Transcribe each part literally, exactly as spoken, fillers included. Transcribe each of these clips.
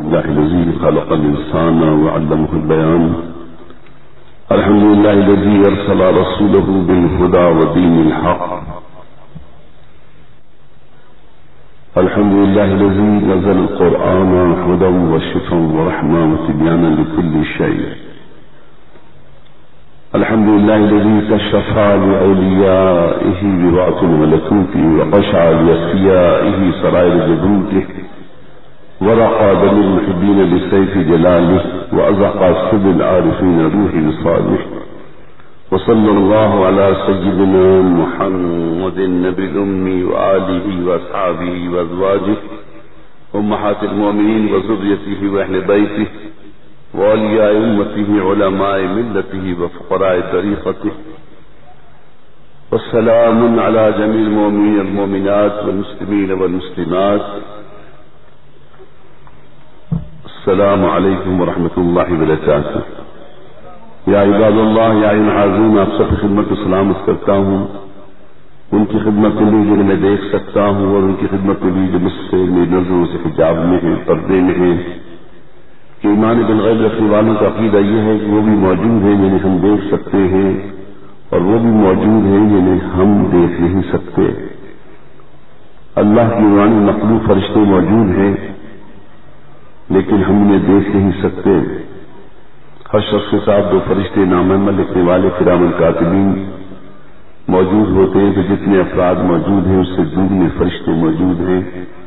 لله الذي خلق الإنسان وعلمه البيان الحمد لله الذي أرسل رسوله بالهدى ودين الحق الحمد لله الذي نزل القرآن هدى وشفاء ورحمة وتبيانا لكل شيء الحمد لله الذي كشف لأوليائه بباطن ملكوته وقشع لأصفيائه سرائر جبروته ورقى دم المحبين بسيف جلاله وأزقى سبل العارفين روح بصالح وصلى الله على سيدنا محمد النبي الأمي وآله وأصحابه وأزواجه أمهات المؤمنين وذريته وأهل بيته وأولياء أمته علماء ملته وفقراء طريقته والسلام على جميع المؤمنين والمؤمنات والمسلمين والمسلمات السلام علیکم ورحمۃ اللہ وبرکاتہ. یا عباد اللہ، یا عظیم، آپ سب کی خدمت کو سلام کرتا ہوں. ان کی خدمت کے لیے جو میں دیکھ سکتا ہوں اور ان کی خدمت کے لیے جو مجھ سے میری نظروں سے حجاب میں ہیں، پردے میں ہیں، کہ ایمان بالغیب رکھنے والوں کا عقیدہ یہ ہے کہ وہ بھی موجود ہیں جنہیں ہم دیکھ سکتے ہیں اور وہ بھی موجود ہیں جنہیں ہم دیکھ نہیں سکتے. اللہ کی ایمانی مخلوق فرشتے موجود ہیں لیکن ہم انہیں دیکھ نہیں سکتے. ہر شخص کے ساتھ دو فرشتے نامہ لکھنے والے کرام الکاتبین موجود ہوتے ہیں. کہ جتنے افراد موجود ہیں اس سے دگنے فرشتے موجود ہیں.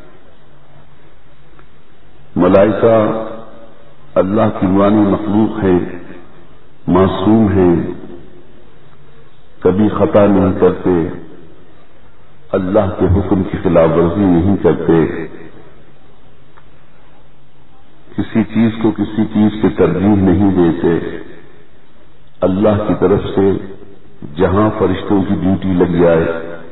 ملائکہ اللہ کی روحانی مخلوق ہے، معصوم ہیں، کبھی خطا نہیں کرتے، اللہ کے حکم کی خلاف ورزی نہیں کرتے، کسی چیز کو کسی چیز سے ترجیح نہیں دیتے. اللہ کی طرف سے جہاں فرشتوں کی ڈیوٹی لگ جائے،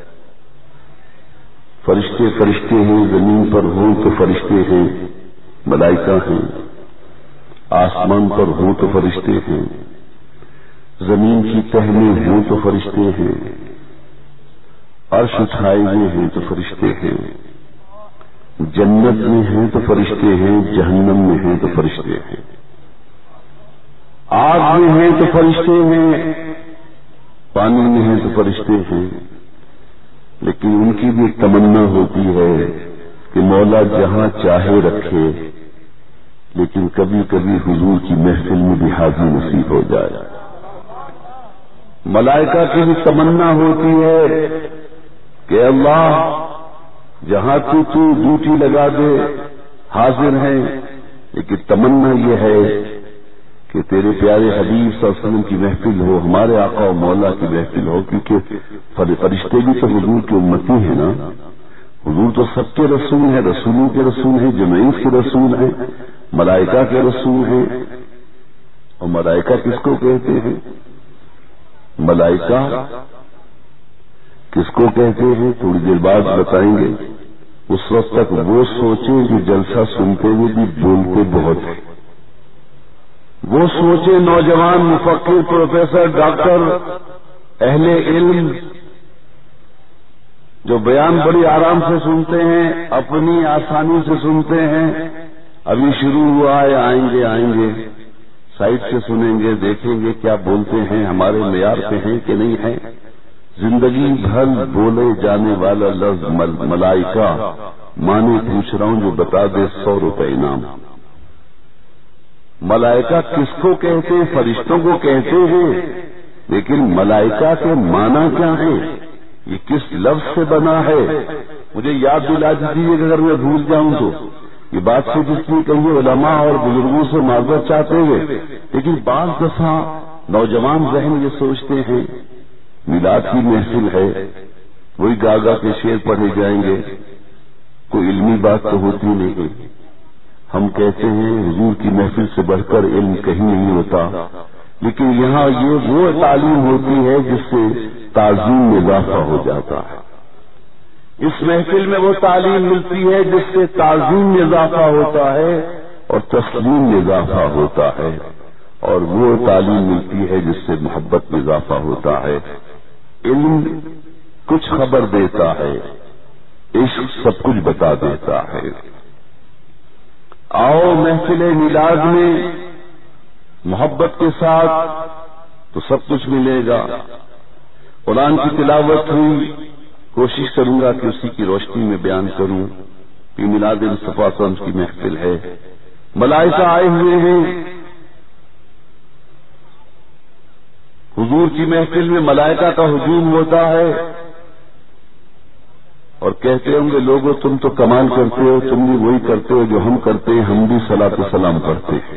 فرشتے فرشتے ہیں، زمین پر ہوں تو فرشتے ہیں، ملائکہ ہیں، آسمان پر ہوں تو فرشتے ہیں، زمین کی تہ میں ہوں تو فرشتے ہیں، عرش اٹھائے ہوئے ہیں تو فرشتے ہیں، جنت میں ہیں تو فرشتے ہیں، جہنم میں ہیں تو فرشتے ہیں، آگ میں ہیں تو فرشتے ہیں، پانی میں ہیں تو فرشتے ہیں. لیکن ان کی بھی ایک تمنا ہوتی ہے کہ مولا جہاں چاہے رکھے، لیکن کبھی کبھی حضور کی محفل میں بھی حاضری نصیب ہو جائے. ملائکہ کی بھی تمنا ہوتی ہے کہ اللہ جہاں تو تو ڈیوٹی لگا دے، حاضر ہیں. لیکن تمنا یہ ہے کہ تیرے پیارے حبیب صلی اللہ علیہ وسلم کی محفل ہو، ہمارے آقا و مولا کی محفل ہو، کیونکہ فرشتے بھی تو حضور کے امتی ہیں نا. حضور تو سب کے رسول ہیں، رسولوں کے رسول ہیں، جمعیت کے رسول ہیں، ملائکہ کے رسول ہیں. اور ملائکہ کس کو کہتے ہیں؟ ملائکہ کس کو کہتے ہیں تھوڑی دیر بعد بتائیں گے. اس وقت تک وہ سوچیں جو جلسہ سنتے ہوئے بھی بولتے بہت ہیں. وہ سوچیں نوجوان مفکر، پروفیسر، ڈاکٹر، اہل علم جو بیان بڑی آرام سے سنتے ہیں، اپنی آسانی سے سنتے ہیں. ابھی شروع ہوا ہے، آئیں گے آئیں گے سائٹ سے سنیں گے، دیکھیں گے کیا بولتے ہیں، ہمارے معیار پہ ہیں کہ نہیں ہیں. زندگی بھر بولے جانے والا لفظ ملائکہ، مانے پوچھ رہا ہوں جو بتا دے سو روپے انعام. ملائکہ کس کو کہتے ہیں؟ فرشتوں کو کہتے ہیں. لیکن ملائکہ کے معنی کیا ہے؟ یہ کس لفظ سے بنا ہے؟ مجھے یاد دلا دیجیے اگر میں بھول جاؤں تو. یہ بات سے جس لیے کہیے علماء اور بزرگوں سے معذرت چاہتے ہوئے. لیکن بعض دفعہ نوجوان ذہن یہ سوچتے ہیں میلاد کی محفل ہے، وہی گاگا کے شعر پڑھے جائیں گے، کوئی علمی بات تو ہوتی نہیں. ہم کہتے ہیں حضور کی محفل سے بڑھ کر علم کہیں نہیں ہوتا. لیکن یہاں یہ وہ تعلیم ہوتی ہے جس سے تعظیم میں اضافہ ہو جاتا ہے. اس محفل میں وہ تعلیم ملتی ہے جس سے تعظیم میں اضافہ ہوتا ہے اور تسلیم میں اضافہ ہوتا ہے. اور وہ تعلیم ملتی ہے جس سے محبت میں اضافہ ہوتا ہے. علم کچھ خبر دیتا ہے، عشق سب کچھ بتا دیتا ہے. آؤ محفل میلاد میں محبت کے ساتھ تو سب کچھ ملے گا. قرآن کی تلاوت ہوئی، کوشش کروں گا کہ اسی کی روشنی میں بیان کروں کہ میلاد مصطفیٰ صلی اللہ علیہ وسلم کی محفل ہے. ملائکہ آئے ہوئے ہیں. حضور کی محفل میں ملائکہ کا ہجوم ہوتا ہے اور کہتے ہوں گے لوگوں تم تو کمال کرتے ہو، تم بھی وہی کرتے ہو جو ہم کرتے ہیں، ہم بھی صلاۃ و سلام پڑھتے ہیں.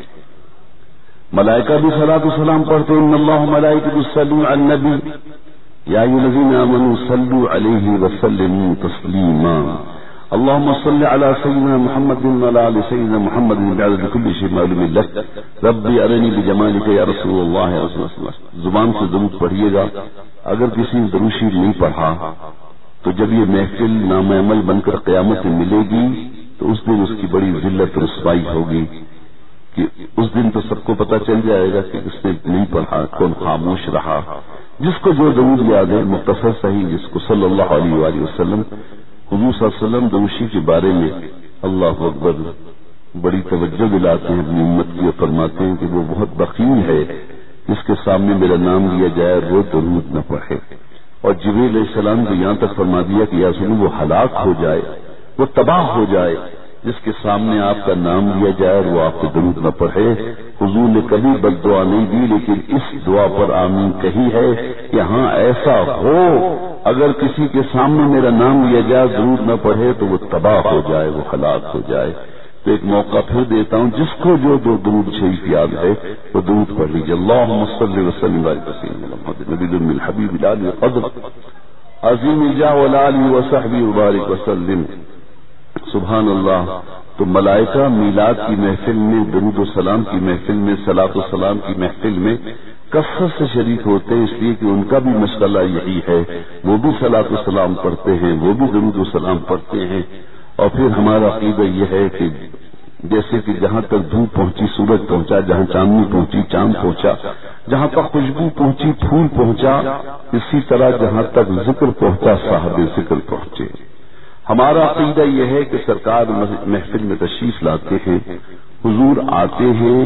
ملائکہ بھی صلاۃ و سلام پڑھتے ہیں. ان اللہ ملائکۃ یصلون علی النبی یا ایھا الذین آمنوا صلوا علیہ وسلموا تسلیما. اللهم صل على سيدنا محمد وعلى آل سيدنا محمد بعدد كل شيء معلوم لك ربي ارني بجمالك يا رسول اللہ یا رسول اللہ. زبان سے درود پڑھیے گا. اگر کسی نے درود شریف نہیں پڑھا تو جب یہ محفل نام عمل بن کر قیامت میں ملے گی تو اس دن اس کی بڑی ذلت رسوائی ہوگی کہ اس دن تو سب کو پتہ چل جائے گا کہ اس نے نہیں پڑھا، کون خاموش رہا. جس کو جو درود یاد ہے مختصر صحیح، جس کو صلی اللہ علیہ وآلہ وسلم حضور صلی اللہ علیہ وسلم دوشی کے بارے میں اللہ اکبر بڑی توجہ دلاتے ہیں اپنی امت کی اور فرماتے ہیں کہ وہ بہت بخیل ہے جس کے سامنے میرا نام لیا جائے وہ درود نہ پڑھے. اور جبریل علیہ السلام نے یہاں تک فرما دیا کہ یا سنو وہ ہلاک ہو جائے، وہ تباہ ہو جائے جس کے سامنے آپ کا نام لیا جائے اور وہ آپ کو درود نہ پڑھے. حضور نے کبھی بد دعا نہیں دی لیکن اس دعا پر آمین کہی ہے کہ ہاں ایسا ہو اگر کسی کے سامنے میرا نام لیا جائے درود نہ پڑھے تو وہ تباہ ہو جائے، وہ ہلاک ہو جائے. تو ایک موقع پھر دیتا ہوں، جس کو جو دو درود شریف یاد ہے وہ درود پڑھ لیجیے. اللہم صلی وسلم علی سیدنا محمد نبی الحبیب العالی قدر عظیم الجاہ والآلہ وصحبہ وبارک وسلم. سبحان اللہ. تو ملائکہ میلاد کی محفل میں، درود و سلام کی محفل میں، صلاۃ و سلام کی محفل میں کثرت سے شریک ہوتے ہیں، اس لیے کہ ان کا بھی مشغلہ یہی ہے. وہ بھی صلاۃ و سلام پڑھتے ہیں، وہ بھی درود و سلام پڑھتے ہیں. اور پھر ہمارا عقیدہ یہ ہے کہ جیسے کہ جہاں تک دھوپ پہنچی سورج پہنچا، جہاں چاندنی پہنچی چاند پہنچا، جہاں تک خوشبو پہنچی پھول پہنچا، اسی طرح جہاں تک ذکر پہنچا صاحب ذکر پہنچے. ہمارا عقیدہ یہ ہے کہ سرکار محفل میں تشریف لاتے ہیں، حضور آتے ہیں،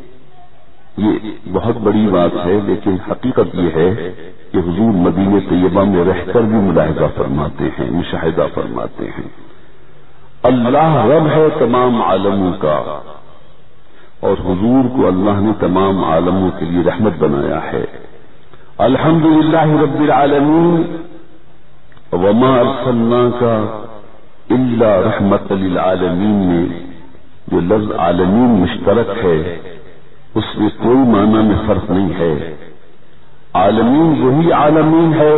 یہ بہت بڑی بات ہے، لیکن حقیقت یہ ہے کہ حضور مدینہ طیبہ میں رہ کر بھی ملاحظہ فرماتے ہیں، مشاہدہ فرماتے ہیں. اللہ رب ہے تمام عالموں کا اور حضور کو اللہ نے تمام عالموں کے لیے رحمت بنایا ہے. الحمدللہ رب العالمین وما ارسلناک الا رحمت للعالمین میں جو لفظ عالمین مشترک ہے اس میں کوئی معنی میں فرق نہیں ہے. عالمین وہی عالمین ہے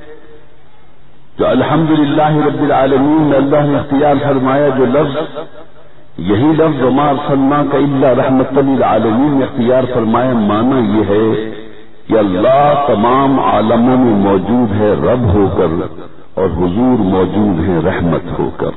جو الحمدللہ رب العالمین میں اللہ نے اختیار فرمایا. جو لفظ یہی لفظ وما ارسلناک الا رحمت للعالمین میں اختیار فرمایا، معنی یہ ہے کہ اللہ تمام عالموں میں موجود ہے رب ہو کر اور حضور موجود ہے رحمت ہو کر.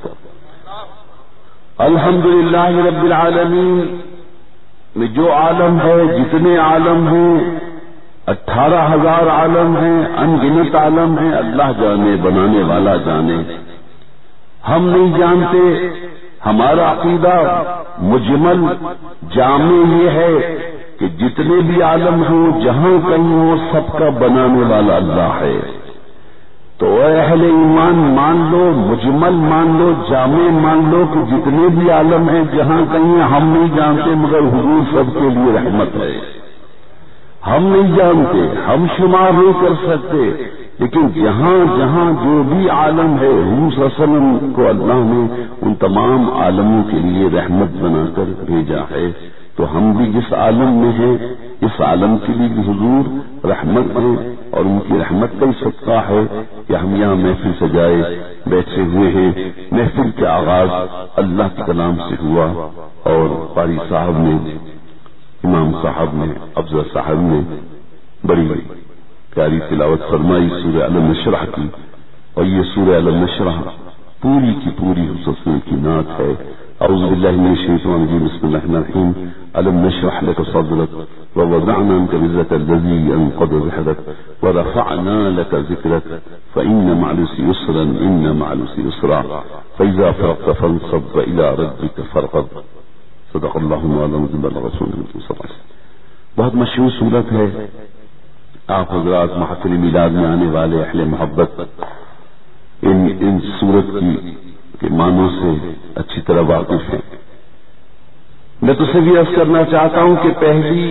الحمدللہ رب العالمین میں جو عالم ہے، جتنے عالم ہیں، اٹھارہ ہزار عالم ہیں، انگنت عالم ہیں، اللہ جانے، بنانے والا جانے. ہم نہیں جانتے. ہمارا عقیدہ مجمل جامع یہ ہے کہ جتنے بھی عالم ہوں، جہاں کہیں ہوں، سب کا بنانے والا اللہ ہے. تو اے اہل ایمان مان لو، مجمل مان لو، جامع مان لو کہ جتنے بھی عالم ہیں جہاں کہیں ہم نہیں جانتے مگر حضور سب کے لیے رحمت ہے. ہم نہیں جانتے، ہم شمار نہیں کر سکتے، لیکن جہاں جہاں جو بھی عالم ہے حضور صلی اللہ علیہ وسلم کو اللہ نے ان تمام عالموں کے لیے رحمت بنا کر بھیجا ہے. تو ہم بھی جس عالم میں ہیں اس عالم کے لیے بھی حضور رحمت ہیں اور ان کی رحمت کا ہی صدقہ ہے کہ ہم یہاں محفل سجائے بیٹھے ہوئے ہیں. محفل کا آغاز اللہ کے کلام سے ہوا اور قاری صاحب نے، امام صاحب نے، افضل صاحب نے بڑی بڑی پیاری تلاوت فرمائی سورہ علم نشرح کی. اور یہ سورہ علم نشرح پوری کی پوری حسن کی نعت ہے. اعوذ باللہ من الشیطان الرجیم، بسم اللہ الرحمن الرحیم. الم نشرح لك صدرك ووضعنا عنك وزرك الذي انقض ظهرك ورفعنا لك ذكرك فإن مع العسر يسرا إن مع العسر يسرا فإذا فرغت فانصب وإلى ربك فارغب. صدق اللہ مولانا بلغ رسول اللہ صلی اللہ علیہ وسلم. بہت مشہور صورت ہے. آپ حضرات محفل میلاد میں آنے والے اہل محبت ان ان صورت کی کے معنوں سے اچھی طرح واقف ہیں. میں تو صرف یہ عرض کرنا چاہتا ہوں کہ پہلی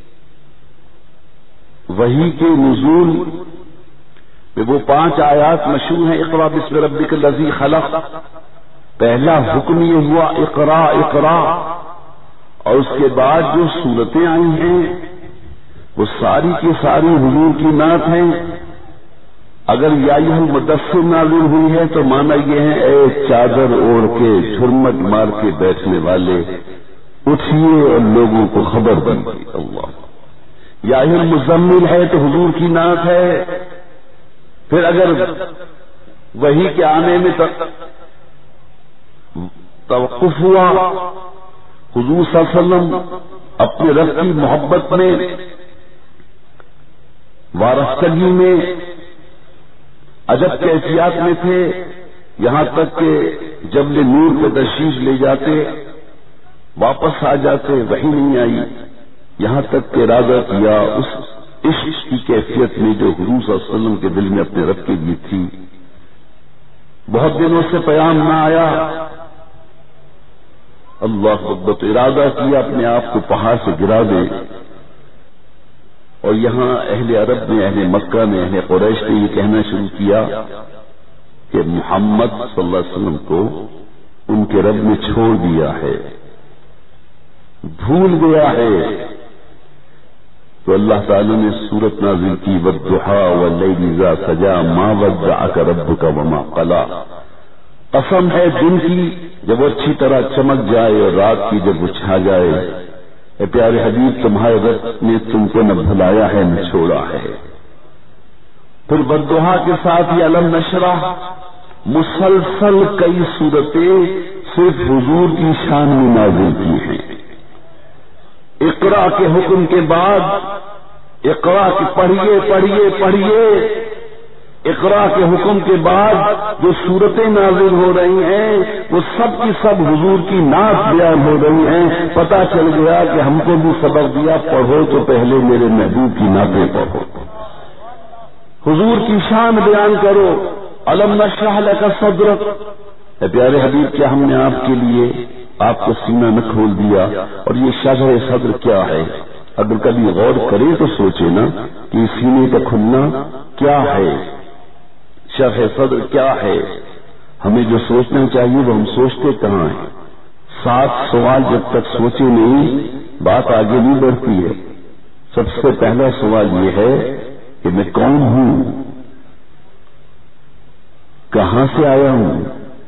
وحی کے نزول میں وہ پانچ آیات مشہور ہیں. اقرا بسم ربک الذی خلق، پہلا حکم یہ ہوا اقرا اقرا، اور اس کے بعد جو صورتیں آئی ہیں وہ ساری کی ساری حضور کی نعت ہیں. اگر یا ایھا المدثر نازل ہوئی ہے تو مانا یہ ہے اے چادر اوڑھ کے جھرمٹ مار کے بیٹھنے والے، اٹھیے اور لوگوں کو خبر دیجیے. اللہ. یا ایھا المزمل ہے تو حضور کی نعت ہے. پھر اگر وحی کے آنے میں توقف ہوا، حضور صلی اللہ علیہ وسلم اپنے رب کی محبت میں، وارفتگی میں، عجب کیفیات میں تھے، یہاں تک کہ جبل نور پہ تشریف لے جاتے، واپس آ جاتے، وحی نہیں آئی، یہاں تک کہ ارادہ کیا اس عشق کی کیفیت میں جو حضور صلی اللہ علیہ وسلم کے دل میں اپنے رب کے لیے تھی. بہت دنوں سے پیام نہ آیا، اللہ اکبر، ارادہ کیا اپنے آپ کو پہاڑ سے گرا دے. اور یہاں اہل عرب نے، اہل مکہ نے، اہل قریش نے یہ کہنا شروع کیا کہ محمد صلی اللہ علیہ وسلم کو ان کے رب نے چھوڑ دیا ہے، بھول گیا ہے. تو اللہ تعالی نے سورت نازل کی والضحیٰ واللیل اذا سجا ما ودعک ربک وما قلی. قسم ہے دن کی جب وہ اچھی طرح چمک جائے اور رات کی جب وہ چھا جائے، اے پیارے حبیب تمہارے رب نے تم کو نہ بھلایا ہے نہ چھوڑا ہے. پھر والضحیٰ کے ساتھ یہ علم نشرح، مسلسل کئی صورتیں صرف حضور کی شان میں نازل کی ہیں. اقرا کے حکم کے بعد اقرا کے پڑھیے پڑھیے پڑھیے اقرا کے حکم کے بعد جو صورتیں نازل ہو رہی ہیں وہ سب کی سب حضور کی نعت بیان ہو رہی ہیں. پتہ چل گیا کہ ہم کو بھی سبق دیا پڑھو تو پہلے میرے محبوب کی نعتیں پڑھو، حضور کی شان بیان کرو. الم نشرح لک صدرک، اے پیارے حبیب کیا ہم نے آپ کے لیے آپ کو سینہ نہ کھول دیا؟ اور یہ شرح صدر کیا ہے؟ اگر کبھی غور کرے تو سوچے نا کہ سینے کا کھلنا کیا ہے، شرح صدر کیا ہے. ہمیں جو سوچنا چاہیے وہ ہم سوچتے کہاں ہیں. سات سوال جب تک سوچے نہیں بات آگے نہیں بڑھتی ہے. سب سے پہلا سوال یہ ہے کہ میں کون ہوں، کہاں سے آیا ہوں،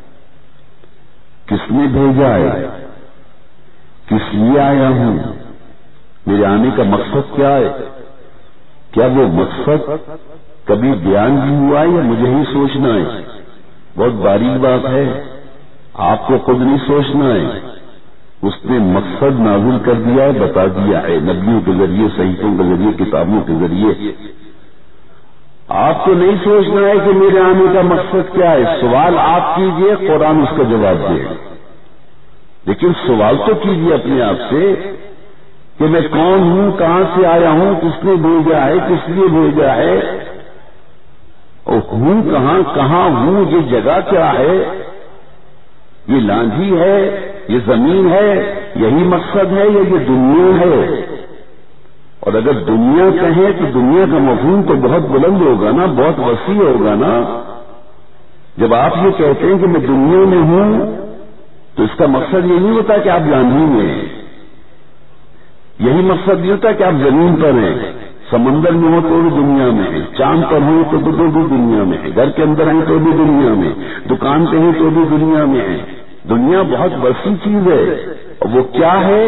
کس نے بھیجا ہے، کس لیے آیا ہوں، میرے آنے کا مقصد کیا ہے. کیا وہ مقصد کبھی بیان بھی ہوا ہے یا مجھے ہی سوچنا ہے؟ بہت باریک بات ہے، آپ کو خود نہیں سوچنا ہے. اس نے مقصد نازل کر دیا ہے، بتا دیا ہے نبیوں کے ذریعے، صحیفوں کے ذریعے، کتابوں کے ذریعے. آپ کو نہیں سوچنا ہے کہ میرے آنے کا مقصد کیا ہے. سوال آپ کیجئے، قرآن اس کا جواب دے. لیکن سوال تو کیجئے اپنے آپ سے کہ میں کون ہوں، کہاں سے آیا ہوں، کس نے بھیجا ہے، کس لیے بھیجا ہے، اور ہوں کہاں، کہاں ہوں، یہ جگہ کیا ہے، یہ لانجھی ہے، یہ زمین ہے، یہی مقصد ہے یا یہ دنیا ہے. اور اگر دنیا کہیں تو دنیا کا مفہوم تو بہت بلند ہوگا نا، بہت وسیع ہوگا نا. جب آپ یہ کہتے ہیں کہ میں دنیا میں ہوں تو اس کا مقصد یہ نہیں ہوتا کہ آپ لانجھی میں ہیں، یہی مقصد نہیں ہوتا کہ آپ زمین پر ہیں، سمندر میں ہو تو بھی دنیا میں ہیں، چاند پر ہوں تو تو بھی دنیا میں ہیں، گھر کے اندر ہیں تو بھی دنیا میں، دکان پہ ہیں تو بھی دنیا میں ہیں. دنیا بہت وسیع چیز ہے. اور وہ کیا ہے؟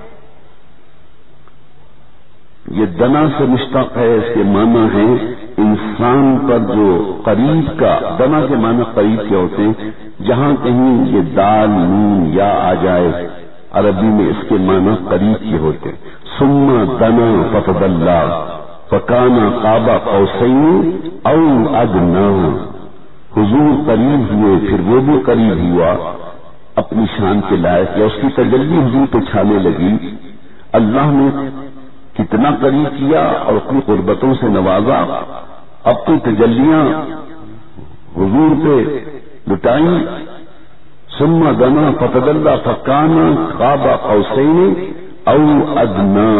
یہ دنا سے مشتق ہے، اس کے معنی ہے انسان پر جو قریب کا، دنا کے معنی قریب کے ہوتے ہیں. جہاں کہیں یہ دال نون یا آ جائے عربی میں اس کے معنی قریب کے ہوتے ہیں. ثم دنا فتدلا فکان قاب قوسین او ادنی. حضور قریب ہوئے پھر وہ بھی قریب ہوا. اپنی شان کے لائق یا اس کی تجلی حضور پہ چھانے لگی. اللہ نے کتنا قریب کیا اور اپنی قربتوں سے نوازا. اپنی تجلیاں حضور پہ لٹائیں. ثم دنا فتدلى فكان قاب قوسين او ادنى.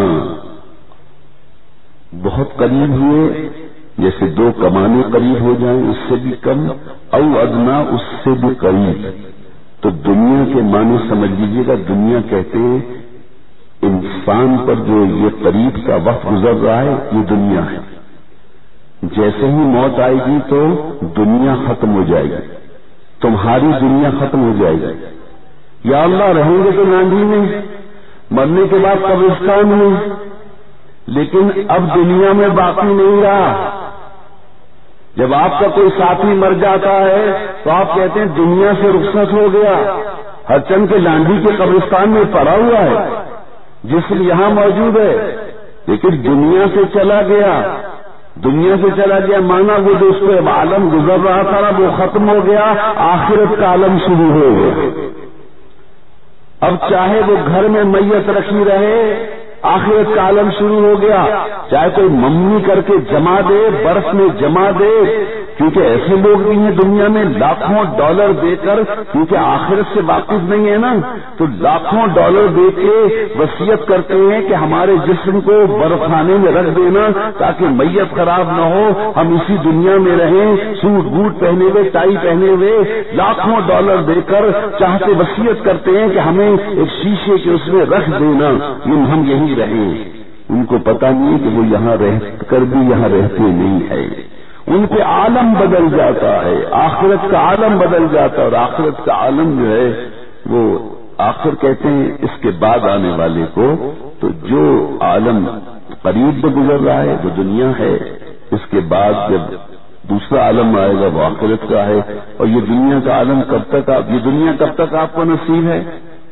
بہت قریب ہوئے جیسے دو کمانے قریب ہو جائیں, اس سے بھی کم. او ادنا, اس سے بھی قریب. تو دنیا کے معنی سمجھ لیجیے گا. دنیا کہتے ہیں انسان پر جو یہ قریب کا وقت گزر رہا ہے یہ دنیا ہے. جیسے ہی موت آئے گی تو دنیا ختم ہو جائے گی, تمہاری دنیا ختم ہو جائے گی. یا اللہ رہیں گے تو ناندھی میں, مرنے کے بعد قبرستان میں, لیکن اب دنیا میں باقی نہیں رہا. جب آپ کا کوئی ساتھی مر جاتا ہے تو آپ کہتے ہیں دنیا سے رخصت ہو گیا. ہر چند کے لانڈی کے قبرستان میں پڑا ہوا ہے, جسم یہاں موجود ہے لیکن دنیا سے چلا گیا. دنیا سے چلا گیا مانا وہ جو اس پہ عالم گزر رہا تھا نا وہ ختم ہو گیا, آخرت کا عالم شروع ہو گیا. اب چاہے وہ گھر میں میت رکھی رہے, آخرت کا عالم شروع ہو گیا. چاہے کوئی ممنی کر کے جما دے, برف میں جما دے, کیونکہ ایسے لوگ بھی ہیں دنیا میں لاکھوں ڈالر دے کر, کیونکہ آخرت سے واقف نہیں ہے نا, تو لاکھوں ڈالر دے کے وصیت کرتے ہیں کہ ہمارے جسم کو برف خانے میں رکھ دینا تاکہ میت خراب نہ ہو, ہم اسی دنیا میں رہیں. سوٹ بوٹ پہنے ہوئے, ٹائی پہنے ہوئے, لاکھوں ڈالر دے کر چاہتے وصیت کرتے ہیں کہ ہمیں ایک شیشے کے اس میں رکھ دینا, ہم یہیں رہیں. ان کو پتا نہیں کہ وہ یہاں رہ کر بھی یہاں رہتے نہیں ہے. ان پہ عالم بدل جاتا ہے, آخرت کا عالم بدل جاتا ہے. اور آخرت کا عالم جو ہے وہ آخر کہتے ہیں اس کے بعد آنے والے کو. تو جو عالم قریب میں گزر رہا ہے وہ دنیا ہے, اس کے بعد جب دوسرا عالم آئے گا وہ آخرت کا ہے. اور یہ دنیا کا عالم کب تک آپ, یہ دنیا کب تک آپ کو نصیب ہے؟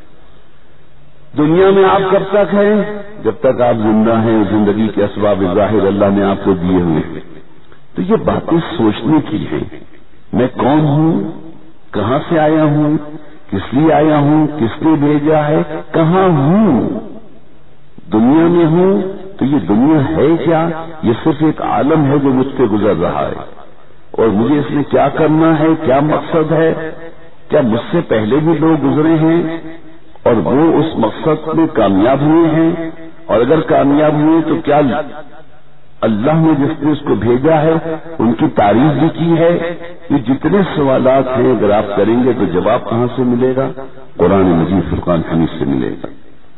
دنیا میں آپ کب تک ہیں؟ جب تک آپ زندہ ہیں. زندگی کے اسباب ظاہر اللہ نے آپ کو دیے ہوئے ہیں. تو یہ باتیں سوچنے کی ہیں. میں کون ہوں, کہاں سے آیا ہوں, کس لیے آیا ہوں, کس نے بھیجا ہے, کہاں ہوں. دنیا میں ہوں تو یہ دنیا ہے کیا؟ یہ صرف ایک عالم ہے جو مجھ پہ گزر رہا ہے, اور مجھے اس میں کیا کرنا ہے, کیا مقصد ہے. کیا مجھ سے پہلے بھی لوگ گزرے ہیں اور وہ اس مقصد میں کامیاب ہوئے ہیں؟ اور اگر کامیاب ہوئے تو کیا اللہ نے جس نے اس کو بھیجا ہے ان کی تعریف بھی کی ہے؟ یہ جتنے سوالات ہیں اگر آپ کریں گے تو جواب کہاں سے ملے گا؟ قرآن مجید فرقان حمید سے ملے گا.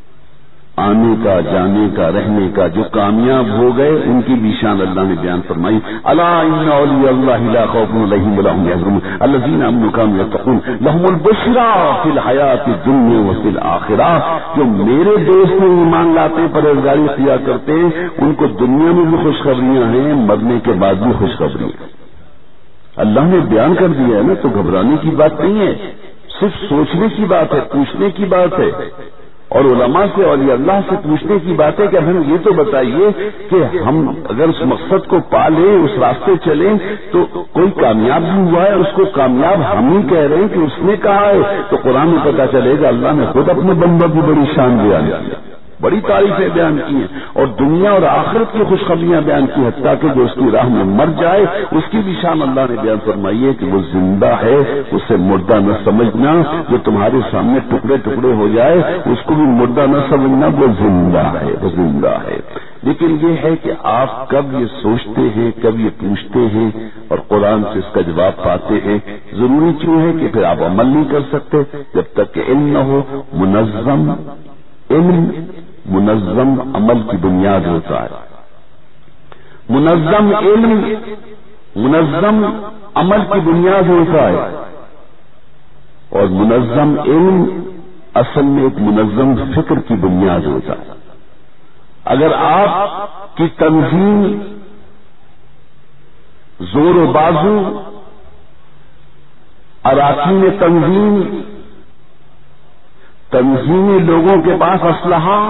آنے کا, جانے کا, رہنے کا. جو کامیاب ہو گئے ان کی بھی شان اللہ نے بیان فرمائی. الا ان اولیاء اللہ لا خوف علیہم ولا هم يحزنون الذین آمنوا وكانوا يتقون لهم البشرى فی الحیاۃ الدنیا وفی الآخرہ. جو میرے دوست میں ایمان لاتے, پرہیزگاری اختیار کرتے, ان کو دنیا میں بھی خوشخبریاں ہیں, مرنے کے بعد بھی خوشخبری. اللہ نے بیان کر دیا ہے نا, تو گھبرانے کی بات نہیں ہے, صرف سوچنے کی بات ہے, پوچھنے کی بات ہے. اور علماء سے, اولیاء اللہ سے پوچھنے کی بات ہے کہ ہم یہ تو بتائیے کہ ہم اگر اس مقصد کو پا لیں, اس راستے چلیں, تو کوئی کامیاب بھی ہوا ہے, اس کو کامیاب ہم ہی کہہ رہے ہیں کہ اس نے کہا ہے. تو قرآن میں پتا چلے گا اللہ نے خود اپنے بندوں کی بڑی شان بیان کی, بڑی تعریفیں بیان کی ہیں, اور دنیا اور آخرت کی خوشخبریاں بیان کی ہے, تاکہ جو اس کی راہ میں مر جائے اس کی بھی شان اللہ نے بیان فرمائی ہے کہ وہ زندہ ہے, اسے مردہ نہ سمجھنا. جو تمہارے سامنے ٹکڑے ٹکڑے ہو جائے اس کو بھی مردہ نہ سمجھنا, وہ زندہ ہے, وہ زندہ ہے. لیکن یہ ہے کہ آپ کب یہ سوچتے ہیں, کب یہ پوچھتے ہیں اور قرآن سے اس کا جواب پاتے ہیں. ضروری کیوں ہے کہ پھر آپ عمل نہیں کر سکتے جب تک کہ علم نہ ہو. منظم علم منظم عمل کی بنیاد ہوتا ہے. منظم علم منظم عمل کی بنیاد ہوتا ہے, اور منظم علم اصل میں ایک منظم فکر کی بنیاد ہوتا ہے. اگر آپ کی تنظیم زور و بازو, اراکین تنظیم, تنظیمی لوگوں کے پاس اسلحہ,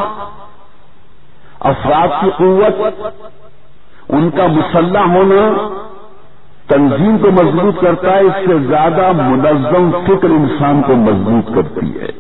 افراد کی قوت, ان کا مسلح ہونا, تنظیم کو مضبوط کرتا ہے، اس سے زیادہ منظم فکر انسان کو مضبوط کرتی ہے۔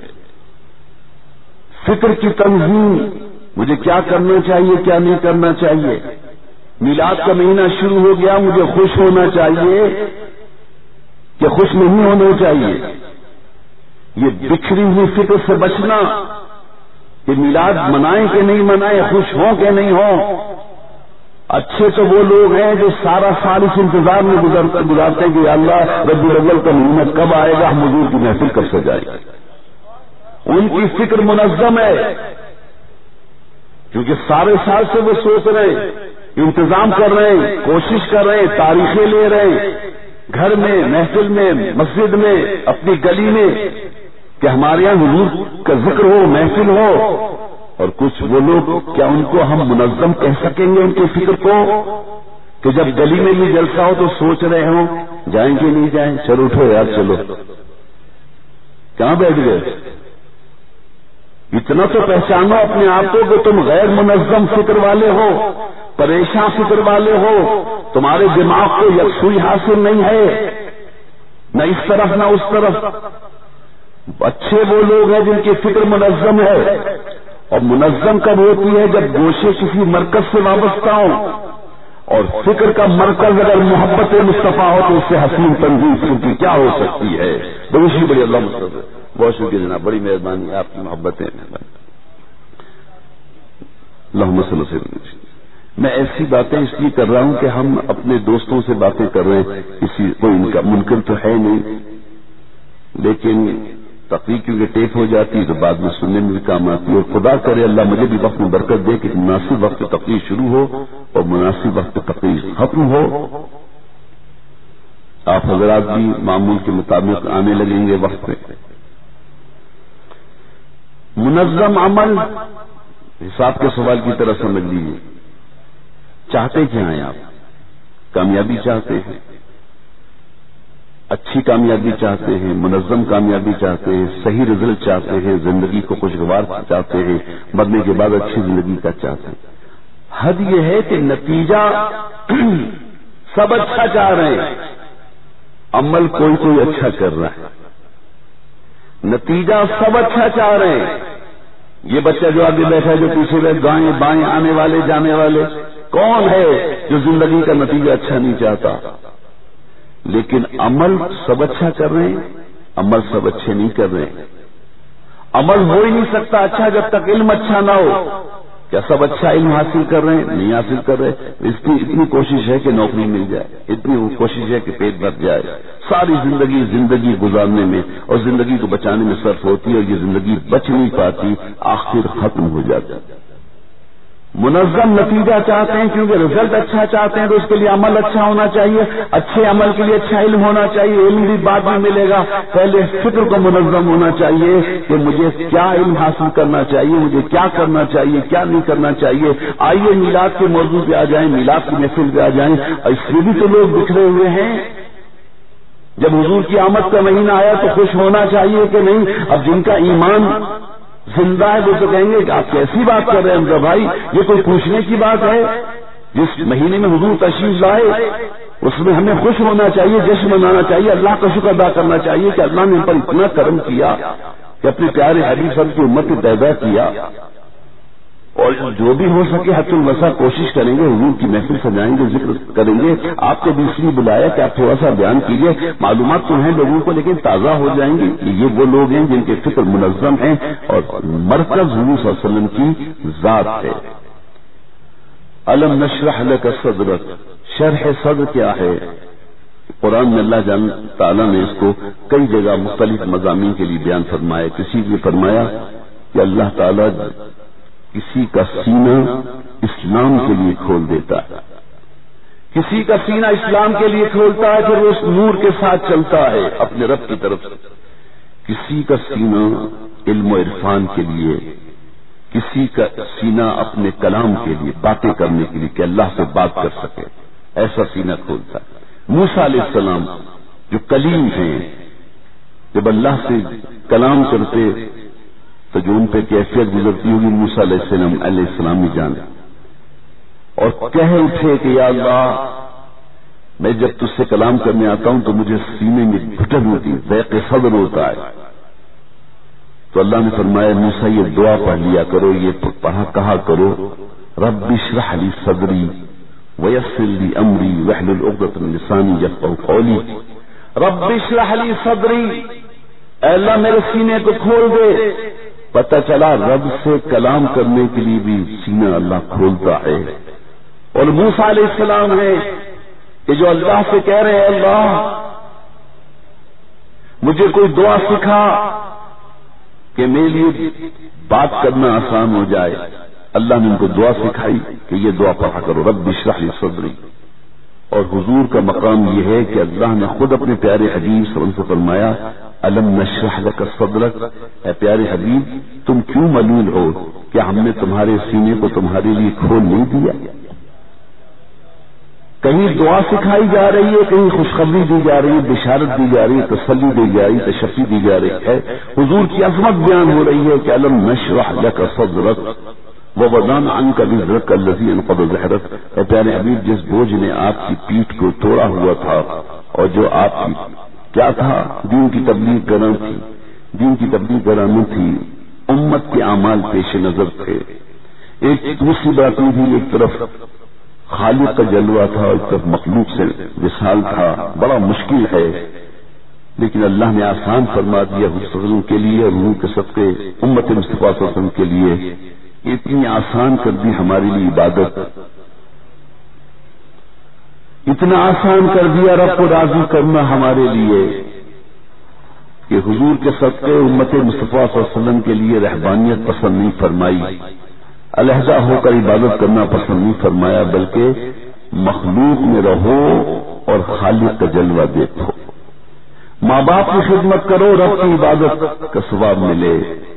فکر کی تنظیم، مجھے کیا کرنا چاہیے کیا نہیں کرنا چاہیے، میلاد کا مہینہ شروع ہو گیا، مجھے خوش ہونا چاہیے کہ خوش نہیں ہونا چاہیے، یہ بکھری ہوئی فکر سے بچنا کہ میلاد منائیں کہ نہیں منائیں، خوش ہوں کہ نہیں ہوں۔ اچھے تو وہ لوگ ہیں جو سارا سال اس انتظار میں گزارتے ہیں کہ یا اللہ ربیع الاول کا مہینہ کب آئے گا، ہم حضور کی محفل کب سجائیں گے۔ ان کی فکر منظم ہے، کیونکہ سارے سال سے وہ سوچ رہے ہیں، انتظام کر رہے ہیں، کوشش کر رہے ہیں، تاریخیں لے رہے ہیں، گھر میں، محفل میں، مسجد میں، اپنی گلی میں، کہ ہمارے یہاں حضور کا ذکر ہو، محفل ہو۔ اور کچھ وہ لوگ، کیا ان کو ہم منظم کہہ سکیں گے ان کی فکر کو، کہ جب گلی میں یہ جلسہ ہو تو سوچ رہے ہوں جائیں کہ نہیں جائیں، چلو اٹھو یار چلو، کہاں بیٹھ گئے؟ اتنا تو پہچانو اپنے آپ کو کہ تم غیر منظم فکر والے ہو، پریشان فکر والے ہو، تمہارے دماغ کو یکسوئی حاصل نہیں ہے، نہ اس طرف نہ اس طرف۔ اچھے وہ لوگ ہیں جن کی فکر منظم ہے، اور منظم کب ہوتی ہے؟ جب گوشے کسی مرکز سے وابستہ ہوں، اور فکر کا مرکز اگر محبت مصطفیٰ ہو تو اس سے حسین تنظیم کی کیا ہو سکتی ہے۔ بڑی بڑی اللہ مصطفیٰ، بہت شکریہ جناب، بڑی مہربانی، آپ کی محبتیں اللہم صلی اللہ علیہ وسلم۔ میں ایسی باتیں اس لیے کر رہا ہوں کہ ہم اپنے دوستوں سے باتیں کر رہے ہیں، کسی کوئی ان کا منکر تو ہے نہیں، لیکن تقریر کیونکہ ٹیپ ہو جاتی تو بعد میں سننے میں بھی کام آتی ہے، اور خدا کرے اللہ مجھے بھی وقت میں برکت دے کہ مناسب وقت تقریر شروع ہو اور مناسب وقت تقریر ختم ہو۔ آپ حضرات بھی معمول کے مطابق آنے لگیں گے وقت پہ۔ منظم عمل، حساب کے سوال کی طرح سمجھ لیجیے، چاہتے کیا ہیں آپ؟ کامیابی چاہتے ہیں، اچھی کامیابی چاہتے ہیں، منظم کامیابی چاہتے ہیں، صحیح رزلٹ چاہتے ہیں، زندگی کو خوشگوار چاہتے ہیں، مرنے کے بعد اچھی زندگی کا چاہتے ہیں۔ حد یہ ہے کہ نتیجہ سب اچھا چاہ رہے ہیں، عمل کوئی کوئی اچھا کر رہا ہے، نتیجہ سب اچھا چاہ رہے ہیں۔ یہ بچہ جو آگے بیٹھا ہے، جو پیچھے بیٹھ، دائیں بائیں آنے والے جانے والے، کون ہے جو زندگی کا نتیجہ اچھا نہیں چاہتا؟ لیکن عمل سب اچھا کر رہے ہیں، عمل سب اچھے نہیں کر رہے ہیں۔ عمل ہو ہی نہیں سکتا اچھا جب تک علم اچھا نہ ہو۔ کیا سب اچھا علم حاصل کر رہے ہیں؟ نہیں حاصل کر رہے۔ اس کی اتنی کوشش ہے کہ نوکری مل جائے، اتنی کوشش ہے کہ پیٹ بھر جائے، ساری زندگی زندگی گزارنے میں اور زندگی کو بچانے میں صرف ہوتی ہے، اور یہ زندگی بچ نہیں پاتی، آخر ختم ہو جاتی ہے۔ منظم نتیجہ چاہتے ہیں کیونکہ رزلٹ اچھا چاہتے ہیں، تو اس کے لیے عمل اچھا ہونا چاہیے، اچھے عمل کے لیے اچھا علم ہونا چاہیے، علم بھی بعد میں ملے گا، پہلے فکر کو منظم ہونا چاہیے کہ مجھے کیا علم حاصل کرنا چاہیے، مجھے کیا کرنا چاہیے، کیا نہیں کرنا چاہیے۔ آئیے میلاد کے موضوع پہ آ جائیں، میلاد کی محفل پہ آ جائیں۔ اس میں بھی تو لوگ بکھرے ہوئے ہیں۔ جب حضور کی آمد کا مہینہ آیا تو خوش ہونا چاہیے کہ نہیں؟ اب جن کا ایمان زندہ ہے وہ تو کہیں گے کہ آپ کیسی بات کر رہے ہیں حمزہ بھائی، یہ کوئی پوچھنے کی بات ہے؟ جس مہینے میں حضور تشریف لائے اس میں ہمیں خوش ہونا چاہیے، جشن منانا چاہیے، اللہ کا شکر ادا کرنا چاہیے کہ اللہ نے ہم پر اتنا کرم کیا کہ اپنے پیارے حبیب صلی اللہ علیہ وسلم کی امت کو پیدا کیا، اور جو بھی ہو سکے حد الوسع کوشش کریں گے، حضور کی محفل سجائیں گے، ذکر کریں گے۔ آپ کو بھی اس لیے بلایا کہ آپ تھوڑا سا بیان کیجیے، معلومات تو ہیں لوگوں کو لیکن تازہ ہو جائیں گی کہ یہ وہ لوگ ہیں جن کے فکر منظم ہیں، اور مرکز حضور صلی اللہ علیہ وسلم کی ذات ہے۔ الم نشرح لک صدرک، شرح صدر کیا ہے؟ قرآن میں اللہ جل تعالیٰ نے اس کو کئی جگہ مختلف مضامین کے لیے بیان فرمایا۔ کسی نے فرمایا کہ اللہ تعالیٰ کسی کا سینہ اسلام کے لیے کھول دیتا ہے، کسی کا سینہ اسلام کے لیے کھولتا ہے، پھر وہ اس نور کے ساتھ چلتا ہے اپنے رب کی طرف سے۔ کسی کا سینہ علم و عرفان کے لیے، کسی کا سینہ اپنے کلام کے لیے، باتیں کرنے کے لیے کہ اللہ سے بات کر سکے، ایسا سینہ کھولتا ہے۔ موسیٰ علیہ السلام جو کلیم ہیں، جب اللہ سے کلام کرتے تو جو ان پہ کیفیت گزرتی ہوگی موسیٰ علیہ السلام علیہ السلام ہی جانے، اور کہہ اٹھے کہ یا اللہ میں جب تجھ سے کلام کرنے آتا ہوں تو مجھے سینے میں گھٹن ہوتی، ضیق صدر ہوتا ہے۔ تو اللہ نے فرمایا موسیٰ یہ دعا پڑھ لیا کرو، یہ پڑھا کہا کرو، رب اشرح لی صدری ویسر لی امری واحلل عقدۃ من لسانی یفقهوا قولی۔ رب اشرح لی صدری، اے اللہ میرے سینے کو کھول دے۔ پتہ چلا رب سے کلام کرنے کے لیے بھی سینہ اللہ کھولتا ہے۔ اور موسیٰ علیہ السلام ہے کہ جو اللہ سے کہہ رہے ہیں اللہ مجھے کوئی دعا سکھا کہ میرے لیے بات کرنا آسان ہو جائے۔ اللہ نے ان کو دعا سکھائی کہ یہ دعا پڑھا کرو، رب اشرح لی صدری۔ اور حضور کا مقام یہ ہے کہ اللہ نے خود اپنے پیارے حبیب صلی اللہ علیہ وسلم سے فرمایا الم نشرح لک صدرک، اے پیارے حبیب تم کیوں ملول ہو؟ کیا ہم نے تمہارے سینے کو تمہارے لیے کھول نہیں دیا؟ کہیں دعا سکھائی جا رہی ہے، کہیں خوشخبری دی جا رہی ہے، بشارت دی جا رہی ہے، تسلی دی جا رہی ہے، تشفی دی جا رہی ہے، حضور کی عظمت بیان ہو رہی ہے کہ الم نشرح لک صدرک ووضعنا عنک وزرک الذی انقض ظہرک۔ اے پیارے حبیب جس بوجھ نے آپ کی پیٹھ کو توڑا ہوا تھا اور جو آپ کی کیا تھا، دین کی تبلیغ کرنا تھی، دین کی تبلیغ کرانا تھی، امت کے اعمال پیش نظر تھے، ایک دوسری بات یہ بھی ایک طرف خالق کا جلوہ تھا اور ایک طرف مخلوق سے وصال تھا، بڑا مشکل ہے، لیکن اللہ نے آسان فرما دیا حضور کے لیے، روح کے صدقے امت مصطفیٰ صلی اللہ علیہ وسلم کے لیے اتنی آسان کر دی ہمارے لیے عبادت، اتنا آسان کر دیا رب کو راضی کرنا ہمارے لیے کہ حضور کے صدقے امت مصطفیٰ صلی اللہ علیہ وسلم کے لیے رہبانیت پسند نہیں فرمائی، علیحدہ ہو کر عبادت کرنا پسند نہیں فرمایا، بلکہ مخلوق میں رہو اور خالق کا جلوہ دیکھو۔ ماں باپ کی خدمت کرو، رب کی عبادت کا ثواب ملے،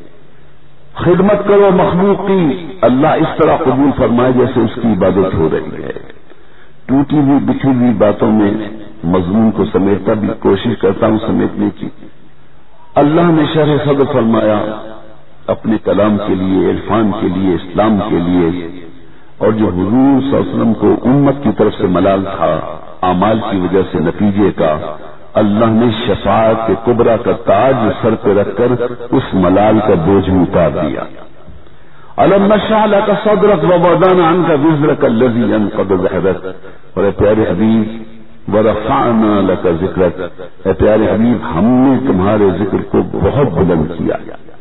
خدمت کرو مخلوق کی، اللہ اس طرح قبول فرمائے جیسے اس کی عبادت ہو رہی ہے۔ ٹوٹی ہوئی بکھری ہوئی باتوں میں مضمون کو سمیٹتا بھی کوشش کرتا ہوں سمیٹنے کی۔ اللہ نے شرح صدر فرمایا اپنے کلام کے لیے، عرفان کے لیے، اسلام کے لیے، اور جو حضور صلی اللہ علیہ وسلم کو امت کی طرف سے ملال تھا اعمال کی وجہ سے نتیجے کا، اللہ نے شفاعت کے کبریٰ کا تاج سر پہ رکھ کر اس ملال کا بوجھ اتار دیا۔ الم نشرح لک صدرک ووضعنا عنک وزرک الذی انقض ظہرک۔ اور اے پیارے حبیب ورفعنا لک ذکرک، اے پیارے حبیب ہم نے تمہارے ذکر کو بہت بلند کیا۔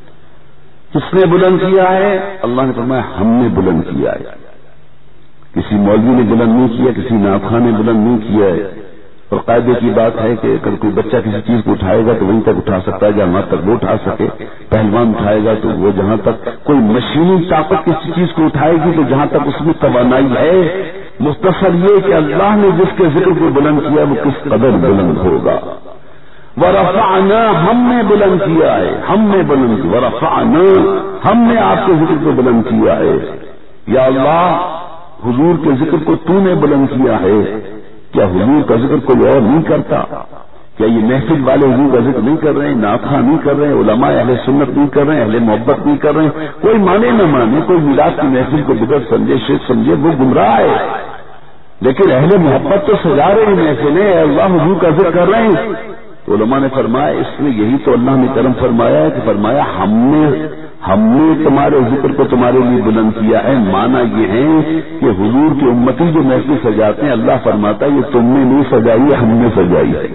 کس نے بلند کیا ہے؟ اللہ نے فرمایا ہم نے بلند کیا ہے، کسی مولوی نے بلند نہیں کیا، کسی ناخواں نے بلند نہیں کیا ہے۔ اور قاعدے کی بات ہے کہ اگر کوئی بچہ کسی چیز کو اٹھائے گا تو وہیں تک اٹھا سکتا ہے جہاں تک وہ اٹھا سکے، پہلوان اٹھائے گا تو وہ جہاں تک، کوئی مشینی طاقت کسی چیز کو اٹھائے گی تو جہاں تک اس میں توانائی ہے۔ مختصر یہ کہ اللہ نے جس کے ذکر کو بلند کیا وہ کس قدر بلند ہوگا۔ ورفعنا، ہم نے بلند کیا ہے، ہم نے بلند کیا، ورفعنا ہم نے آپ کے ذکر کو بلند کیا ہے۔ یا اللہ حضور کے ذکر کو تو نے بلند کیا ہے، کیا حضور کا ذکر کوئی اور نہیں کرتا؟ کیا یہ محفل والے حضور کا ذکر نہیں کر رہے ہیں، ناخواں نہیں کر رہے ہیں، علماء اہل سنت نہیں کر رہے ہیں، اہل محبت نہیں کر رہے ہیں؟ کوئی مانے نہ مانے، کوئی میلاد کی محفل کو بدعت سمجھے، شرک سمجھے، وہ گمراہ ہے، لیکن اہل محبت تو سجا رہے ہیں محفلیں، اللہ حضور کا ذکر کر رہے ہیں۔ تو علماء نے فرمایا اس میں یہی تو اللہ نے کرم فرمایا ہے کہ فرمایا ہم نے ہم نے تمہارے ذکر کو تمہارے لیے بلند کیا ہے۔ معنی یہ ہے کہ حضور کی امتی جو محفل سجاتے ہیں، اللہ فرماتا ہے یہ تم نے نہیں سجائی ہے، ہم نے سجائی ہے۔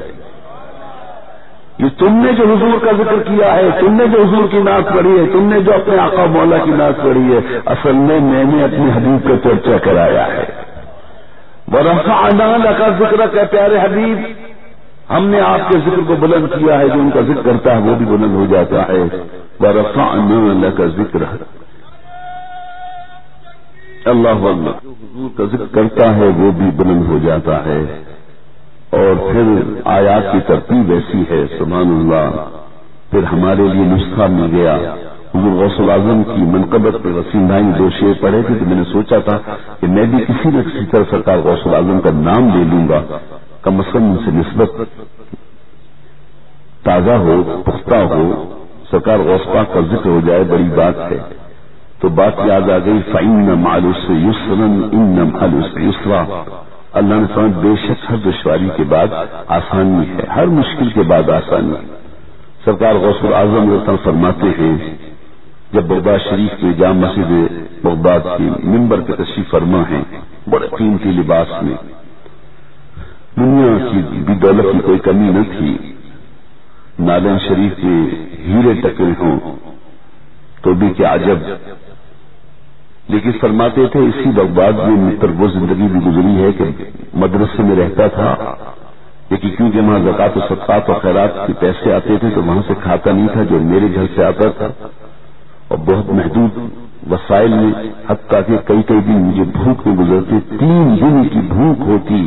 یہ تم نے جو حضور کا ذکر کیا ہے، تم نے جو حضور کی نعت پڑھی ہے، تم نے جو اپنے آقا مولا کی نعت پڑھی ہے، اصل میں میں نے اپنے حبیب کا چرچا کرایا ہے۔ وَرَفَعْنَا لَكَ ذِكْرَكَ، پیارے حبیب ہم نے آپ کے ذکر کو بلند کیا ہے، جو ان کا ذکر کرتا ہے وہ بھی بلند ہو جاتا ہے۔ وَرَفَعْنَا لَكَ ذِكْرَكَ، اللہ اکبر، جو حضور کا ذکر کرتا ہے وہ بھی بلند ہو جاتا ہے۔ اور پھر آیات کی ترتیب ایسی ہے سبحان اللہ، پھر ہمارے لیے نسخہ مل گیا۔ حضور غوث الاعظم کی منقبت پہ وسیم بھائی دو شعر پڑھے تھے تو میں نے سوچا تھا کہ میں بھی کسی نہ کسی طرح سرکار غوث الاعظم کا نام لے لوں گا، کم از کم ان سے نسبت تازہ ہو، پختہ ہو، سرکار غوث پاک کا ذکر ہو جائے، بڑی بات ہے۔ تو بات یاد آ گئی، فَإِنَّ مَعَ الْعُسْرِ يُسْرًا إِنَّ مَعَ الْعُسْرِ يُسْرًا، اللہ نے فرمایا بے شک ہر دشواری کے بعد آسانی ہے، ہر مشکل کے بعد آسانی ہے۔ سرکار غوث الاعظم رضی فرماتے ہیں جب بغداد شریف میں جامع مسجد بغداد کی منبر کے تشریف فرما ہیں، بڑے قیمتی لباس میں، دنیا کی بھی دولت کی کوئی کمی نہ تھی، نالین شریف میں ہیرے ٹکے ہوں تو بھی کیا عجب، لیکن فرماتے تھے اسی بغداد میں مجھ پر وہ زندگی بھی گزری ہے کہ مدرسے میں رہتا تھا، لیکن کیونکہ وہاں زکوٰۃ و صدقات و خیرات کے پیسے آتے تھے تو وہاں سے کھاتا نہیں تھا جو میرے گھر سے آتا تھا، اور بہت محدود وسائل میں، حتیٰ کہ کئی کئی دن مجھے بھوک میں گزرتے، تین دن کی بھوک ہوتی،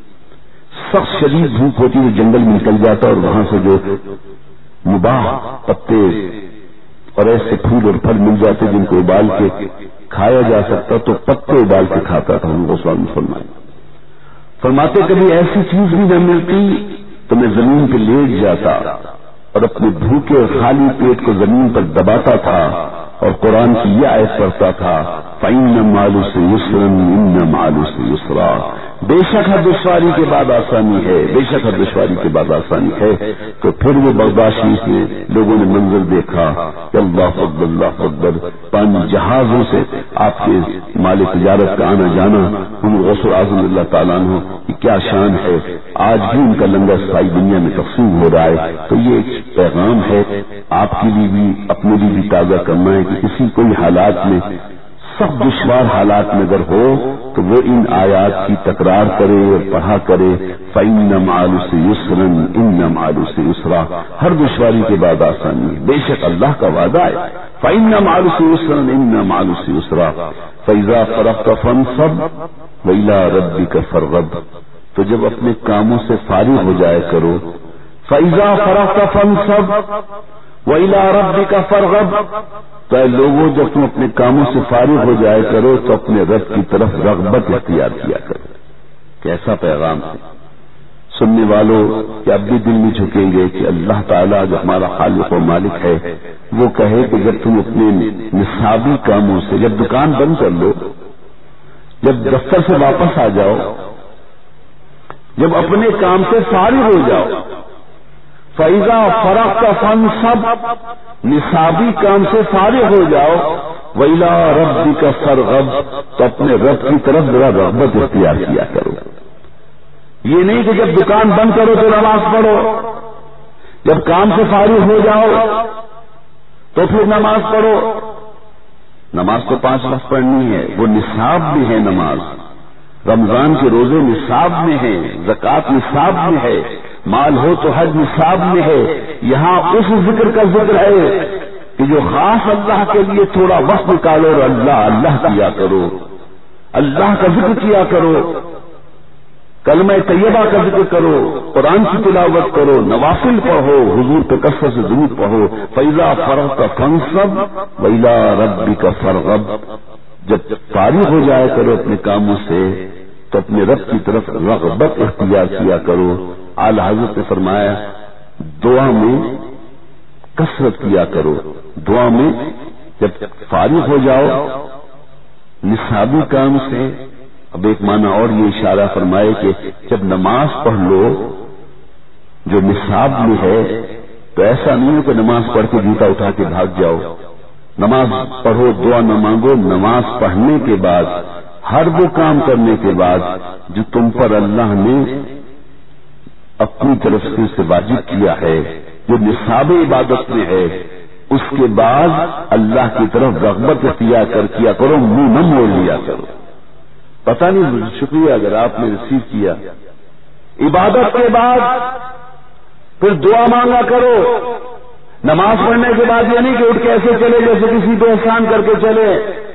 سخت شدید بھوک ہوتی، تو جنگل میں نکل جاتا اور وہاں سے جو مباح پتے اور ایسے پھول اور پھل مل جاتے جن کو ابال کے کھایا جا سکتا تو پتے ابال کے کھاتا تھا۔ ان کو سوال فرمائے فرماتے کبھی ایسی چیز بھی نہ ملتی تو میں زمین پہ لیٹ جاتا اور اپنے بھوکے اور خالی پیٹ کو زمین پر دباتا تھا اور قرآن کی یہ آیت پڑھتا تھا فَإِنَّ مَعَ الْعُسْرِ يُسْرًا إِنَّ مَعَ الْعُسْرِ يُسْرًا، بے شک ہر دشواری کے بعد آسانی ہے، بے شک ہر دشواری کے بعد آسانی ہے۔ تو پھر وہ بغداد شریف میں لوگوں نے منظر دیکھا کہ اللہ اکبر اللہ اکبر، پانی جہازوں سے آپ کے مال تجارت کا آنا جانا، ان غوث اعظم اللہ تعالیٰ عنہ کی کیا شان ہے، آج بھی ان کا لنگر ساری دنیا میں تقسیم ہو رہا ہے۔ تو یہ ایک پیغام ہے آپ کے لیے بھی، اپنے لیے بھی تازہ کرنا ہے کہ کسی کوئی حالات میں، سب دشوار حالات میں اگر ہو تو وہ ان آیات کی تکرار کرے اور پڑھا کرے فَإِنَّ مَعَ الْعُسْرِ يُسْرًا إِنَّ مَعَ الْعُسْرِ يُسْرًا، ہر دشواری کے بعد آسانی ہے، بے شک اللہ کا وعدہ ہے فَإِنَّ مَعَ الْعُسْرِ يُسْرًا إِنَّ مَعَ الْعُسْرِ يُسْرًا فَإِذَا فَرَغْتَ فَانصَبْ وَإِلَىٰ رَبِّكَ فَارْغَب، تو جب اپنے کاموں سے فارغ ہو جائے کرو، فَإِذَا فَرَغْتَ فَانصَبْ وَإِلَىٰ رَبِّكَ فَارْغَب، تو اے لوگوں جب تم اپنے کاموں سے فارغ ہو جائے کرو تو اپنے رب کی طرف رغبت اختیار کیا کرو۔ کیسا پیغام ہے سننے والوں کہ اب بھی دل میں جھکیں گے کہ اللہ تعالیٰ جو ہمارا خالق و مالک ہے وہ کہے کہ جب تم اپنے نصابی کاموں سے، جب دکان بند کر لو، جب دفتر سے واپس آ جاؤ، جب اپنے کام سے فارغ ہو جاؤ، فَإِذَا فَرَغْتَ فَانصَبْ، نصابی کام سے فارغ ہو جاؤ، وَإِلَىٰ رَبِّكَ فَارْغَب، تو اپنے رب کی طرف ذرا رغبت اختیار کیا کرو۔ یہ نہیں کہ جب دکان بند کرو تو نماز پڑھو، جب کام سے فارغ ہو جاؤ تو پھر نماز پڑھو۔ نماز تو پانچ وقت پڑھنی ہے، وہ نصاب میں ہے نماز، رمضان کے روزے نصاب میں ہیں، زکوٰۃ نصاب میں ہے، مال ہو تو حج نصاب میں ہے۔ یہاں اس ذکر کا ذکر ہے کہ جو خاص اللہ کے لیے تھوڑا وقت نکالو اور اللہ اللہ کیا کرو، اللہ کا ذکر کیا کرو، کلمہ طیبہ کا ذکر کرو، قرآن کی تلاوت کرو، نوافل پڑھو، حضور پہ کثرت سے درود پڑھو۔ فَإِذَا فَرَغْتَ فَانصَبْ وَإِلَىٰ رَبِّكَ فَارْغَب، جب فارغ ہو جائے کرو اپنے کاموں سے تو اپنے رب کی طرف رغبت اختیار کیا کرو۔ اعلیٰ حضرت نے فرمایا دعا میں کثرت کیا کرو، دعا میں جب فارغ ہو جاؤ نصابی کام سے۔ اب ایک معنی اور یہ اشارہ فرمائے کہ جب نماز پڑھ لو جو نصاب میں ہے تو ایسا نہیں ہے کہ نماز پڑھ کے جوتا اٹھا کے بھاگ جاؤ، نماز پڑھو، دعا نہ مانگو، نماز پڑھنے کے بعد، ہر وہ کام کرنے کے بعد جو تم پر اللہ نے اپنی طرف سے اسے واجب کیا ہے، جو نصاب عبادت میں ہے، اس کے بعد اللہ کی طرف رغبت اختیار کر کیا کرو، منہ نہ موڑ لیا کرو۔ پتہ نہیں، شکریہ اگر آپ نے ریسیو کیا۔ عبادت کے بعد پھر دعا مانگا کرو، نماز پڑھنے کے بعد یہ نہیں کہ اٹھ کے ایسے چلے جیسے کسی پہ احسان کر کے چلے،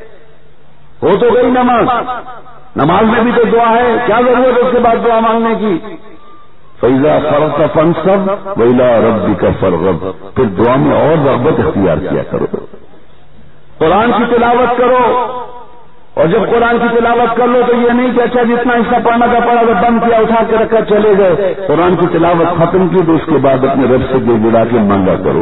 ہو تو گئی نماز، نماز میں بھی تو دعا ہے، کیا ضرورت ہے اس کے بعد دعا مانگنے کی؟ فَإِذَا فَرَغْتَ فَانصَبْ وَإِلَىٰ رَبِّكَ فَارْغَب، پھر دعا میں اور رغبت اختیار کیا کرو، قرآن کی تلاوت کرو، اور جب قرآن کی تلاوت کر لو تو یہ نہیں کہ اچھا جتنا حصہ پڑھنا کا پڑھا تو بند کیا، اٹھا کے رکھا چلے گئے، قرآن کی تلاوت ختم کی تو اس کے بعد اپنے رب سے گڑ گڑا کے مانگا کرو،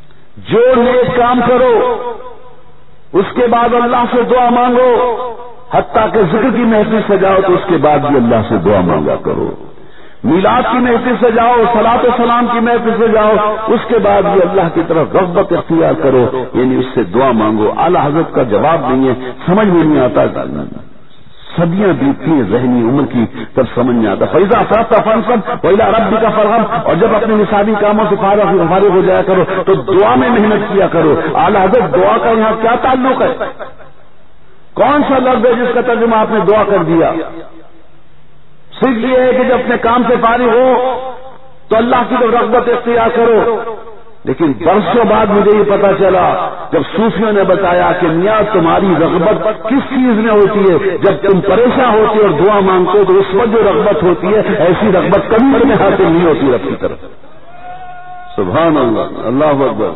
جو نیک کام کرو اس کے بعد اللہ سے دعا مانگو، حتیٰ کہ ذکر کی محفل سجاؤ تو اس کے بعد بھی اللہ سے دعا مانگا کرو، میلاد کی محفل سے جاؤ، صلاۃ و سلام کی محفل سے جاؤ، اس کے بعد بھی اللہ کی طرف رغبت اختیار کرو، یعنی اس سے دعا مانگو۔ اعلیٰ حضرت کا جواب نہیں ہے، سمجھ میں نہیں آتا، صدیاں بیتتی ہیں ذہنی عمر کی، تب سمجھ نہیں آتا۔ فیضا فرغت فانصب وإلی ربک فارغب، اور جب اپنے نصابی کاموں سے فارغ فارغ ہو جایا کرو تو دعا میں محنت کیا کرو۔ اعلیٰ حضرت دعا کا یہاں کیا تعلق ہے؟ کون سا لفظ ہے جس کا ترجمہ آپ نے دعا کر دیا؟ صرف یہ ہے کہ جب اپنے کام سے فارغ ہو تو اللہ کی طرف رغبت اختیار کرو۔ لیکن برسوں بعد مجھے یہ پتا چلا جب صوفیوں نے بتایا کہ میاں تمہاری رغبت کس چیز میں ہوتی ہے، جب تم پریشان ہوتے اور دعا مانگتے ہو تو اس وقت جو رغبت ہوتی ہے ایسی رغبت کبھی تمہیں حاصل نہیں ہوتی رب کی طرف۔ سبحان اللہ، اللہ اکبر،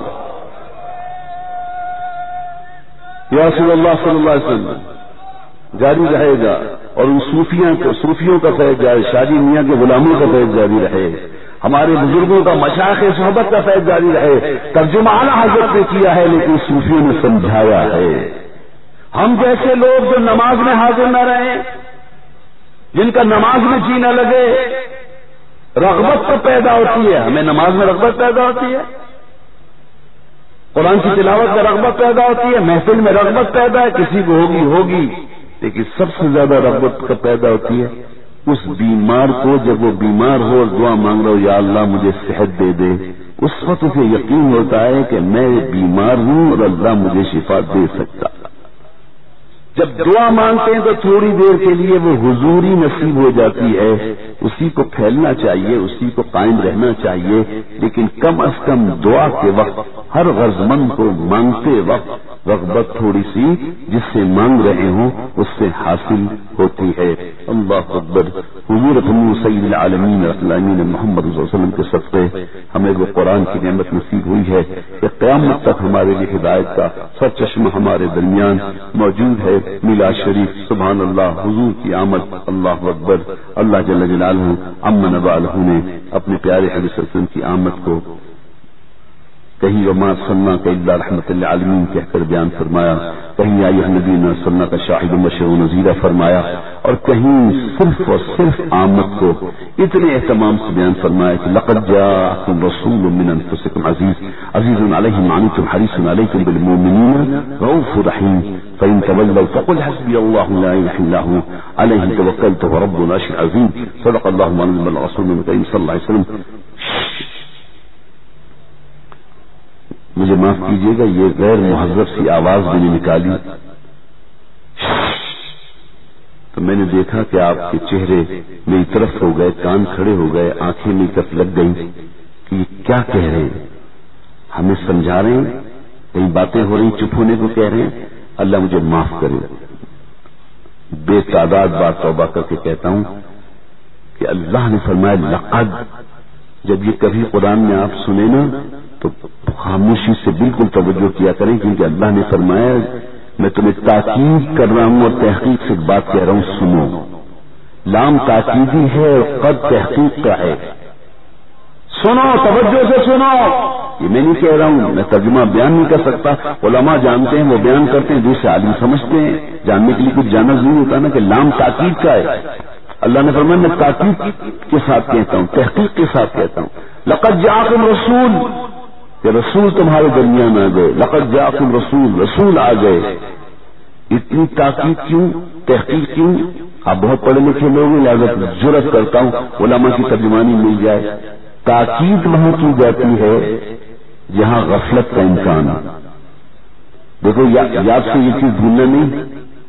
یا رسول اللہ صلی اللہ علیہ وسلم جاری رہے گا، اور ان صوفیوں کو صوفیوں کا فیض جاری، شادی میاں کے غلاموں کا فیض جاری رہے، ہمارے بزرگوں کا مشائخ صحبت کا فیض جاری رہے۔ ترجمہ اعلیٰ حضرت نے کیا ہے لیکن صوفیوں نے سمجھایا ہے۔ ہم جیسے لوگ جو نماز میں حاضر نہ رہیں، جن کا نماز میں جی نہ لگے، رغبت تو پیدا ہوتی ہے، ہمیں نماز میں رغبت پیدا ہوتی ہے، قرآن کی تلاوت میں رغبت پیدا ہوتی ہے، محفل میں رغبت پیدا ہے، کسی کو ہوگی ہوگی لیکن سب سے زیادہ رغبت کا پیدا ہوتی ہے اس بیمار کو جب وہ بیمار ہو اور دعا مانگ رہا ہو یا اللہ مجھے صحت دے دے، اس وقت اسے یقین ہوتا ہے کہ میں بیمار ہوں اور اللہ مجھے شفا دے سکتا۔ جب دعا مانگتے ہیں تو تھوڑی دیر کے لیے وہ حضوری نصیب ہو جاتی ہے، اسی کو پھیلنا چاہیے، اسی کو قائم رہنا چاہیے، لیکن کم از کم دعا کے وقت ہر غرض مند کو مانگتے وقت رغبت تھوڑی سی جس سے مانگ رہے ہوں اس سے حاصل ہوتی ہے۔ اللہ اکبر۔ حضور سید العالمین العالمین محمد صلی اللہ علیہ وسلم کے صدقے ہمیں وہ قرآن کی نعمت نصیب ہوئی ہے کہ قیامت تک ہمارے لیے ہدایت کا سر چشمہ ہمارے درمیان موجود ہے۔ میلاد شریف، سبحان اللہ، حضور کی آمد، اللہ اکبر۔ اللہ جل جلالہ امن نبالہ نے اپنے پیارے حبیب صلی اللہ علیہ وسلم کی آمد کو کہیں وما صلی کا الا رحمت للعالمین کہہ کر بیان فرمایا، کہیں یا ایھا النبی صلی کا شاہد مبشر و نذیر فرمایا، اور کہیں صرف اور صرف آمد کو اتنے اہتمام سے بیان فرمایا کہ لقد جاءکم رسول من انفسکم عزیز عزیز علیہ ما عنتم حریص علیکم بالمؤمنین رؤوف رحیم فإن تولوا فقل حسبی اللہ لا الہ الا هو علیہ توکلت ورب العرش العظیم۔ صدق اللہ مولانا الرسول الکریم صلی اللہ علیہ وسلم۔ مجھے معاف کیجیے گا، یہ غیر مہذب سی آواز میں نے نکالی تو میں نے دیکھا کہ آپ کے چہرے میری طرف ہو گئے، کان کھڑے ہو گئے، آنکھیں میری طرف لگ گئیں کہ یہ کیا کہہ رہے ہیں، ہمیں سمجھا رہے ہیں، کئی باتیں ہو رہی چپ ہونے کو کہہ رہے ہیں۔ اللہ مجھے معاف کرے، بے تعداد بار توبہ کر کے کہتا ہوں کہ اللہ نے فرمایا لقد، جب یہ کبھی قرآن میں آپ سنیں نا تو خاموشی سے بالکل توجہ کیا کریں، کیونکہ اللہ نے فرمایا میں تمہیں تاکید کر رہا ہوں اور تحقیق سے بات کہہ رہا ہوں، سنو۔ لام تاکیدی ہے اور قد تحقیق کا ہے، سنو، توجہ سے سنو۔ یہ میں نہیں کہہ رہا ہوں، میں ترجمہ بیان نہیں کر سکتا، علماء جانتے ہیں، وہ بیان کرتے ہیں، دوسرے عالم سمجھتے ہیں، جاننے کے لیے کچھ جانا ضروری ہوتا نا کہ لام تاکید کا ہے۔ اللہ نے فرمایا میں تاکید کے ساتھ کہتا ہوں، تحقیق کے ساتھ کہتا ہوں۔ لقد جاءکم رسول، کہ رسول تمہارے درمیان آ گئے، لقد جاءکم رسول، رسول آ گئے۔ اتنی تاکید کیوں، تحقیق کیوں؟ آپ بہت پڑھے لکھے لوگ ہیں، لہٰذا جرأت کرتا ہوں علماء کی ترجمانی مل جائے۔ تاکید وہاں کی جاتی ہے جہاں غفلت کا امکان ہے۔ دیکھو یاد سے یہ چیز بھولنا نہیں،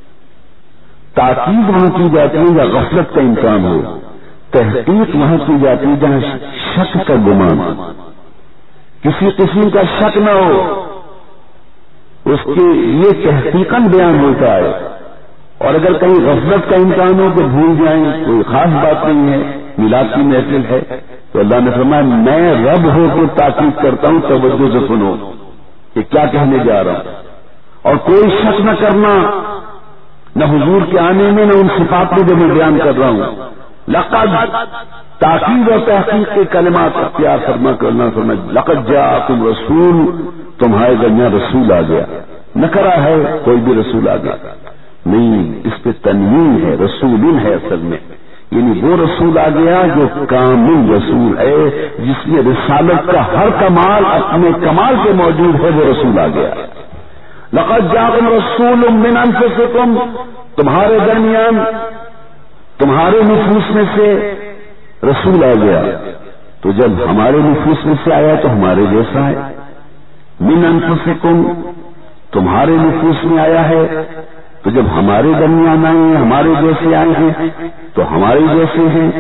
تاکید وہاں کی جاتی ہے جہاں غفلت کا امکان ہو، تحقیق وہاں کی جاتی ہے جہاں شک کا گمان، کسی قسم کا شک نہ ہو، اس کے لیے تحقیقاً بیان ہوتا ہے۔ اور اگر کہیں غفلت کا امکان ہو تو بھول جائیں، کوئی خاص بات نہیں ہے، میلاد کی محفل ہے تو اللہ نے فرمایا میں رب ہو کے تاکید کرتا ہوں، توجہ سے سنو کہ کیا کہنے جا رہا ہوں، اور کوئی شک نہ کرنا، نہ حضور کے آنے میں، نہ ان صفات میں جو میں بیان کر رہا ہوں۔ لقد، تاکید اور تحقیق کے کلمات اختیار فرما کر اللہ فرمایا لقد جاءکم رسول، تمہارے درمیان رسول آ گیا، نہ کرا ہے کوئی بھی رسول آ گیا۔ نہیں، اس پہ تنوین ہے، رسول ہے اصل میں، یعنی وہ رسول آ گیا جو کامل رسول ہے، جس میں رسالت کا ہر کمال اپنے کمال کے موجود ہے، وہ رسول آ گیا۔ لقد جاءکم رسول من انفسکم، تمہارے درمیان تمہارے نفوس میں سے رسول آ گیا، تو جب ہمارے نفوس میں سے آیا تو ہمارے جیسا ہے۔ من انفسکم، تمہارے نفوس میں آیا ہے، تو جب ہمارے درمیان آئے ہیں، ہمارے جیسے آئے ہیں تو ہمارے جیسے ہیں۔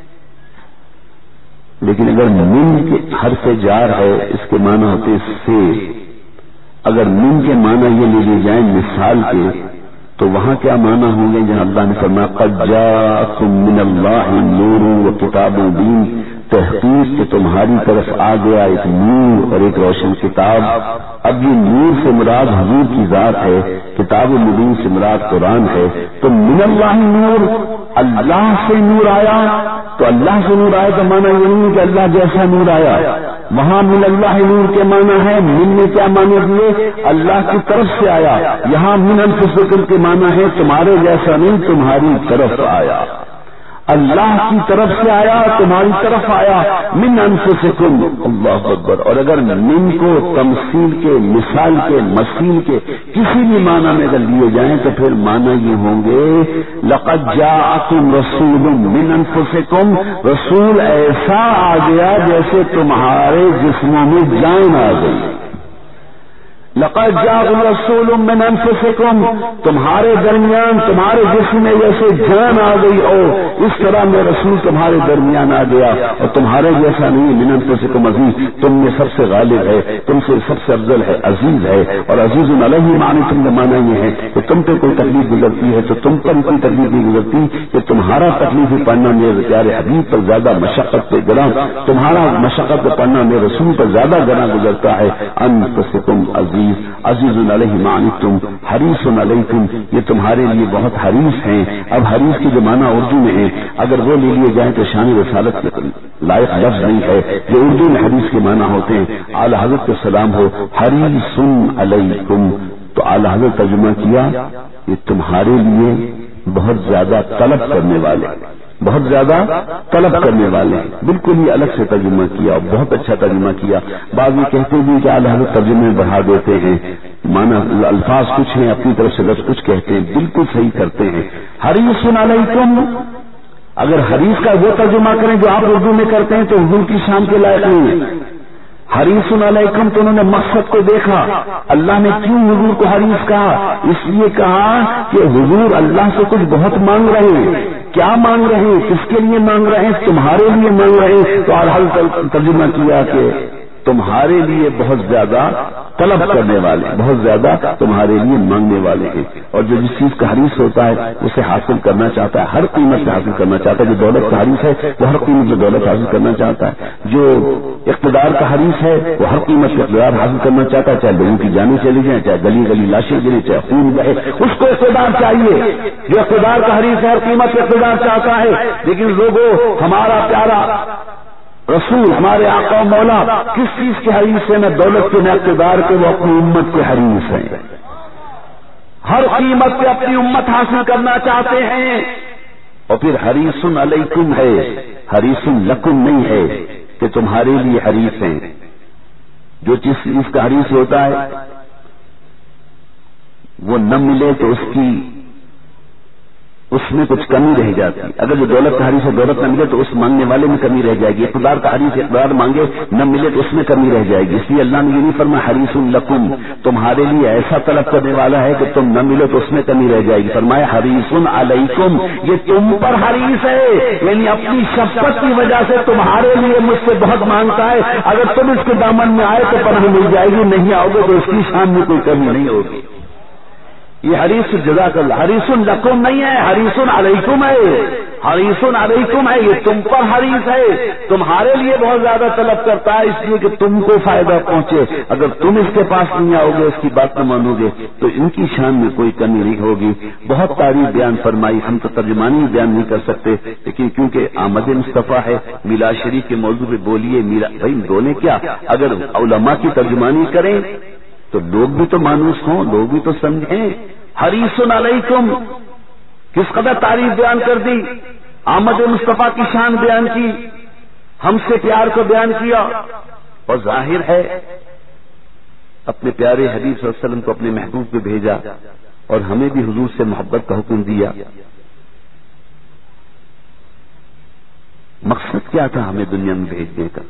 لیکن اگر من کے حرف جار ہے، اس کے معنی ہوتے سے، اگر من کے معنی یہ لے لیے جائیں مثال کے، تو وہاں کیا معنی ہوں گے جہاں اللہ نے فرمایا قد جاءکم من اللہ نور و کتاب مبین، تحقیق کہ تمہاری طرف آ گیا ایک نور اور ایک روشن کتاب۔ اب یہ نور سے مراد حضور کی ذات ہے، کتاب مبین سے مراد قرآن ہے۔ تو من اللہ نور، اللہ سے نور آیا، تو اللہ سے نور آیا تو معنی یہ نہیں کہ اللہ جیسا نور آیا، وہاں من اللہ نور کے معنی ہے، من نے کیا معنی دیے؟ اللہ کی طرف سے آیا۔ یہاں من انفسکم کے معنی ہے تمہارے جیسا نہیں، تمہاری طرف آیا، اللہ کی طرف سے آیا، تمہاری طرف آیا۔ من انفسکم، اللہ اکبر۔ اور اگر من کو تمثیل کے، مثال کے، مثیل کے کسی بھی معنی میں اگر لیے جائیں تو پھر معنی یہ ہوں گے لقد جاءکم رسول من انفسکم، رسول ایسا آ گیا جیسے تمہارے جسموں میں جان آ گئی۔ لقد جاءکم رسول من انفسکم، تمہارے درمیان تمہارے جسم میں جیسے جان آ گئی، اور اس طرح میں رسول تمہارے درمیان آ گیا، اور تمہارے جیسا نہیں، من انفسکم عزیز، تم میں سب سے غالب ہے، تم سے سب سے افضل ہے، عزیز ہے۔ اور عزیز علیہ معنی تم کا معنی یہ ہے کہ تم پہ کوئی تکلیف گزرتی ہے تو تم پر کوئی تکلیف نہیں گزرتی، کہ تمہارا تکلیف پڑھنا میرے پیارے حبیب پر زیادہ مشقت پہ گراں، تمہارا مشقت پہ پڑھنا میرے رسول پر زیادہ گراں گزرتا ہے۔ انفسکم عزیز، عزیز علیہ معنتم حریص علیکم، یہ تمہارے لیے بہت حریص ہیں۔ اب حریص کی جو معنی اردو میں ہے اگر وہ لے لیے جائیں تو شان رسالت کے لائق لفظ نہیں ہے، جو اردو میں حریص کے معنی ہوتے ہیں۔ اعلی حضرت کے سلام ہو، حریص علیکم، تو اعلی حضرت ترجمہ کیا یہ تمہارے لیے بہت زیادہ طلب کرنے والے، بہت زیادہ طلب کرنے والے، بالکل یہ الگ سے ترجمہ کیا اور بہت اچھا ترجمہ کیا۔ بعض یہ کہتے بھی کہ اعلی حضرت ترجمے بڑھا دیتے ہیں، معنی الفاظ کچھ ہیں، اپنی طرف سے لفظ کچھ کہتے ہیں، بالکل صحیح کرتے ہیں۔ حریص علیکم، اگر حریص کا وہ ترجمہ کریں جو آپ اردو میں کرتے ہیں تو حضور کی شان کے لائق نہیں ہے۔ حریص علیکم تو انہوں نے مقصد کو دیکھا، اللہ نے کیوں حضور کو حریص کہا؟ اس لیے کہا کہ حضور اللہ سے کچھ بہت مانگ رہے ہیں۔ کیا مانگ رہے ہیں؟ کس کے لیے مانگ رہے ہیں؟ تمہارے لیے مانگ رہے ہیں۔ تو الحال ترجمہ کیا کہ تمہارے لیے بہت زیادہ طلب کرنے والے، بہت زیادہ تمہارے لیے مانگنے والے ہیں۔ اور جو جس چیز کا حریص ہوتا ہے اسے حاصل کرنا چاہتا ہے، ہر قیمت سے حاصل کرنا چاہتا ہے۔ جو دولت کا حریص ہے وہ ہر قیمت سے دولت حاصل کرنا چاہتا ہے، جو اقتدار کا حریص ہے وہ ہر قیمت سے اقتدار حاصل کرنا چاہتا ہے، چاہے لوگوں کی جانیں چلی جائیں، چاہے گلی گلی لاشیں گریں، چاہے خون بہے، اس کو اقتدار چاہیے۔ جو اقتدار کا حریص ہے ہر قیمت سے اقتدار چاہتا ہے۔ لیکن لوگوں، ہمارا پیارا رسول، ہمارے آقا و مولا کس چیز کے حریص ہیں؟ نہ دولت کے نہ اقتدار کے، وہ اپنی امت کے حریص ہیں۔ ہر قیمت پہ اپنی امت حاصل کرنا چاہتے ہیں۔ اور پھر حریص علیکم ہے، حریص لکم نہیں ہے کہ تمہارے لیے حریص ہیں۔ جو چیز اس کا حریص ہوتا ہے وہ نہ ملے تو اس کی اس میں کچھ کمی رہ جاتی۔ اگر جو دولت کا حریص ہے دولت نہ ملے تو اس مانگنے والے میں کمی رہ جائے گی۔ اقتدار کا حریص اقتدار مانگے نہ ملے تو اس میں کمی رہ جائے گی۔ اس لیے اللہ نے یہ نہیں فرمایا حریص لکم، تمہارے لیے ایسا طلب کرنے والا ہے کہ تم نہ ملے تو اس میں کمی رہ جائے گی۔ فرمایا حریص علیکم، یہ تم پر حریص ہے، یعنی اپنی شفقت کی وجہ سے تمہارے لیے مجھ سے بہت مانگتا ہے۔ اگر تم اس کے دامن میں آئے تو پناہ مل جائے گی، نہیں آؤ گے تو اس کی شان میں کوئی کمی نہیں ہوگی۔ یہ حریص جزاک اللہ، حریص لکم نہیں ہے، حریص علیکم ہے، حریص علیکم ہے، یہ تم پر حریص ہے، تمہارے لیے بہت زیادہ طلب کرتا ہے، اس لیے کہ تم کو فائدہ پہنچے۔ اگر تم اس کے پاس نہیں آؤ گے، اس کی بات نہ مانو گے تو ان کی شان میں کوئی کمی نہیں ہوگی۔ بہت تعریف بیان فرمائی، ہم تو ترجمانی بیان نہیں کر سکتے، لیکن کیونکہ آمد مصطفیٰ ہے، میلاد شریف کے موضوع پہ بولیے، میرا بھائی بولے کیا؟ اگر علماء کی ترجمانی کریں تو لوگ بھی تو مانوس ہوں، لوگ بھی تو سمجھیں۔ حریص علیکم، کس قدر تعریف بیان کر دی، آمد مصطفیٰ کی شان بیان کی، ہم سے پیار کو بیان کیا، اور ظاہر ہے اپنے پیارے حبیب صلی اللہ علیہ وسلم کو اپنے محبوب پہ بھیجا اور ہمیں بھی حضور سے محبت کا حکم دیا۔ مقصد کیا تھا ہمیں دنیا میں بھیجنے کا؟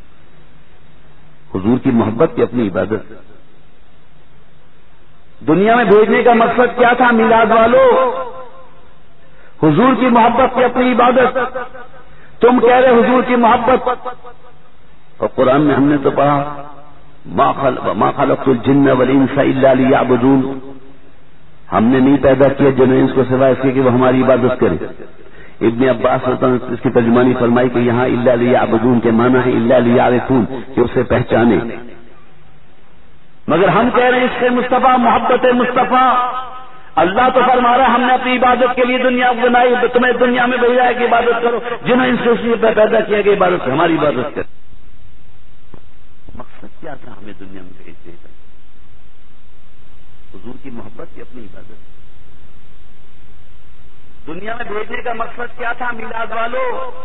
حضور کی محبت کی اپنی عبادت۔ دنیا میں بھیجنے کا مقصد کیا تھا میلاد والو؟ حضور کی محبت کی اپنی عبادت۔ تم کہہ رہے حضور کی محبت، اور قرآن میں ہم نے تو پڑھا ما خلقت الجن والانس الا لیعبدون، ہم نے نہیں پیدا کیا جن و انس کو سوائے اس کے کہ وہ ہماری عبادت کریں۔ ابن عباس اس کی ترجمانی فرمائی کہ یہاں الا لیعبدون کے معنی ہے الا لیعرفون، کہ اسے پہچانے۔ مگر ہم کہہ رہے ہیں اس سے مصطفیٰ، محبت مصطفیٰ۔ اللہ تو فرما رہا ہے ہم نے اپنی عبادت کے لیے دنیا کو بنائی، تمہیں دنیا میں بھیجا ہے کہ عبادت کرو، جنہوں نے اس لیے پیدا کیا کہ عبادت، ہماری عبادت کرو۔ مقصد کیا تھا ہمیں دنیا میں بھیجنے کا؟ حضور کی محبت کی اپنی عبادت۔ دنیا میں بھیجنے کا مقصد کیا تھا میلاد والو؟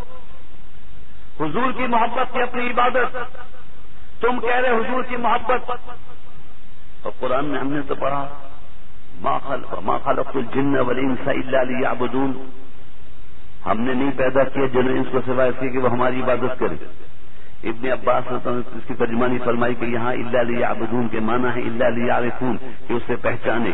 حضور کی محبت کی اپنی عبادت۔ تم کہہ رہے حضور کی محبت، اور قرآن میں ہم نے تو پڑھا ما خلقت الجن والانس الا لیعبدون، ہم نے نہیں پیدا کیا جن و انس کو سوائے اس کے کہ وہ ہماری عبادت کرے۔ ابن عباس نے اس کی ترجمانی فرمائی کہ یہاں الا لیعبدون کے معنی ہے الا لیعرفون، کہ اسے پہچانے۔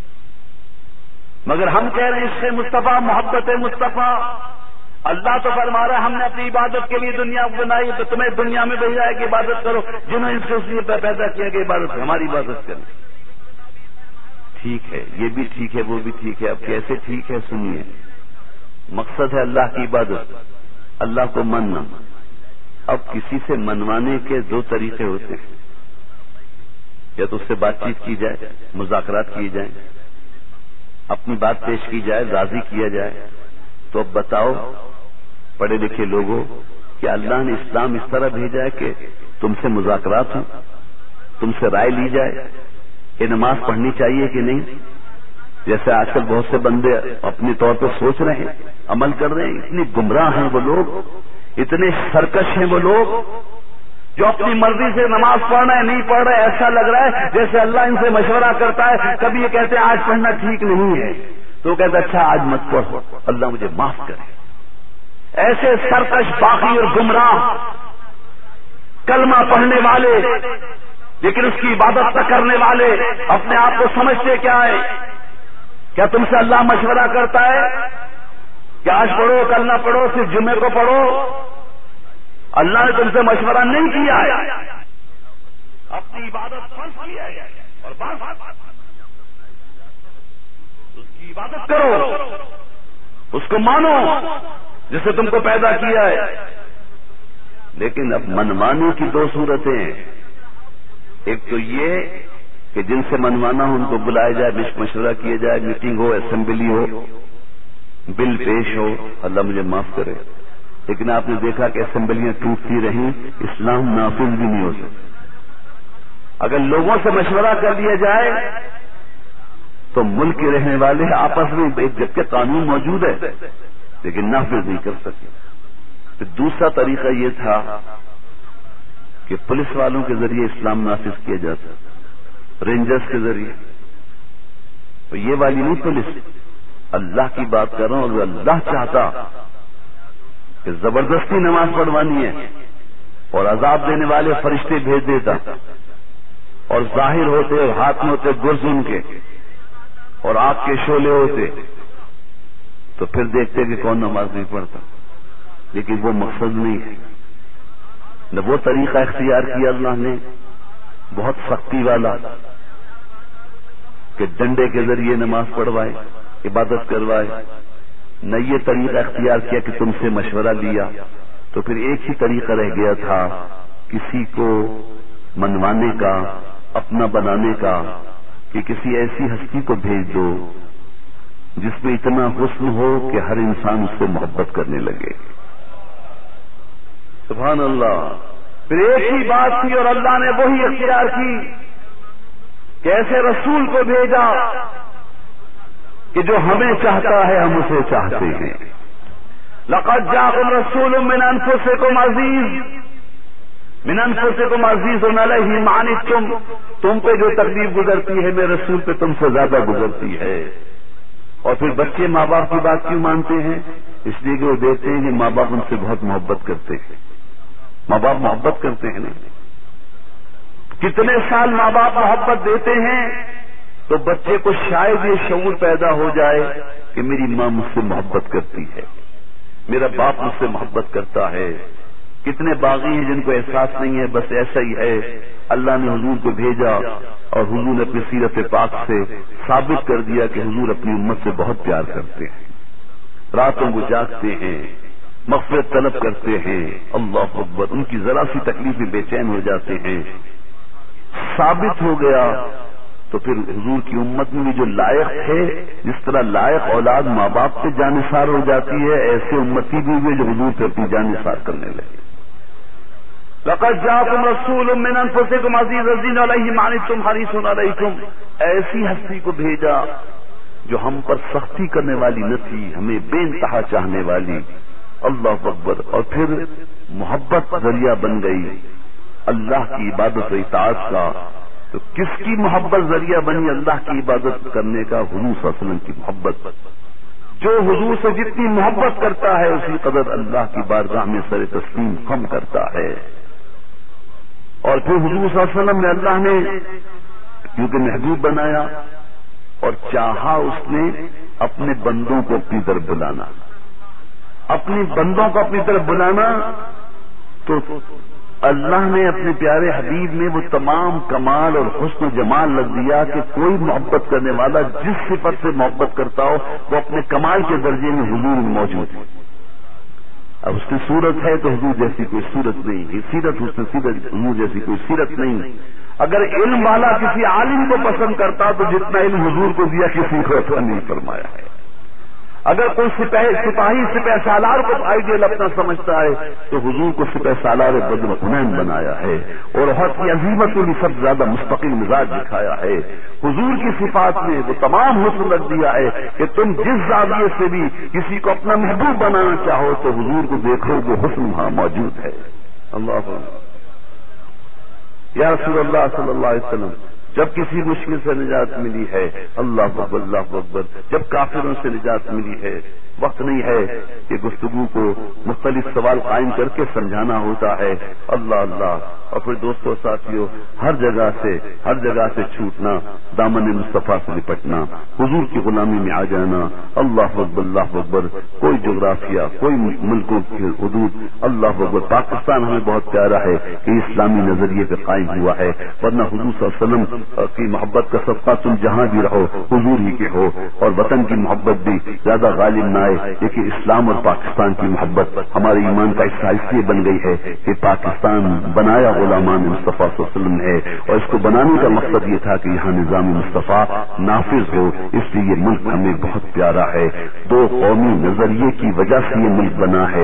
مگر ہم کہہ رہے ہیں اس سے مصطفیٰ، محبت مصطفیٰ۔ اللہ تو فرما رہا ہے ہم نے اپنی عبادت کے لیے دنیا کو بنائی، تو تمہیں دنیا میں بھیجا ہے کہ عبادت کرو، جنہوں نے اس کو اس لیے پیدا کیا کہ عبادت، ہماری عبادت کریں۔ ٹھیک ہے، یہ بھی ٹھیک ہے، وہ بھی ٹھیک ہے۔ اب کیسے ٹھیک ہے سنیے۔ مقصد ہے اللہ کی عبادت، اللہ کو ماننا۔ اب کسی سے منوانے کے دو طریقے ہوتے ہیں، یا تو اس سے بات چیت کی جائے، مذاکرات کیے جائیں، اپنی بات پیش کی جائے، راضی کیا جائے۔ تو اب بتاؤ پڑھے لکھے لوگوں، کہ اللہ نے اسلام اس طرح بھیجا ہے کہ تم سے مذاکرات ہوں، تم سے رائے لی جائے کہ نماز پڑھنی چاہیے کہ نہیں؟ جیسے آج کل بہت سے بندے اپنے طور پہ سوچ رہے ہیں، عمل کر رہے ہیں۔ اتنے گمراہ ہیں وہ لوگ، اتنے سرکش ہیں وہ لوگ، جو اپنی مرضی سے نماز پڑھ رہے ہیں، نہیں پڑھ رہے، ایسا لگ رہا ہے جیسے اللہ ان سے مشورہ کرتا ہے۔ کبھی یہ کہتے ہیں آج پڑھنا ٹھیک نہیں ہے، تو وہ کہتے ہیں اچھا آج مت پڑھو، اللہ مجھے معاف کرے۔ ایسے سرکش، باغی اور گمراہ، کلمہ پڑھنے والے لیکن اس کی عبادت نہ کرنے والے، اپنے آپ کو سمجھتے کیا ہے؟ کیا تم سے اللہ مشورہ کرتا ہے کہ آج پڑھو کل نہ پڑھو، صرف جمعے کو پڑھو؟ اللہ نے تم سے مشورہ نہیں کیا ہے، اپنی عبادت فرض کیا ہے، اور بات اس کی عبادت کرو، اس کو مانو جس نے تم کو پیدا کیا ہے۔ لیکن اب منوانے کی دو صورتیں ہیں، ایک تو یہ کہ جن سے منوانا ہو ان کو بلایا جائے، مشورہ کیا جائے، میٹنگ ہو، اسمبلی ہو، بل پیش ہو، اللہ مجھے معاف کرے۔ لیکن آپ نے دیکھا کہ اسمبلیاں ٹوٹتی رہیں، اسلام نافذ بھی نہیں ہو سکتا۔ اگر لوگوں سے مشورہ کر لیا جائے تو ملک کے رہنے والے آپس میں، جبکہ قانون موجود ہے لیکن نافذ نہیں کر سکے۔ پھر دوسرا طریقہ یہ تھا کہ پولیس والوں کے ذریعے اسلام نافذ کیا جاتا، رینجرز کے ذریعے۔ تو یہ والی نہیں پولیس، اللہ کی بات کر رہا ہوں، اور اللہ چاہتا کہ زبردستی نماز پڑھوانی ہے اور عذاب دینے والے فرشتے بھیج دیتا، اور ظاہر ہوتے اور ہاتھ میں ہوتے گرز ان کے، اور آگ کے شعلے ہوتے، تو پھر دیکھتے کہ کون نماز نہیں پڑھتا۔ لیکن وہ مقصد نہیں ہے، نہ وہ طریقہ اختیار کیا اللہ نے بہت سختی والا کہ ڈنڈے کے ذریعے نماز پڑھوائے، عبادت کروائے، نہ یہ طریقہ اختیار کیا کہ تم سے مشورہ لیا۔ تو پھر ایک ہی طریقہ رہ گیا تھا کسی کو منوانے کا، اپنا بنانے کا، کہ کسی ایسی ہستی کو بھیج دو جس میں اتنا حسن ہو کہ ہر انسان اس سے محبت کرنے لگے۔ سبحان اللہ۔ پھر ایک ہی بات تھی اور اللہ نے وہی اختیار کی کہ ایسے رسول کو بھیجا کہ جو ہمیں چاہتا ہے ہم اسے چاہتے ہیں. لقد جاءكم رسول من انفسكم عزیز من انفسكم عزیز علیہ ما عنتم، تم پہ جو تکلیف گزرتی ہے میرے رسول پہ تم سے زیادہ گزرتی ہے. اور پھر بچے ماں باپ کی بات کیوں مانتے ہیں؟ اس لیے کہ وہ دیتے ہیں کہ ماں باپ ان سے بہت محبت کرتے ہیں. ماں باپ محبت کرتے ہیں نا. کتنے سال ماں باپ محبت دیتے ہیں تو بچے کو شاید یہ شعور پیدا ہو جائے کہ میری ماں مجھ سے محبت کرتی ہے، میرا باپ مجھ سے محبت کرتا ہے. کتنے باغی ہیں جن کو احساس نہیں ہے، بس ایسا ہی ہے. اللہ نے حضور کو بھیجا اور حضور نے اپنی سیرت پاک سے ثابت کر دیا کہ حضور اپنی امت سے بہت پیار کرتے ہیں. راتوں کو جاگتے ہیں، مغفرت طلب کرتے ہیں. اللہ اکبر. ان کی ذرا سی تکلیف میں بے چین ہو جاتے ہیں. ثابت ہو گیا تو پھر حضور کی امت میں بھی جو لائق تھے، جس طرح لائق اولاد ماں باپ سے جانثار ہو جاتی ہے، ایسے امتی بھی ہوئے جو حضور سے اپنی جانثار کرنے لگے. لقد جاءكم رسول من انفسكم عزیز علیہ ما عنتم حریص علیکم، ایسی ہستی کو بھیجا جو ہم پر سختی کرنے والی نہ تھی، ہمیں بے انتہا چاہنے والی. اللہ اکبر. اور پھر محبت ذریعہ بن گئی اللہ کی عبادت و اطاعت کا. تو کس کی محبت ذریعہ بنی اللہ کی عبادت کرنے کا؟ حضور صلی اللہ علیہ وسلم کی محبت. جو حضور سے جتنی محبت کرتا ہے اسی قدر اللہ کی بارگاہ میں سر تسلیم کم کرتا ہے. اور پھر حضور صلی اللہ علیہ وسلم نے اللہ نے کیونکہ محبوب بنایا اور چاہا اس نے اپنے بندوں کو اپنی طرف بلانا. اپنی بندوں کو اپنی طرف بلانا تو اللہ نے اپنے پیارے حبیب میں وہ تمام کمال اور حسن و جمال لگ دیا کہ کوئی محبت کرنے والا جس صفت سے محبت کرتا ہو وہ اپنے کمال کے درجے میں حضور میں موجود ہے. اب اس کی صورت ہے تو حضور جیسی کوئی صورت نہیں، سیرت اس نے سیرت حضور جیسی کوئی سیرت نہیں. اگر علم والا کسی عالم کو پسند کرتا تو جتنا علم حضور کو دیا کسی کو ایسا نہیں فرمایا ہے. اگر کوئی سپاہی سپاہی سپہ سالار کو آئیڈیل اپنا سمجھتا ہے تو حضور کو سپہ سالار بدر حنین بنایا ہے اور حق کی عظیمت میں سب زیادہ مستقل مزاج دکھایا ہے. حضور کی صفات میں وہ تمام حسن رکھ دیا ہے کہ تم جس زاویے سے بھی کسی کو اپنا محبوب بنانا چاہو تو حضور کو دیکھو وہ حسن وہاں موجود ہے. اللہ یا رسول اللہ صلی اللہ علیہ وسلم، جب کسی مشکل سے نجات ملی ہے، اللہ اکبر اللہ اکبر، جب کافروں سے نجات ملی ہے، وقت نہیں ہے کہ گفتگو کو مختلف سوال قائم کر کے سمجھانا ہوتا ہے. اللہ اللہ. اور پھر دوستوں ساتھیوں، ہر جگہ سے ہر جگہ سے چھوٹنا، دامن مصطفیٰ سے لپٹنا، حضور کی غلامی میں آ جانا. اللہ اکبر اللہ اکبر. کوئی جغرافیہ، کوئی ملکوں کی حدود، اللہ اکبر. پاکستان ہمیں بہت پیارا ہے کہ اسلامی نظریے پہ قائم ہوا ہے، ورنہ حضور صلی اللہ علیہ وسلم کی محبت کا صدقہ تم جہاں بھی رہو حضور ہی کے ہو. اور وطن کی محبت بھی زیادہ غالب نہ آئے، لیکن اسلام اور پاکستان کی محبت ہمارے ایمان کا حصہ اس لیے بن گئی ہے کہ پاکستان بنایا غلامان مصطفیٰ صلی اللہ علیہ وسلم ہے، اور اس کو بنانے کا مقصد یہ تھا کہ یہاں نظام مصطفیٰ نافذ ہو. اس لیے یہ ملک ہمیں بہت پیارا ہے. دو قومی نظریے کی وجہ سے یہ ملک بنا ہے.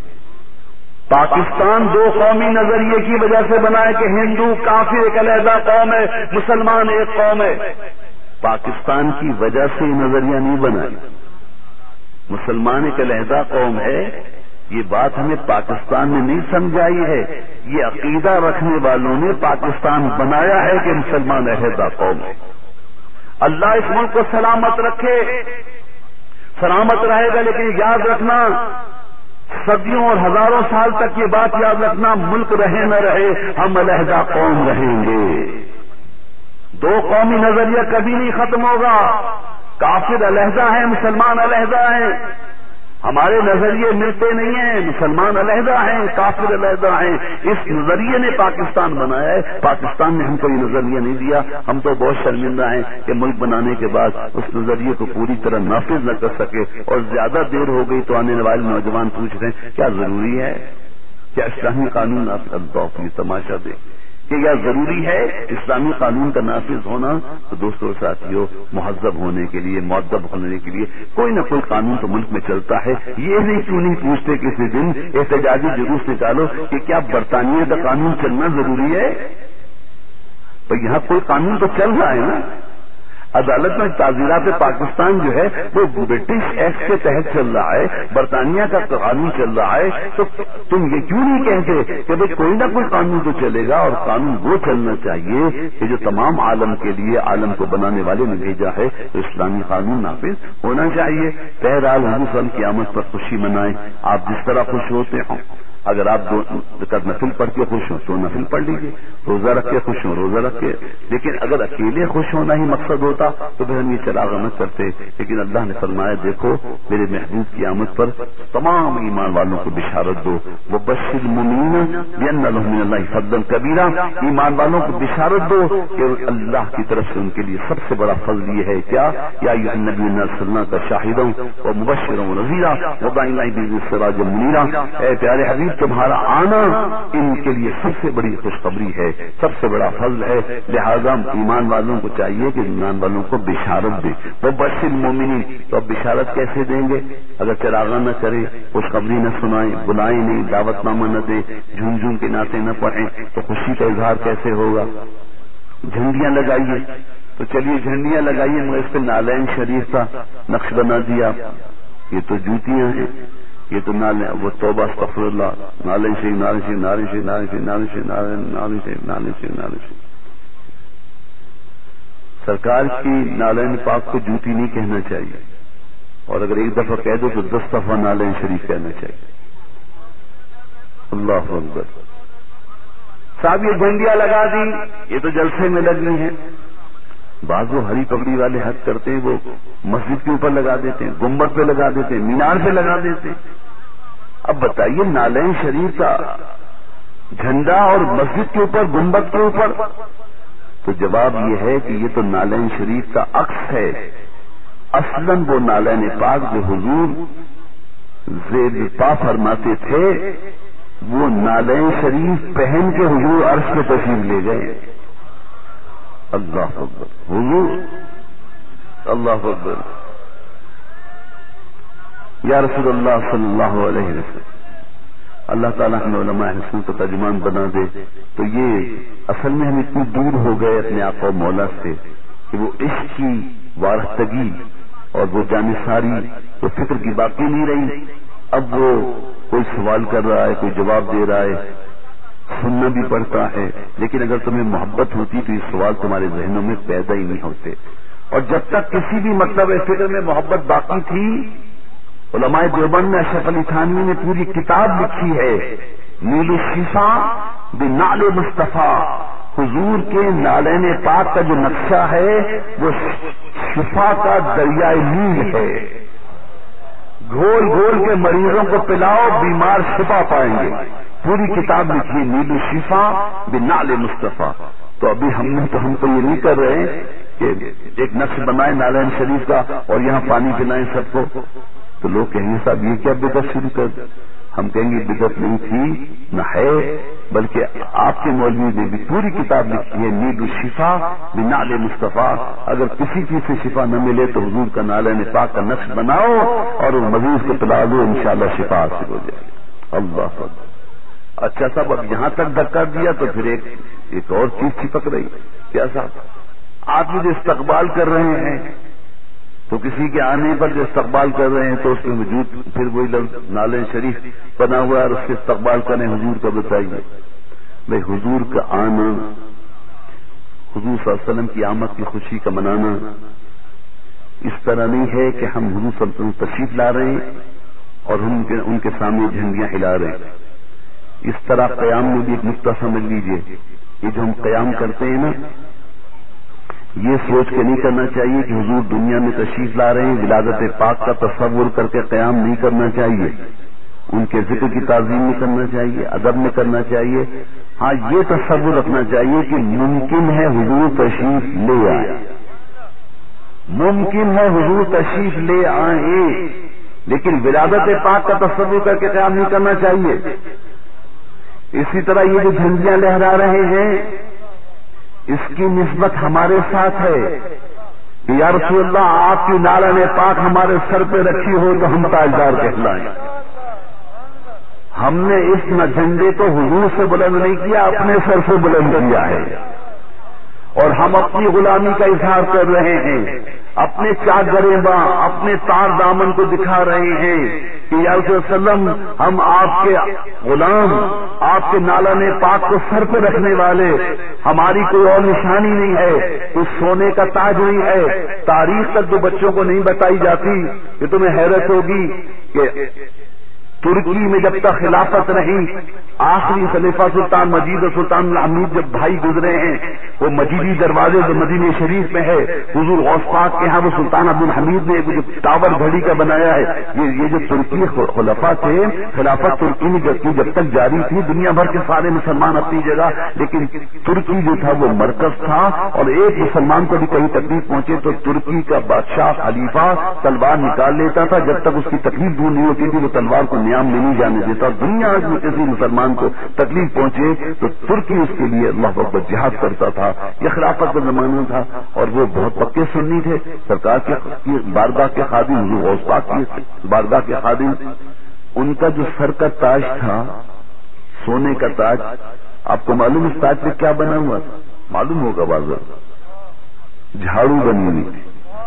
پاکستان دو قومی نظریے کی وجہ سے بنا ہے کہ ہندو کافر ایک علیحدہ قوم ہے، مسلمان ایک قوم ہے. پاکستان کی وجہ سے یہ نظریہ نہیں بنا ہے. مسلمان ایک علیحدہ قوم ہے، یہ بات ہمیں پاکستان نے نہیں سمجھائی ہے، یہ عقیدہ رکھنے والوں نے پاکستان بنایا ہے کہ مسلمان علیحدہ قوم ہے. اللہ اس ملک کو سلامت رکھے، سلامت رہے گا. لیکن یاد رکھنا، صدیوں اور ہزاروں سال تک یہ بات یاد رکھنا، ملک رہے نہ رہے ہم علیحدہ قوم رہیں گے. دو قومی نظریہ کبھی نہیں ختم ہوگا. کافر علیحدہ ہیں، مسلمان علیحدہ ہیں. ہمارے نظریے ملتے نہیں ہیں، مسلمان علیحدہ ہیں، کافر علیحدہ ہیں. اس نظریے نے پاکستان بنایا ہے، پاکستان نے ہم کو یہ نظریہ نہیں دیا. ہم تو بہت شرمندہ ہیں کہ ملک بنانے کے بعد اس نظریے کو پوری طرح نافذ نہ کر سکے، اور زیادہ دیر ہو گئی تو آنے والے نوجوان پوچھ رہے ہیں کیا ضروری ہے، کیا اسلامی قانون نافذ؟ اللہ یہ تماشا دے کہ یا ضروری ہے اسلامی قانون کا نافذ ہونا. تو دوستوں ساتھیوں، مہذب ہونے کے لیے، مؤدب ہونے کے لیے کوئی نہ کوئی قانون تو ملک میں چلتا ہے. یہ نہیں کیوں نہیں پوچھتے کسی دن احتجاجی جلوس نکالو کہ کیا برطانیہ کا قانون چلنا ضروری ہے؟ تو یہاں کوئی قانون تو چل رہا ہے نا. عدالت میں تعزیرات پاکستان جو ہے وہ برٹش ایکٹ کے تحت چل رہا ہے، برطانیہ کا قانون چل رہا ہے، تو تم یہ کیوں نہیں کہتے کہ بھائی کوئی نہ کوئی قانون تو چلے گا، اور قانون وہ چلنا چاہیے کہ جو تمام عالم کے لیے عالم کو بنانے والے نے بھیجا ہے، تو اسلامی قانون نافذ ہونا چاہیے۔ بہرحال حضور صلی اللہ علیہ وسلم قیامت پر خوشی منائیں، آپ جس طرح خوش ہوتے ہوں۔ اگر آپ دو رکعت نفل پڑھ کے خوش ہوں تو نفل پڑھ لیجیے، روزہ رکھ کے خوش ہوں روزہ رکھ کے، لیکن اگر اکیلے خوش ہونا ہی مقصد ہوتا تو پھر ہم یہ چراغ نہ کرتے۔ لیکن اللہ نے فرمایا دیکھو میرے محبوب کی آمد پر تمام ایمان والوں کو بشارت دو، وبشر المؤمنین بان لهم من اللہ فضلا کبیرا، ایمان والوں کو بشارت دو کہ اللہ کی طرف سے ان کے لیے سب سے بڑا فضل یہ ہے کیا، یا ایھا النبی انا ارسلناک شاہدا ومبشرا ونذیرا وداعیا الی اللہ سراجا منیرا، اے پیارے حبیب تمہارا آنا ان کے لیے سب سے بڑی خوشخبری ہے، سب سے بڑا فضل ہے، لہذا ایمان والوں کو چاہیے کہ ایمان والوں کو بشارت دے۔ وہ بشر المومنین، تو اب بشارت کیسے دیں گے؟ اگر چراغاں نہ کریں، خوشخبری نہ سنائیں، بلائیں نہیں، دعوت نامہ نہ دیں، جھوم جھوم کے نعتیں نہ پڑھیں، تو خوشی کا اظہار کیسے ہوگا؟ جھنڈیاں لگائیے، تو چلیے جھنڈیاں لگائیے، مگر اس پہ نالین شریف کا نقش بنا دیا، یہ تو جوتیاں ہیں، یہ تو نالے وہ توبہ استغفر اللہ، نالے شریف نالے شریف نالے شریف نالے شریف نالے شریف نالے شریف نالے شریف نالے شریف۔ سرکار کی نالین پاک کو جوتی نہیں کہنا چاہیے، اور اگر ایک دفعہ کہہ دو تو دس دفعہ نالین شریف کہنا چاہیے۔ اللہ اکبر۔ صاحب یہ جھنڈیاں لگا دی، یہ تو جلسے میں لگنی ہے، بعض وہ ہری پگڑی والے حد کرتے ہیں، وہ مسجد کے اوپر لگا دیتے ہیں، گنبد پہ لگا دیتے ہیں، مینار پہ لگا دیتے ہیں۔ اب بتائیے نالین شریف کا جھنڈا اور مسجد کے اوپر گنبد کے اوپر، تو جواب یہ ہے کہ یہ تو نالین شریف کا عکس ہے۔ اصلاً وہ نالین پاک جو حضور زیب پا فرماتے تھے، وہ نالین شریف پہن کے حضور عرش پہ تشریف لے گئے۔ اللہ اکبر، حضور اللہ اکبر، یا رسول اللہ صلی اللہ علیہ وسلم۔ اللہ تعالیٰ ہمیں علماء حسن کو ترجمان بنا دے۔ تو یہ اصل میں ہم اتنی دور ہو گئے اپنے آقا و مولا سے کہ وہ عشق کی وارستگی اور وہ جانثاری، وہ فکر کی باقی نہیں رہی۔ اب وہ کوئی سوال کر رہا ہے، کوئی جواب دے رہا ہے، سننا بھی پڑتا ہے، لیکن اگر تمہیں محبت ہوتی تو یہ سوال تمہارے ذہنوں میں پیدا ہی نہیں ہوتے۔ اور جب تک کسی بھی مطلب فکر میں محبت باقی تھی، علماء دیوبند میں اشرف علی تھانوی نے پوری کتاب لکھی ہے، نیل الشفا بنعل مصطفیٰ، حضور کے نالین پاک کا جو نقشہ ہے وہ شفا کا دریائے نیل ہے، گھول گھول کے مریضوں کو پلاؤ، بیمار شفا پائیں گے۔ پوری کتاب لکھی نیل الشفا بنعل مصطفیٰ۔ تو ابھی ہم نے تو ہم تو یہ نہیں کر رہے کہ ایک نقش بنائے نالین شریف کا اور یہاں پانی پلائیں سب کو، تو لوگ کہیں گے صاحب یہ کیا بدعت شروع کر دیں؟ ہم کہیں گے بدعت نہیں تھی نہ ہے، بلکہ آپ کے مولوی نے بھی پوری کتاب لکھی ہے نیل الشفا بنعل مصطفیٰ۔ اگر کسی چیز سے شفا نہ ملے تو حضور کا نالین پاک کا نقش بناؤ اور وہ مریض کو پلا دو، انشاءاللہ شفا حاصل ہو جائے گی۔ اللہ اکبر۔ اچھا صاحب اب یہاں تک دھکا دیا تو پھر ایک ایک اور چیز چھپک رہی، کیا صاحب آپ جو استقبال کر رہے ہیں، تو کسی کے آنے پر جو استقبال کر رہے ہیں تو اس کے وجود پھر وہی لفظ نالین شریف بنا ہوا ہے اور اس کے استقبال کریں حضور کا بتائیے۔ بھائی حضور کا آنا، حضور صلی اللہ علیہ وسلم کی آمد کی خوشی کا منانا اس طرح نہیں ہے کہ ہم حضور صلی اللہ علیہ وسلم تشریف لا رہے ہیں اور ہم ان کے سامنے جھنڈیاں ہلا رہے ہیں۔ اس طرح قیام میں بھی ایک نقطہ سمجھ لیجئے، یہ جو ہم قیام کرتے ہیں نا، یہ سوچ کے نہیں کرنا چاہیے کہ حضور دنیا میں تشریف لا رہے ہیں، ولادت پاک کا تصور کر کے قیام نہیں کرنا چاہیے، ان کے ذکر کی تعظیم میں کرنا چاہیے، ادب میں کرنا چاہیے۔ ہاں یہ تصور رکھنا چاہیے کہ ممکن ہے حضور تشریف لے آئے، ممکن ہے حضور تشریف لے آئیں، لیکن ولادت پاک کا تصور کر کے قیام نہیں کرنا چاہیے۔ اسی طرح یہ جو جھنڈیاں لہرا رہے ہیں، اس کی نسبت ہمارے ساتھ ہے کہ یا رسول اللہ آپ کی نالین پاک ہمارے سر پہ رکھی ہو تو ہم تاجدار کہلائیں۔ ہم نے اس جھنڈے کو حضور سے بلند نہیں کیا، اپنے سر سے بلند کیا ہے، اور ہم اپنی غلامی کا اظہار کر رہے ہیں، اپنے چاک گریباں اپنے تار دامن کو دکھا رہے ہیں کہ یا رسول اللہ صلی اللہ علیہ وسلم ہم آپ کے غلام، آپ کے نالان پاک کو سر پہ رکھنے والے، ہماری کوئی اور نشانی نہیں ہے، کوئی سونے کا تاج نہیں ہے۔ تاریخ تک جو بچوں کو نہیں بتائی جاتی کہ تمہیں حیرت ہوگی کہ ترکی میں جب تک خلافت رہی، آخری خلیفہ سلطان مجید اور سلطان الحمید جب بھائی گزرے ہیں، وہ مجیدی دروازے جو مدینہ شریف میں ہے، حضور غوث پاک کے ہاں وہ سلطان عبد الحمید نے جو ٹاور گھڑی کا بنایا ہے، یہ یہ جو ترکی خلفاء تھے، خلافت ترکی میں جب جب تک جاری تھی، دنیا بھر کے سارے مسلمان اپنی جگہ، لیکن ترکی جو تھا وہ مرکز تھا، اور ایک مسلمان کو بھی کہیں تکلیف پہنچے تو ترکی کا بادشاہ خلیفہ تلوار نکال لیتا تھا، جب تک اس کی تکلیف دور نہیں ہوتی تھی وہ تلوار کو نیام میں نہیں جانے دیتا۔ دنیا میں کسی مسلمان کو تکلیف پہنچے تو ترکی اس کے لیے اللہ اکبر جہاد کرتا تھا۔ یہ خلافت کا زمانہ تھا، اور وہ بہت پکے سنی تھے۔ سرکار کے بارگاہ کے خادم حضور غوث پاک کی بارگاہ کے خادم، ان کا جو سر کا تاج تھا، سونے کا تاج، آپ کو معلوم اس تاج پہ کیا بنا ہوا تھا؟ معلوم ہوگا بازار جھاڑو بنی ہوئی تھی،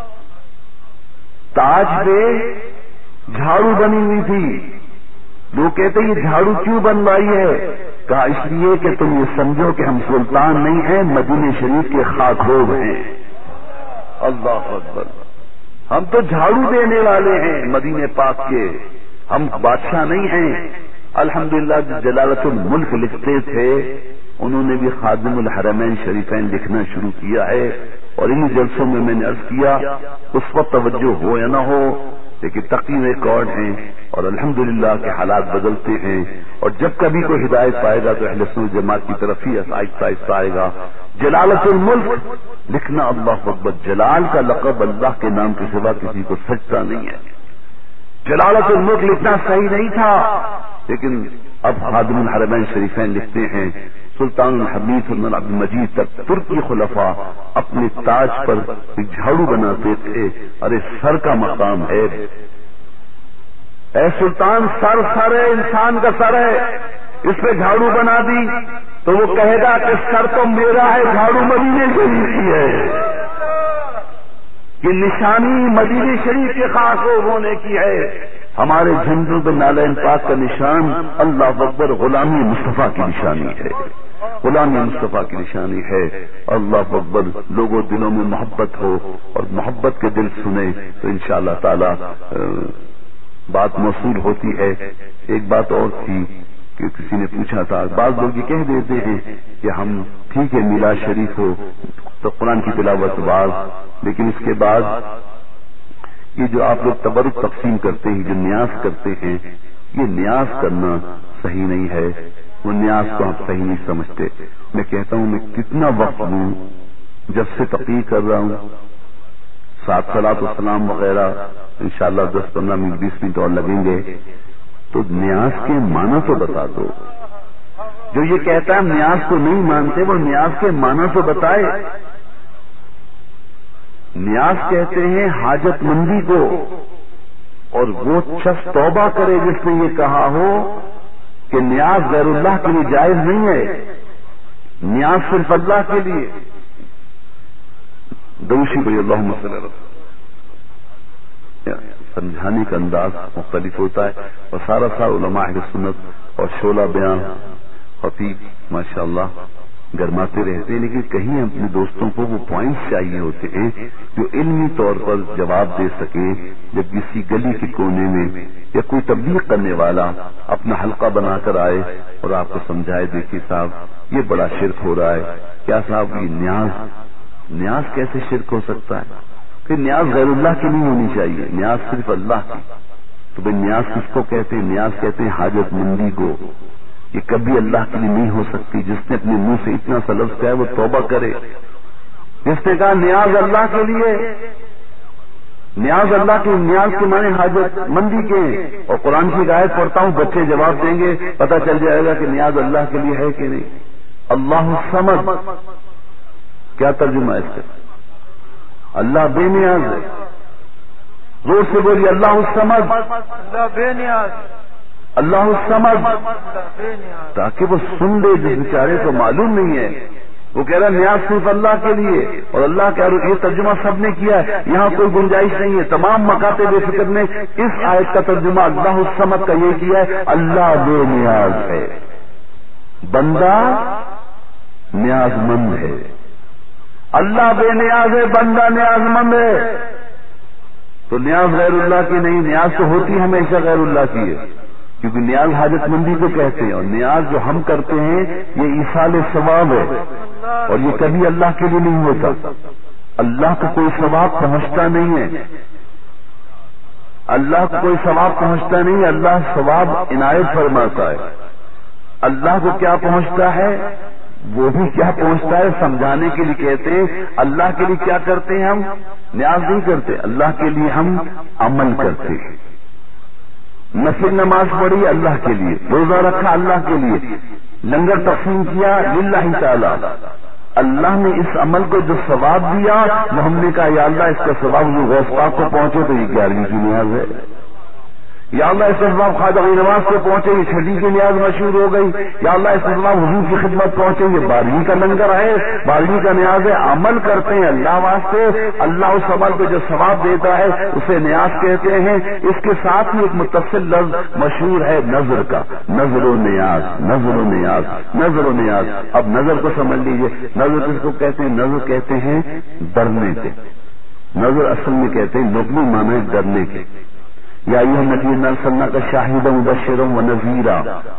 تاج پہ جھاڑو بنی ہوئی تھی۔ لوگ کہتے ہیں یہ جھاڑو کیوں بنوائی ہے؟ کہا اس لیے کہ تم یہ سمجھو کہ ہم سلطان نہیں ہیں، مدینہ شریف کے خاکروب ہیں۔ اللہ اکبر، ہم تو جھاڑو دینے والے ہیں مدینہ پاک کے، ہم بادشاہ نہیں ہیں۔ الحمدللہ جلالت الملک لکھتے تھے، انہوں نے بھی خادم الحرمین شریفین لکھنا شروع کیا ہے، اور ان جلسوں میں میں نے عرض کیا اس وقت توجہ ہو یا نہ ہو، لیکن تقریر ریکارڈ ہیں، اور الحمدللہ کے حالات بدلتے ہیں، اور جب کبھی کوئی ہدایت پائے گا تو اہل سنت جماعت کی طرف ہی آہستہ آہستہ آئے گا۔ جلالت الملک لکھنا، اللہ اکبر، جلال کا لقب اللہ کے نام کے سوا کسی کو سجتا نہیں ہے۔ جلالت الملک لکھنا صحیح نہیں تھا، لیکن اب خادم الحرمین شریفین لکھتے ہیں سلطان الحمید سلطان عبد المجید تک ترکی خلفاء اپنے تاج پر ایک جھاڑو بناتے تھے۔ ارے سر کا مقام ہے، اے سلطان، سر سر ہے، انسان کا سر ہے، اس پہ جھاڑو بنا دی تو وہ کہے گا کہ سر تو میرا ہے، جھاڑو مدینہ شریف کی ہے۔ یہ نشانی مدینہ شریف کے خاص ہونے کی ہے۔ ہمارے جھنڈوں پہ نالین پاک کا نشان اللہ اکبر غلامی مصطفیٰ کی نشانی ہے، غلامی مصطفیٰ کی نشانی ہے۔ اللہ اکبر، لوگوں دلوں میں محبت ہو اور محبت کے دل سنے تو انشاءاللہ تعالی بات موصول ہوتی ہے۔ ایک بات اور تھی کہ کسی نے پوچھا تھا، بعض لوگ یہ کہہ دیتے ہیں کہ ہم ٹھیک ہے میلاد شریف ہو تو قرآن کی تلاوت بعض، لیکن اس کے بعد یہ جو آپ لوگ تبرک تقسیم کرتے ہیں، جو نیاز کرتے ہیں، یہ نیاز کرنا صحیح نہیں ہے، وہ نیاز کو ہم صحیح نہیں سمجھتے۔ میں کہتا ہوں میں کتنا وقت ہوں جب سے تقریر کر رہا ہوں، سات صلاۃ والسلام وغیرہ، انشاءاللہ دس پندرہ منٹ بیس منٹ اور لگیں گے، تو نیاز کے معنی تو بتا دو۔ جو یہ کہتا ہے ہم نیاز کو نہیں مانتے، وہ نیاز کے معنی تو بتائے۔ نیاز کہتے ہیں حاجت مندی کو، اور وہ شخص توبہ کرے جس نے یہ کہا ہو کہ نیاز غیر اللہ کے لیے جائز نہیں ہے، نیاز صرف اللہ کے لیے۔ دوشی بھائی اللہم صلی اللہ علیہ وسلم، سمجھانے کا انداز مختلف ہوتا ہے، اور سارا سارا علماء اہل سنت اور شعلہ بیان خطیب ماشاءاللہ گرماتے رہتے ہیں، لیکن کہیں اپنے دوستوں کو وہ پوائنٹس چاہیے ہوتے ہیں جو علمی طور پر جواب دے سکے۔ جب کسی گلی کے کونے میں یا کوئی تبلیغ کرنے والا اپنا حلقہ بنا کر آئے اور آپ کو سمجھائے، دیکھیے صاحب یہ بڑا شرک ہو رہا ہے، کیا صاحب یہ نیاز نیاز کیسے شرک ہو سکتا ہے؟ پھر نیاز غیر اللہ کی نہیں ہونی چاہیے، نیاز صرف اللہ کی۔ تو بھائی نیاز کس کو کہتے ہیں؟ نیاز کہتے ہیں حاجت مندی کو۔ یہ کبھی اللہ کے لیے نہیں ہو سکتی۔ جس نے اپنے منہ سے اتنا سا لفظ کہا ہے وہ توبہ کرے۔ جس نے کہا نیاز اللہ کے لیے، نیاز اللہ کی، نیاز کے معنی حاجت مندی کے ہیں، اور قرآن کی آیت پڑھتا ہوں بچے جواب دیں گے، پتہ چل جائے گا کہ نیاز اللہ کے لیے ہے کہ نہیں۔ اللہ الصمد کیا ترجمہ ہے اس کا؟ اللہ بے نیاز ہے۔ زور سے بولیے اللہ الصمد، اللہ بے نیاز، اللہ الصمد، تاکہ وہ سن لے جس بیچارے کو معلوم نہیں ہے وہ کہہ رہا ہے نیاز صرف اللہ کے لیے، اور اللہ کا یہ ترجمہ سب نے کیا ہے، یہاں کوئی گنجائش نہیں ہے۔ تمام مکاتب بے فکر نے اس آیت کا ترجمہ اللہ الصمد کا یہ کیا ہے، اللہ بے نیاز ہے، بندہ نیاز مند ہے۔ اللہ بے نیاز ہے، بندہ نیاز مند ہے۔ تو نیاز غیر اللہ کی نہیں، نیاز تو ہوتی ہمیشہ غیر اللہ کی ہے، کیونکہ نیاز حاجت مندی کو کہتے ہیں، اور نیاز جو ہم کرتے ہیں یہ ایصال ثواب ہے، اور یہ کبھی اللہ کے لیے نہیں ہوتا۔ اللہ کو کوئی ثواب پہنچتا نہیں ہے، اللہ کو کوئی ثواب پہنچتا نہیں ہے، اللہ ثواب عنایت فرماتا ہے۔ اللہ کو کیا پہنچتا ہے، وہ بھی کیا پہنچتا ہے سمجھانے کے لیے کہتے ہیں۔ اللہ کے لیے کیا کرتے ہیں ہم، نیاز نہیں کرتے، اللہ کے لیے ہم عمل کرتے ہیں۔ نفل نماز پڑھی اللہ کے لیے، روزہ رکھا اللہ کے لیے، لنگر تقسیم کیا للہ تعالی۔ اللہ نے اس عمل کو جو ثواب دیا وہ ہم نے کہا یا اللہ اس کا ثواب جو غوث پاک کو پہنچے تو یہ گیارہویں کی نیاز ہے، یا اللہ اس کا ثواب خواجہ نواز کو پہنچے یہ چھٹی کی نیاز مشہور ہو گئی، یا اللہ اس کا ثواب حضور کی خدمت پہنچے یہ بارہویں کا لنگر ہے، بارہویں کا نیاز ہے۔ عمل کرتے ہیں اللہ واسطے، اللہ اس عمل کو جو ثواب دیتا ہے اسے نیاز کہتے ہیں۔ اس کے ساتھ ہی ایک متصل لفظ مشہور ہے نظر کا، نظر و نیاز، نظر و نیاز، نظر و نیاز۔ اب نظر کو سمجھ لیجئے، نظر کس کو کہتے ہیں، نظر کہتے ہیں ڈرنے کے، نظر اصل میں کہتے ہیں لغوی معنی ڈرنے کے۔ یا ایھا النبی صلی اللہ علیہ وسلم کا شاہدا مبشرا ونذیرا،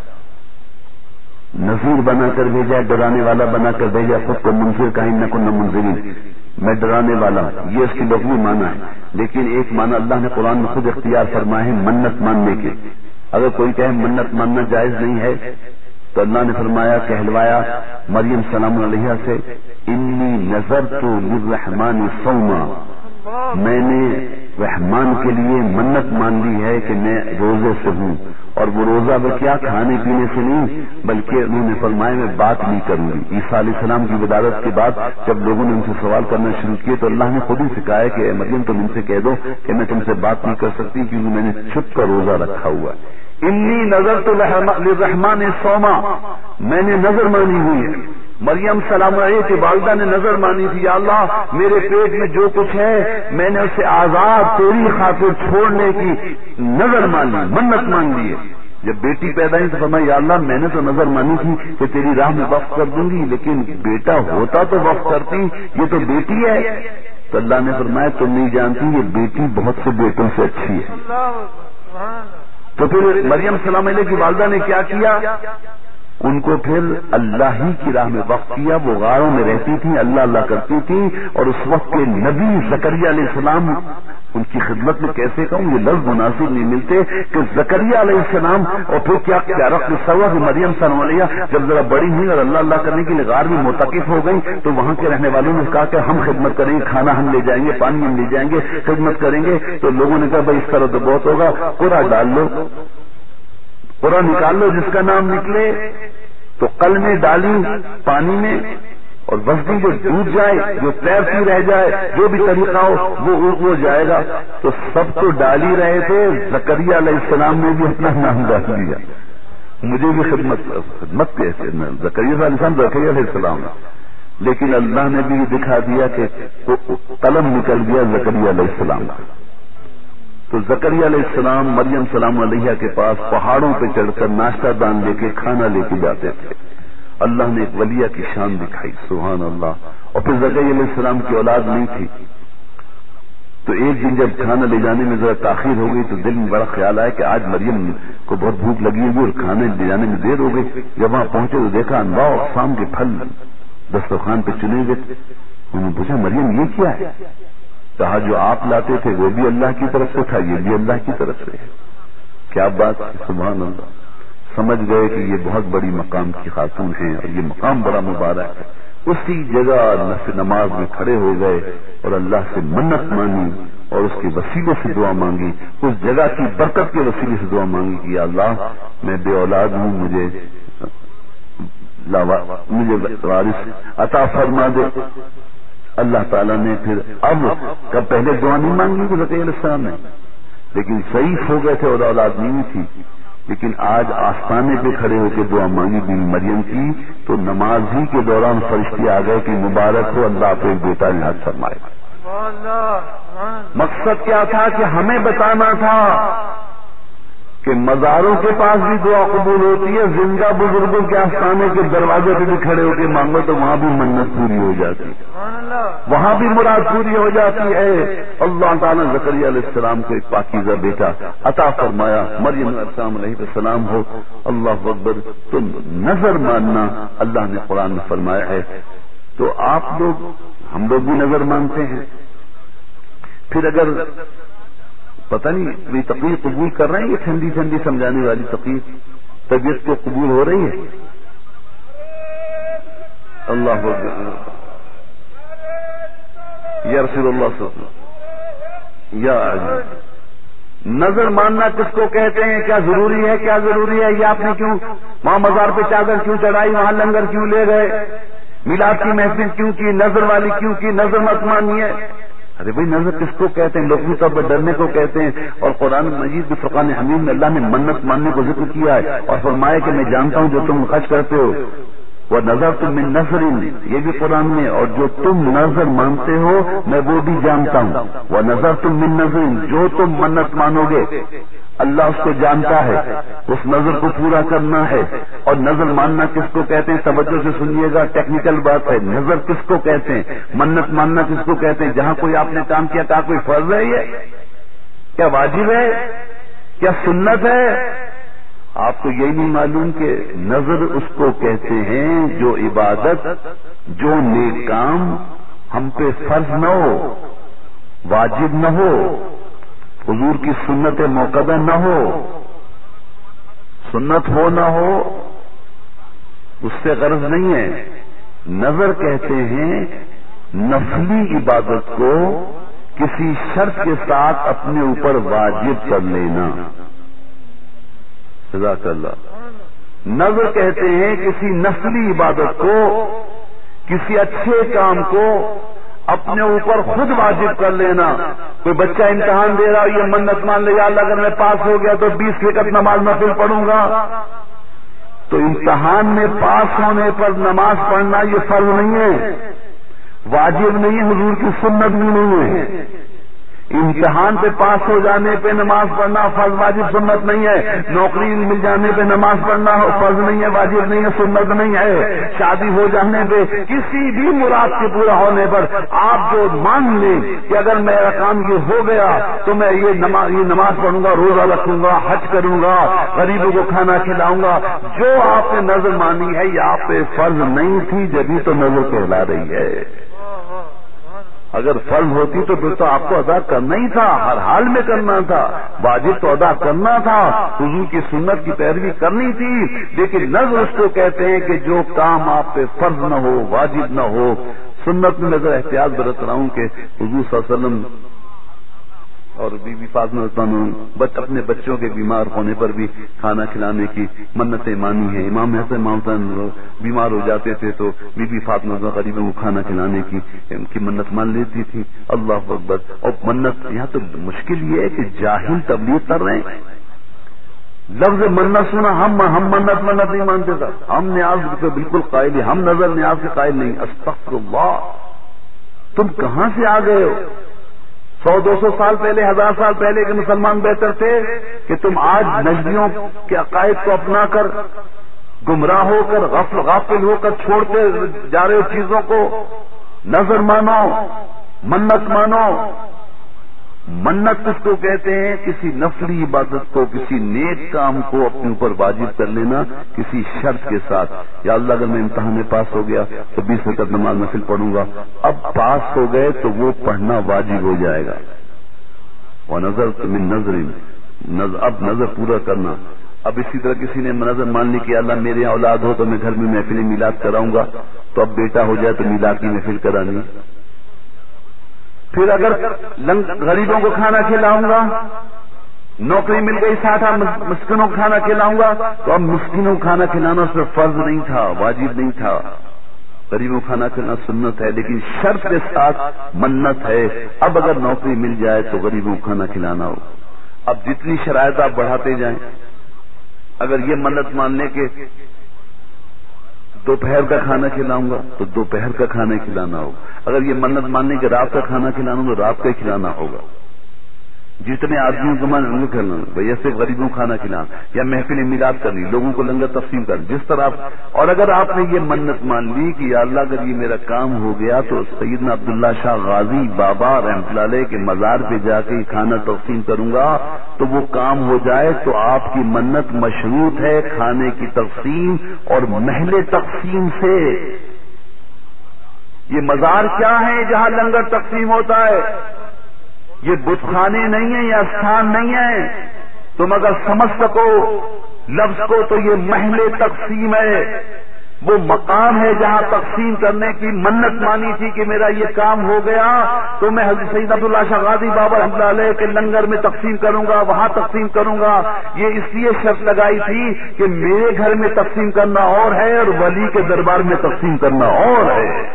نذیر بنا کر بھیجا، ڈرانے والا بنا کر بھیجا، خود کو منذر کا ان کن منذرین، میں ڈرانے والا، یہ اس کی لغوی معنی ہے۔ لیکن ایک معنی اللہ نے قرآن میں خود اختیار فرمائے ہیں منت ماننے کے۔ اگر کوئی کہے منت ماننا جائز نہیں ہے تو اللہ نے فرمایا، کہلوایا مریم سلام علیہ سے، انی نذرت للرحمن صوما، میں نے رحمان کے لیے منت مان لی ہے کہ میں روزے سے ہوں، اور وہ روزہ وہ کیا کھانے پینے سے نہیں بلکہ انہوں نے فرمایا میں بات نہیں کروں گی۔ عیسیٰ علیہ السلام کی ولادت کے بعد جب لوگوں نے ان سے سوال کرنا شروع کیے تو اللہ نے خود ہی سکھایا کہ اے مریم تم ان سے کہہ دو کہ میں تم سے بات نہیں کر سکتی کیونکہ میں نے چھپ کر روزہ رکھا ہوا ہے۔ انی نذرت للرحمن صوما، میں نے نظر مانی ہوئی ہے۔ مریم سلام علیہ کی والدہ نے نظر مانی تھی، یا اللہ میرے پیٹ میں جو کچھ ہے میں نے اسے آزاد تیری خاطر چھوڑنے کی نظر مانی، منت مان لی ہے۔ جب بیٹی پیدا ہوئی تو فرمایا یا اللہ میں نے تو نظر مانی تھی کہ تیری راہ میں وقف کر دوں گی، لیکن بیٹا ہوتا تو وقف کرتی، یہ تو بیٹی ہے۔ تو اللہ نے فرمایا تم نہیں جانتی یہ بیٹی بہت سے بیٹوں سے اچھی ہے۔ تو پھر مریم سلام علیہ کی والدہ نے کیا کیا، ان کو پھر اللہ ہی کی راہ میں وقف کیا۔ وہ غاروں میں رہتی تھی، اللہ اللہ کرتی تھی، اور اس وقت کے نبی زکریا علیہ السلام ان کی خدمت میں کیسے کہوں یہ لفظ مناسب نہیں ملتے کہ زکریا علیہ السلام، اور پھر کیا پیارا قصہ ہوا کہ مریم سلام علیہ جب ذرا بڑی ہوئی اور اللہ اللہ کرنے کے لیے غار میں معتکف ہو گئی تو وہاں کے رہنے والوں نے کہا کہ ہم خدمت کریں گے، کھانا ہم لے جائیں گے، پانی ہم لے جائیں گے، خدمت کریں گے۔ تو لوگوں نے کہا بھائی اس طرح تو بہت ہوگا، قرآ ڈال لو، قرآ نکال لو، جس کا نام نکلے۔ تو کل میں ڈالی پانی میں، اور وسطی جو ڈوب جائے، جو تیرتی رہ جائے، جو بھی طریقہ ہو وہ وہ جائے گا۔ تو سب تو ڈال ہی رہے تھے، زکریا علیہ السلام نے بھی اپنا نام ڈال دیا، مجھے بھی خدمت خدمت کیسے، زکریا علیہ السلام زکریا علیہ السلام، لیکن اللہ نے بھی دکھا دیا کہ قلم نکل گیا زکریا علیہ السلام۔ تو زکریا علیہ السلام مریم سلام علیہ کے پاس پہاڑوں پہ چڑھ کر ناشتہ دان لے کے کھانا لے کے جاتے تھے۔ اللہ نے ایک ولیہ کی شان دکھائی، سبحان اللہ۔ اور پھر زکریا علیہ السلام کی اولاد نہیں تھی، تو ایک دن جب کھانا لے جانے میں ذرا تاخیر ہو گئی تو دل میں بڑا خیال آیا کہ آج مریم کو بہت بھوک لگی ہوگی اور کھانے لے جانے میں دیر ہو گئی۔ جب وہاں پہنچے تو دیکھا انواع اقسام کے پھل دسترخوان پہ چنے ہوئے تھے۔ انہوں نے پوچھا مریم یہ کیا ہے؟ کہا جو آپ لاتے تھے وہ بھی اللہ کی طرف سے تھا، یہ بھی اللہ کی طرف سے ہے۔ کیا بات، سبحان اللہ۔ سمجھ گئے کہ یہ بہت بڑی مقام کی خاتون ہیں اور یہ مقام بڑا مبارک ہے۔ اسی جگہ نماز میں کھڑے ہو گئے اور اللہ سے منت مانی اور اس کے وسیلے سے دعا مانگی، اس جگہ کی برکت کے وسیلے سے دعا مانگی کہ یا اللہ میں بے اولاد ہوں، مجھے مجھے وارث عطا فرما دے۔ اللہ تعالیٰ نے پھر اب کب پہلے دعا نہیں مانگی کہ زکریا علیہ السلام نے، لیکن ضعیف ہو گئے تھے اور اولاد نہیں تھی، لیکن آج آستانے پہ کھڑے ہو کے دعا مانگی بی مریم کی تو نماز ہی کے دوران فرشتے آ گئے کہ مبارک ہو اللہ آپ ایک بیٹا عنایت فرمائے. مقصد کیا تھا کہ ہمیں بتانا تھا کہ مزاروں کے پاس بھی دعا قبول ہوتی ہے, زندہ بزرگوں کے آستانے کے دروازے پہ بھی کھڑے ہو کے مانگو تو وہاں بھی منت پوری ہو جاتی ہے, وہاں بھی مراد پوری ہو جاتی ہے. اللہ تعالیٰ زکریا علیہ السلام کو ایک پاکیزہ بیٹا عطا فرمایا, مریم علیہ السلام علیہ السلام ہو. اللہ اکبر. تو نظر ماننا اللہ نے قرآن میں فرمایا ہے. تو آپ لوگ, ہم لوگ بھی نظر مانتے ہیں. پھر اگر پتہ نہیں یہ تقریر قبول کر رہے ہیں, یہ ٹھنڈی ٹھنڈی سمجھانے والی تقریر طبیعت کو قبول ہو رہی ہے. اللہ یا رسول اللہ صلی اللہ علیہ وسلم. یا نظر ماننا کس کو کہتے ہیں, کیا ضروری ہے, کیا ضروری ہے, یہ آپ نے کیوں وہاں مزار پہ چادر کیوں چڑھائی, وہاں لنگر کیوں لے گئے, میلاد کی محفل کیوں کی, نظر والی کیوں کی, نظر مت مانیے. ارے بھائی نظر کس کو کہتے ہیں, لوگوں کا ڈرنے کو کہتے ہیں. اور قرآن مجید میں فرقان حمید میں اللہ نے منت ماننے کو ذکر کیا ہے اور فرمایا کہ میں جانتا ہوں جو تم خرچ کرتے ہو, وہ نظر تم من نظر, یہ بھی قرآن میں, اور جو تم نظر مانتے ہو میں وہ بھی جانتا ہوں. وہ نظر تم من نظر, جو تم منت مانو گے اللہ اس کو جانتا ہے, اس نظر کو پورا کرنا ہے. اور نظر ماننا کس کو کہتے ہیں, توجہ سے سنیے گا, ٹیکنیکل بات ہے. نظر کس کو کہتے ہیں, منت ماننا کس کو کہتے ہیں, جہاں کوئی آپ نے کام کیا کہا کوئی فرض ہے, یہ کیا واجب ہے, کیا سنت ہے؟ آپ کو یہی نہیں معلوم کہ نظر اس کو کہتے ہیں جو عبادت, جو نیک کام ہم پہ فرض نہ ہو, واجب نہ ہو, حضور کی سنت موقدہ نہ ہو, سنت ہو نہ ہو, اس سے غرض نہیں ہے. نظر کہتے ہیں نفلی عبادت کو کسی شرط کے ساتھ اپنے اوپر واجب کر لینا. جزاک اللہ. نظر کہتے ہیں کسی نفلی عبادت کو, کسی اچھے کام کو اپنے اوپر خود واجب کر لینا. کوئی بچہ امتحان دے رہا, یہ منت مان لے, یا اللہ اگر میں پاس ہو گیا تو بیس رکعت نماز نفل پڑھوں گا. تو امتحان میں پاس ہونے پر نماز پڑھنا یہ فرض نہیں ہے, واجب نہیں ہے, حضور کی سنت بھی نہیں ہے. امتحان پہ پاس ہو جانے پہ نماز پڑھنا فرض واجب سنت نہیں ہے. نوکری مل جانے پہ نماز پڑھنا فرض نہیں ہے, واجب نہیں ہے, سنت نہیں ہے. شادی ہو جانے پہ, کسی بھی مراد کے پورا ہونے پر آپ جو مان لیں کہ اگر میرا کام یہ ہو گیا تو میں یہ نماز یہ نماز پڑھوں گا, روزہ رکھوں گا, حج کروں گا, غریبوں کو کھانا کھلاؤں گا, جو آپ نے نظر مانی ہے یہ آپ پہ فرض نہیں تھی, جبھی تو نظر کہلا رہی ہے. اگر فرض ہوتی تو پھر تو آپ کو ادا کرنا ہی تھا, ہر حال میں کرنا تھا, واجب تو ادا کرنا تھا, حضور کی سنت کی پیروی کرنی تھی. لیکن نظر اس کو کہتے ہیں کہ جو کام آپ پہ فرض نہ ہو, واجب نہ ہو. سنت میں نظر احتیاط برت رہا ہوں کہ حضور صلی اللہ علیہ وسلم اور بی بی فاطمہ بچ اپنے بچوں کے بیمار ہونے پر بھی کھانا کھلانے کی منتیں مانی ہیں. امام حسن امام حسن بیمار ہو جاتے تھے تو بی بی فاطمہ غریبوں کو کھانا کھلانے کی ان کی منت مان لیتی تھی. اللہ اکبر. اور منت یہاں تو مشکل یہ ہے کہ جاہل تبلیغ کر رہے ہیں. لفظ منت سنا, ہم ہم منت منت نہیں مانتے تھا, ہم نیاز کے بالکل قائل ہیں, ہم نظر نیاز کے قائل نہیں. استغفر اللہ, تم کہاں سے آ گئے ہو؟ سو دو سو سال پہلے, ہزار سال پہلے کے مسلمان بہتر تھے کہ تم آج نجدیوں کے عقائد کو اپنا کر گمراہ ہو کر غفل غافل ہو کر چھوڑتے جا رہے ہو چیزوں کو. نظر مانو, منت مانو. منت کس کو کہتے ہیں, کسی نفلی عبادت کو, کسی نیک کام کو اپنے اوپر واجب کر لینا کسی شرط کے ساتھ. یا اللہ اگر میں امتحان میں پاس ہو گیا تو بیس رکعت نماز نفل پڑھوں گا. اب پاس ہو گئے تو وہ پڑھنا واجب ہو جائے گا. وہ نظر من نظر, اب نظر پورا کرنا. اب اسی طرح کسی نے نظر مان لی کہ اللہ میرے یہاں اولاد ہو تو میں گھر میں محفل میلاد کراؤں گا, تو اب بیٹا ہو جائے تو میلاد کی محفل کرانی. پھر اگر غریبوں کو کھانا کھلاؤں گا, نوکری مل گئی, ساتھ مسکینوں کو کھانا کھلاؤں گا, تو اب مسکینوں کو کھانا کھلانا اس پر فرض نہیں تھا, واجب نہیں تھا. غریبوں کو کھانا کھلانا سنت ہے, لیکن شرط کے ساتھ منت ہے. اب اگر نوکری مل جائے تو غریبوں کو کھانا کھلانا ہو. اب جتنی شرائط آپ بڑھاتے جائیں, اگر یہ منت مان لیں کہ دوپہر کا کھانا کھلاؤں گا تو دوپہر کا کھانا کھلانا ہوگا، اگر یہ منت مان لیں کہ رات کا کھانا کھلانا تو رات کا ہی کھلانا ہوگا۔ جتنے آدمیوں کو مان ان کو کھلانا، بھیا صرف غریبوں کو کھانا کھلانا، یا محفل میلاد کرنی، لوگوں کو لنگر تقسیم کرنا، جس طرح آپ، اور اگر آپ نے یہ منت مان لی کہ یا اللہ اگر یہ میرا کام ہو گیا تو سیدنا عبداللہ شاہ غازی بابا رحمۃ اللہ علیہ کے مزار پہ جا کے کھانا تقسیم کروں گا تو وہ کام ہو جائے، تو آپ کی منت مشروط ہے کھانے کی تقسیم اور محل تقسیم سے۔ یہ مزار کیا ہے جہاں لنگر تقسیم ہوتا ہے؟ یہ بت خانے نہیں ہیں، یہ استھان نہیں ہے۔ تم اگر سمجھ سکو لفظ کو تو یہ محل تقسیم ہے، وہ مقام ہے جہاں تقسیم کرنے کی منت مانی تھی کہ میرا یہ کام ہو گیا تو میں حضرت سید عبداللہ شاہ غازی بابا رحمۃ اللہ علیہ کے لنگر میں تقسیم کروں گا، وہاں تقسیم کروں گا۔ یہ اس لیے شرط لگائی تھی کہ میرے گھر میں تقسیم کرنا اور ہے اور ولی کے دربار میں تقسیم کرنا اور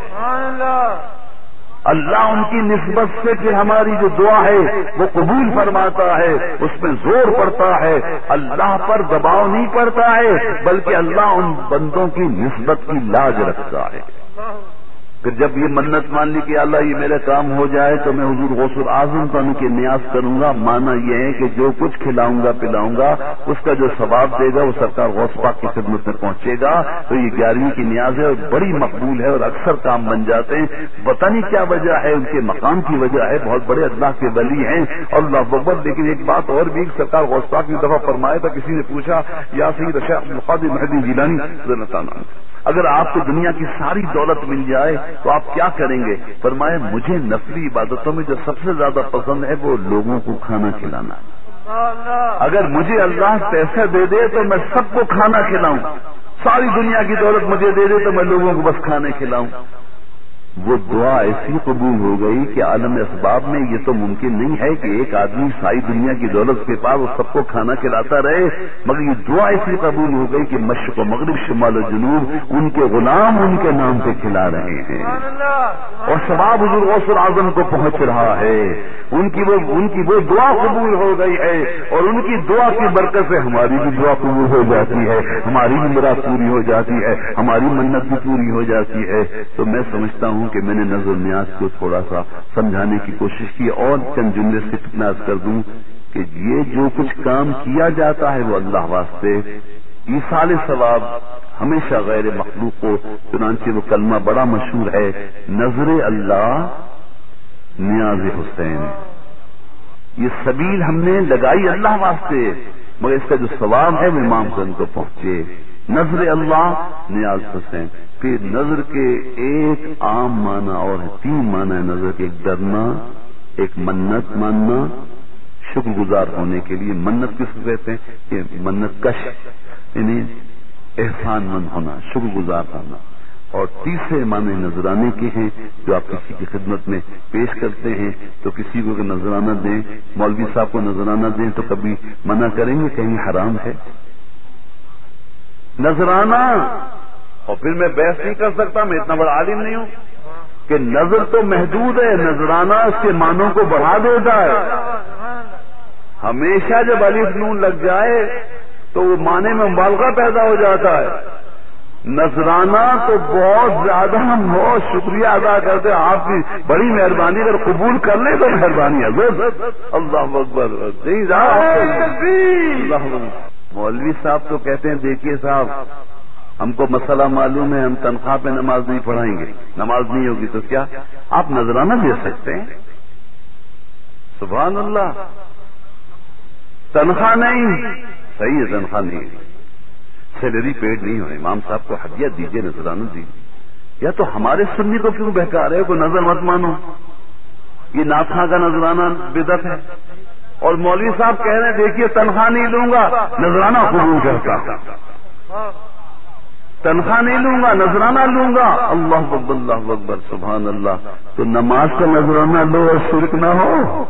ہے۔ اللہ ان کی نسبت سے پھر ہماری جو دعا ہے وہ قبول فرماتا ہے، اس میں زور پڑتا ہے، اللہ پر دباؤ نہیں پڑتا ہے، بلکہ اللہ ان بندوں کی نسبت کی لاج رکھتا ہے۔ پھر جب یہ منت مان لی کہ اللہ یہ میرا کام ہو جائے تو میں حضور غوث الاعظم کا ان کے نیاز کروں گا، مانا یہ ہے کہ جو کچھ کھلاؤں گا پلاؤں گا اس کا جو ثواب دے گا وہ سرکار غوث پاک کی خدمت میں پہنچے گا۔ تو یہ گیارہویں کی نیاز ہے اور بڑی مقبول ہے اور اکثر کام بن جاتے ہیں۔ پتہ نہیں کیا وجہ ہے، ان کے مقام کی وجہ ہے، بہت بڑے اللہ کے ولی ہیں اور اللہ اکبر۔ لیکن ایک بات اور بھی، سرکار غوث پاک نے دفعہ فرمایا تھا، کسی نے پوچھا یا سید شیخ عبد القادر محدث جیلانی رضی اللہ تعالیٰ عنہ، اگر آپ کو دنیا کی ساری دولت مل جائے تو آپ کیا کریں گے؟ فرمایا مجھے نفلی عبادتوں میں جو سب سے زیادہ پسند ہے وہ لوگوں کو کھانا کھلانا۔ اگر مجھے اللہ پیسے دے دے تو میں سب کو کھانا کھلاؤں، ساری دنیا کی دولت مجھے دے دے تو میں لوگوں کو بس کھانے کھلاؤں۔ وہ دعا ایسی قبول ہو گئی کہ عالم اسباب میں یہ تو ممکن نہیں ہے کہ ایک آدمی ساری دنیا کی دولت کے پاس وہ سب کو کھانا کھلاتا رہے، مگر یہ دعا ایسی قبول ہو گئی کہ مشرق و مغرب شمال و جنوب ان کے غلام ان کے نام پہ کھلا رہے ہیں اور ثواب حضور غوث الاعظم کو پہنچ رہا ہے۔ ان کی وہ ان کی وہ دعا قبول ہو گئی ہے اور ان کی دعا کی برکت سے ہماری بھی دعا قبول ہو جاتی ہے، ہماری بھی مراد پوری ہو جاتی ہے، ہماری منت بھی پوری ہو جاتی ہے۔ تو میں سمجھتا ہوں کہ میں نے نظر نیاز کو تھوڑا سا سمجھانے کی کوشش کی اور چند جملے سے اتنا کر دوں کہ یہ جو کچھ کام کیا جاتا ہے وہ اللہ واسطے ایصال ثواب ہمیشہ غیر مخلوق کو، چنانچہ وہ کلمہ بڑا مشہور ہے، نظر اللہ نیاز حسین۔ یہ سبیل ہم نے لگائی اللہ واسطے، مگر اس کا جو ثواب ہے وہ امام حسین کو پہنچے۔ نظر اللہ نیاز حسین۔ پھر نظر کے ایک عام معنی اور ہے، تین معنی ہے نظر کے، ایک ڈرنا، ایک منت ماننا شکر گزار ہونے کے لیے، منت کس کو کہتے ہیں کہ منت کش یعنی احسان مند ہونا، شکر گزار ہونا، اور تیسرے معنی نذرانے کے ہیں جو آپ کسی کی خدمت میں پیش کرتے ہیں۔ تو کسی کو نذرانہ دیں، مولوی صاحب کو نذرانہ دیں تو کبھی منع کریں گے کہیں حرام ہے نذرانہ؟ اور پھر میں بحث نہیں کر سکتا، میں اتنا بڑا عالم نہیں ہوں کہ نظر تو محدود ہے، نذرانہ اس کے معنوں کو بڑھا دیتا ہے۔ ہمیشہ جب الف نون لگ جائے تو وہ معنی میں مبالغہ پیدا ہو جاتا ہے۔ نذرانہ تو بہت زیادہ ہم بہت شکریہ ادا کرتے، آپ کی بڑی مہربانی، اگر قبول کر لیں تو مہربانی ہے۔ اللہ اکبر۔ مولوی صاحب تو کہتے ہیں دیکھیے صاحب ہم کو مسئلہ معلوم ہے، ہم تنخواہ پہ نماز نہیں پڑھائیں گے، نماز نہیں ہوگی تو کیا آپ نذرانہ دے سکتے ہیں؟ سبحان اللہ۔ تنخواہ نہیں، صحیح ہے تنخواہ نہیں، سیلری پیڈ نہیں ہوئے، امام صاحب کو ہدیہ دیجیے، نذرانہ دیجیے۔ یا تو ہمارے سنی کو کیوں بہکا رہے ہو؟ کوئی نظر مت مانو، یہ ناخواں کا نذرانہ بدعت ہے۔ اور مولوی صاحب کہہ رہے ہیں دیکھیے تنخواہ نہیں لوں گا، نذرانہ قبول کرتا ہوں، تنخواہ نہیں لوں گا، نذرانہ لوں گا۔ اللہ اکبر، اللہ اکبر، سبحان اللہ۔ تو نماز کا نذرانہ لو اور شرک نہ ہو،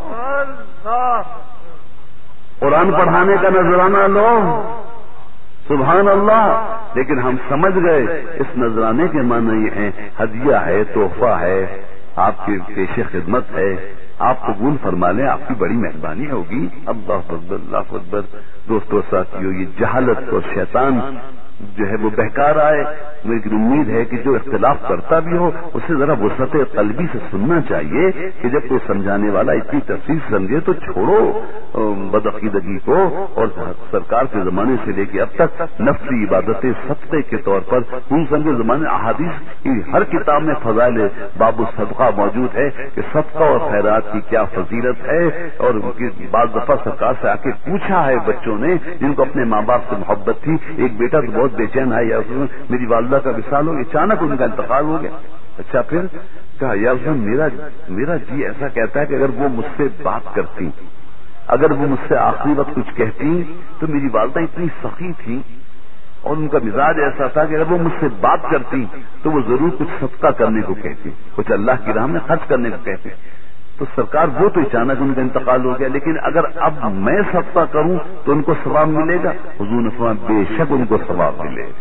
قرآن پڑھانے کا نذرانہ لو، سبحان اللہ۔ لیکن ہم سمجھ گئے اس نذرانے کے معنی یہ ہیں ہدیہ ہے، تحفہ ہے، آپ کی پیش خدمت ہے، آپ قبول فرما لیں، آپ کی بڑی مہربانی ہوگی۔ اللہ اکبر اللہ اکبر۔ دوستو ساتھیو، یہ جہالت اور شیطان جو ہے وہ بہکا رہا ہے۔ لیکن امید ہے کہ جو اختلاف کرتا بھی ہو اسے ذرا وسعت قلبی سے سننا چاہیے کہ جب کوئی سمجھانے والا اتنی تفصیل سمجھے تو چھوڑو بدعقیدگی کو۔ اور سرکار کے زمانے سے لے کے اب تک نفلی عبادتیں صدقے کے طور پر سمجھے زمانے احادیث کی ہر کتاب میں فضائل باب الصدقہ موجود ہے کہ صدقہ اور خیرات کی کیا فضیلت ہے۔ اور بعض دفعہ سرکار سے آ کے پوچھا ہے بچوں نے جن کو اپنے ماں باپ سے محبت تھی، ایک بیٹا تو بہت بے چین ہے، یا میری والدہ کا وصال ہو، اچانک ان کا انتقال ہو گیا۔ اچھا پھر کہا یا میرا میرا جی ایسا کہتا ہے کہ اگر وہ مجھ سے بات کرتی، اگر وہ مجھ سے آخری وقت کچھ کہتی تو میری والدہ اتنی سخی تھی اور ان کا مزاج ایسا تھا کہ اگر وہ مجھ سے بات کرتی تو وہ ضرور کچھ صدقہ کرنے کو کہتی، کچھ اللہ کی راہ میں خرچ کرنے کو کہتی۔ تو سرکار وہ تو اچانک ان کا انتقال ہو گیا، لیکن اگر اب میں صدقہ کروں تو ان کو ثواب ملے گا؟ حضور نے فرمایا بے شک ان کو ثواب ملے گا۔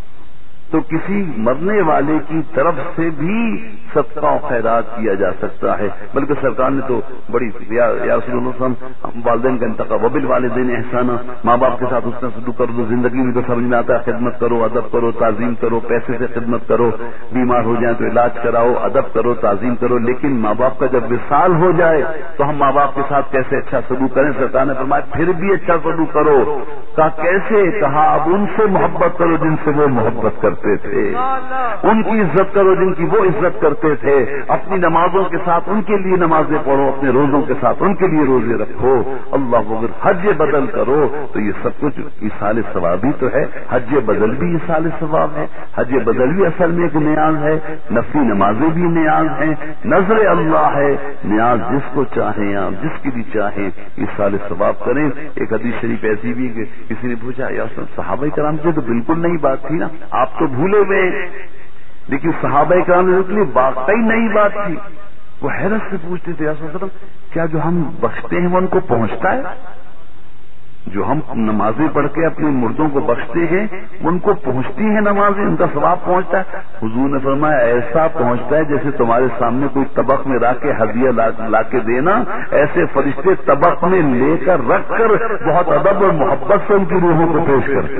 تو کسی مرنے والے کی طرف سے بھی صدقہ و خیرات کیا جا سکتا ہے، بلکہ سرکار نے تو بڑی یا رسول اللہ صلی اللہ علیہ وسلم والدین کا انتقال وبالوالدین احسانا، ماں باپ کے ساتھ اس طرح سلوک کرو تو زندگی میں تو سمجھ میں آتا ہے خدمت کرو، ادب کرو، تعظیم کرو، پیسے سے خدمت کرو، بیمار ہو جائیں تو علاج کراؤ، ادب کرو، تعظیم کرو، لیکن ماں باپ کا جب وصال ہو جائے تو ہم ماں باپ کے ساتھ کیسے اچھا سلوک کریں؟ سرکار نے فرمایا پھر بھی اچھا سلوک کرو۔ کہا کیسے؟ کہا اب ان سے محبت کرو جن سے وہ محبت کرتے تھے، ان کی عزت کرو جن کی وہ عزت کرتے تھے، اپنی نمازوں کے ساتھ ان کے لیے نمازیں پڑھو، اپنے روزوں کے ساتھ ان کے لیے روزے رکھو۔ اللہ اگر حج بدل کرو تو یہ سب کچھ ایصال ثواب ہی تو ہے۔ حج بدل بھی ایصال ثواب ہے، حج بدل بھی اصل میں ایک نیاز ہے، نفلی نمازیں بھی نیاز ہیں، نظر اللہ ہے، نیاز جس کو چاہیں آپ جس کی بھی چاہیں ایصال ثواب کریں۔ ایک حدیث شریف ایسی بھی کہ کسی نے پوچھا یا صحابہ کرام سے تو بالکل نئی بات تھی نا، آپ تو بھولے ہوئے، لیکن صحابہ کرام کے لیے واقعی نئی بات تھی۔ وہ حیرت سے پوچھتے تھے یا رسول اللہ کیا جو ہم بخشتے ہیں وہ ان کو پہنچتا ہے؟ جو ہم نمازیں پڑھ کے اپنے مردوں کو بخشتے ہیں ان کو پہنچتی ہیں نمازیں، ان کا ثواب پہنچتا ہے؟ حضور نے فرمایا ایسا پہنچتا ہے جیسے تمہارے سامنے کوئی طبق میں رکھ کے ہدیہ لا کے دینا، ایسے فرشتے طبق میں لے کر رکھ کر بہت ادب اور محبت سے ان کی روحوں کو پیش کرتے،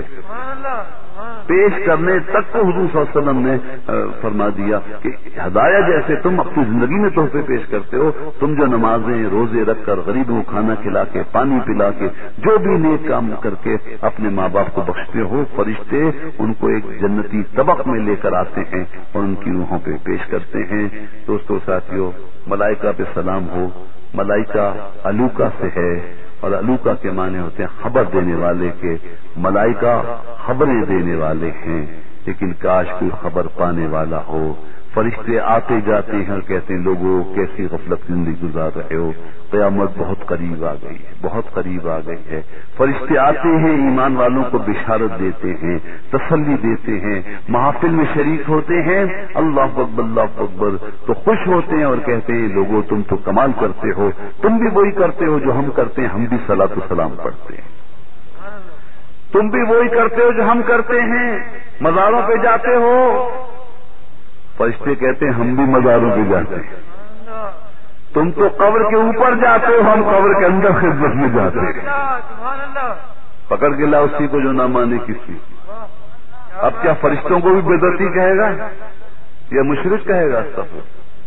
پیش کرنے تک تو حضور صلی اللہ علیہ وسلم نے فرما دیا کہ ہدایہ جیسے تم اپنی زندگی میں تحفے پیش کرتے ہو، تم جو نمازیں روزے رکھ کر غریبوں کو کھانا کھلا کے پانی پلا کے جو بھی نیک کام کر کے اپنے ماں باپ کو بخشتے ہو، فرشتے ان کو ایک جنتی طبق میں لے کر آتے ہیں اور ان کی روحوں پہ پیش کرتے ہیں۔ دوستو ساتھیو، ملائکہ پہ سلام ہو۔ ملائکہ علوکا سے ہے اور علوکا کے معنی ہوتے ہیں خبر دینے والے کے۔ ملائکہ خبریں دینے والے ہیں، لیکن کاش کوئی خبر پانے والا ہو۔ فرشتے آتے جاتے ہیں اور کہتے ہیں لوگوں کیسی غفلت زندگی گزار رہے ہو، قیامت بہت قریب آ گئی ہے، بہت قریب آ گئی ہے۔ فرشتے آتے ہیں ایمان والوں کو بشارت دیتے ہیں، تسلی دیتے ہیں، محافل میں شریک ہوتے ہیں، اللہ اکبر اللہ اکبر تو خوش ہوتے ہیں اور کہتے ہیں لوگوں تم تو کمال کرتے ہو، تم بھی وہی کرتے ہو جو ہم کرتے ہیں، ہم بھی صلاۃ و سلام پڑھتے ہیں، تم بھی وہی کرتے ہو جو ہم کرتے ہیں، مزاروں پہ جاتے ہو۔ فرشتے کہتے ہیں ہم بھی مزاروں پہ جاتے ہیں، تم تو قبر کے اوپر جاتے ہو، ہم قبر کے اندر خدمت میں جاتے ہیں۔ پکڑ کے لا اسی کو جو نہ مانے کسی۔ اب کیا فرشتوں کو بھی بدعتی کہے گا یا مشرک کہے گا؟ سب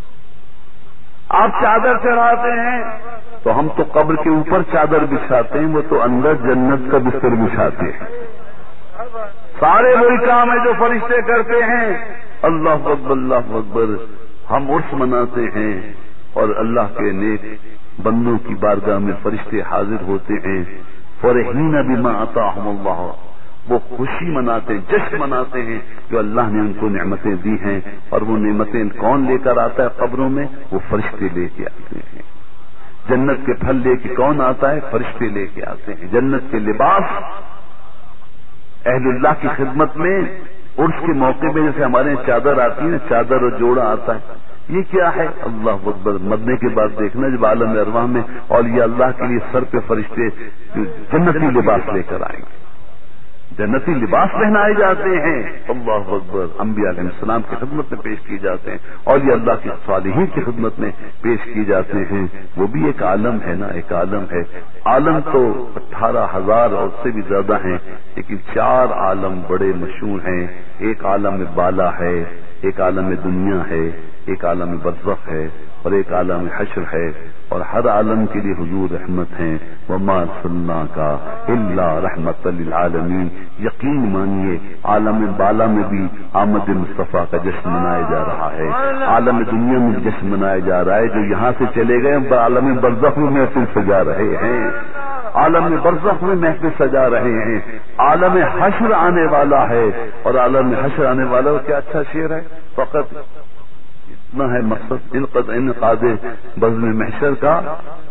آپ چادر چڑھاتے ہیں تو ہم تو قبر کے اوپر چادر بچھاتے ہیں، وہ تو اندر جنت کا بستر بچھاتے ہیں۔ سارے وہی کام ہے جو فرشتے کرتے ہیں۔ اللہ اکبر اللہ اکبر۔ ہم عرس مناتے ہیں اور اللہ کے نیک بندوں کی بارگاہ میں فرشتے حاضر ہوتے ہیں، فرحین بما عطاہم اللہ، وہ خوشی مناتے ہیں، جشن مناتے ہیں جو اللہ نے ان کو نعمتیں دی ہیں، اور وہ نعمتیں کون لے کر آتا ہے قبروں میں؟ وہ فرشتے لے کے آتے ہیں۔ جنت کے پھل لے کے کون آتا ہے؟ فرشتے لے کے آتے ہیں۔ جنت کے لباس اہل اللہ کی خدمت میں عرس کے موقع پہ جیسے ہمارے چادر آتی ہے نا، چادر اور جوڑا آتا ہے، یہ کیا ہے؟ اللہ اکبر۔ مرنے کے بعد دیکھنا جب عالم ارواح میں اولیاء اللہ کے لیے سر پہ فرشتے جنتی لباس لے کر آئیں گے، جنتی لباس پہنائے جاتے ہیں، اللہ اکبر، انبیاء علیہ السلام کی خدمت میں پیش کیے جاتے ہیں، اولیاء اللہ کی صالحین کی خدمت میں پیش کیے جاتے ہیں۔ وہ بھی ایک عالم ہے نا، ایک عالم ہے۔ عالم تو اٹھارہ ہزار اور اس سے بھی زیادہ ہیں، لیکن چار عالم بڑے مشہور ہیں۔ ایک عالم بالا ہے، ایک عالم دنیا ہے، ایک عالم برزخ ہے، اور ایک عالم حشر ہے، اور ہر عالم کے لیے حضور رحمت ہیں۔ وما ارسلناک الا رحمت للعالمین۔ یقین مانیے عالم بالا میں بھی آمد مصطفیٰ کا جشن منایا جا رہا ہے، عالم دنیا میں جشن منایا جا رہا ہے۔ جو یہاں سے چلے گئے عالم برزخ میں محفل سجا رہے ہیں، عالم برزخ میں محفل سجا رہے ہیں۔ عالم حشر آنے والا ہے، اور عالم حشر آنے والا کیا اچھا شعر ہے، فقط اتنا ہے مقصد انعقاد بزم محشر کا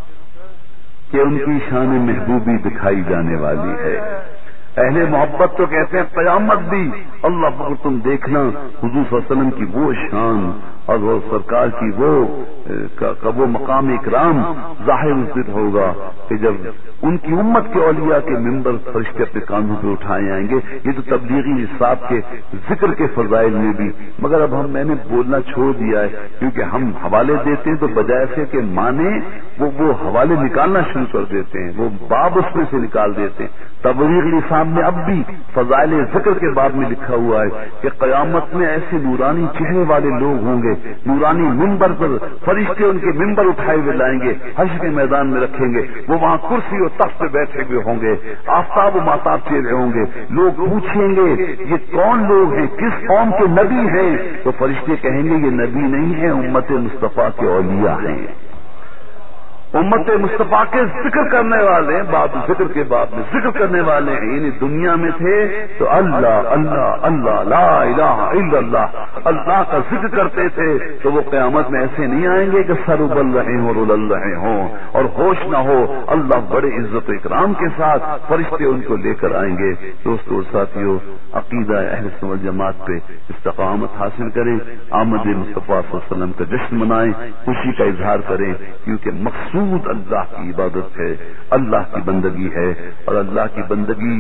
کہ ان کی شان محبوبی دکھائی جانے والی ہے۔ اہل محبت تو کہتے ہیں قیامت بھی اللہ پر تم دیکھنا حضور صلی اللہ علیہ وسلم کی وہ شان اور وہ سرکار کی وہ کا وہ مقام اکرام ظاہر اس دن ہوگا کہ جب ان کی امت کے اولیاء کے ممبر فرشتے اپنے کاندھوں پہ اٹھائے آئیں گے۔ یہ تو تبلیغی نصاب کے ذکر کے فضائل میں بھی، مگر اب ہم میں نے بولنا چھوڑ دیا ہے کیونکہ ہم حوالے دیتے ہیں تو بجائے سے کہ مانے وہ وہ حوالے نکالنا شروع کر دیتے ہیں، وہ باب اس میں سے نکال دیتے ہیں۔ تبلیغی نصاب میں اب بھی فضائل ذکر کے باب میں لکھا ہوا ہے کہ قیامت میں ایسے نورانی چہرے والے لوگ ہوں گے، نورانی ممبر پر فرشتے ان کے ممبر اٹھائے ہوئے لائیں گے، حشر کے میدان میں رکھیں گے، وہ وہاں کرسی اور تخت پہ بیٹھے ہوئے ہوں گے، آفتاب و ماتاب چہرے ہوں گے۔ لوگ پوچھیں گے یہ کون لوگ ہیں، کس قوم کے نبی ہیں؟ تو فرشتے کہیں گے یہ نبی نہیں ہے، امت مصطفیٰ کے اولیاء ہیں، امت مصطفیٰ کے ذکر کرنے والے ہیں، باب ذکر کے باب میں ذکر کرنے والے ہیں۔ یعنی دنیا میں تھے تو اللہ اللہ اللہ لا الہ الا اللہ اللہ کا ذکر کرتے تھے، تو وہ قیامت میں ایسے نہیں آئیں گے کہ سر ابل رہے ہوں رول رہے ہوں اور ہوش نہ ہو۔ اللہ بڑے عزت و اکرام کے ساتھ فرشتے ان کو لے کر آئیں گے۔ دوستو اور ساتھیو، عقیدہ اہل سنت والجماعت پہ استقامت حاصل کریں، آمد مصطفیٰ صلی اللہ علیہ وسلم کا جشن منائیں، خوشی کا اظہار کریں، کیونکہ مقصود اللہ کی عبادت ہے، اللہ کی بندگی ہے، اور اللہ کی بندگی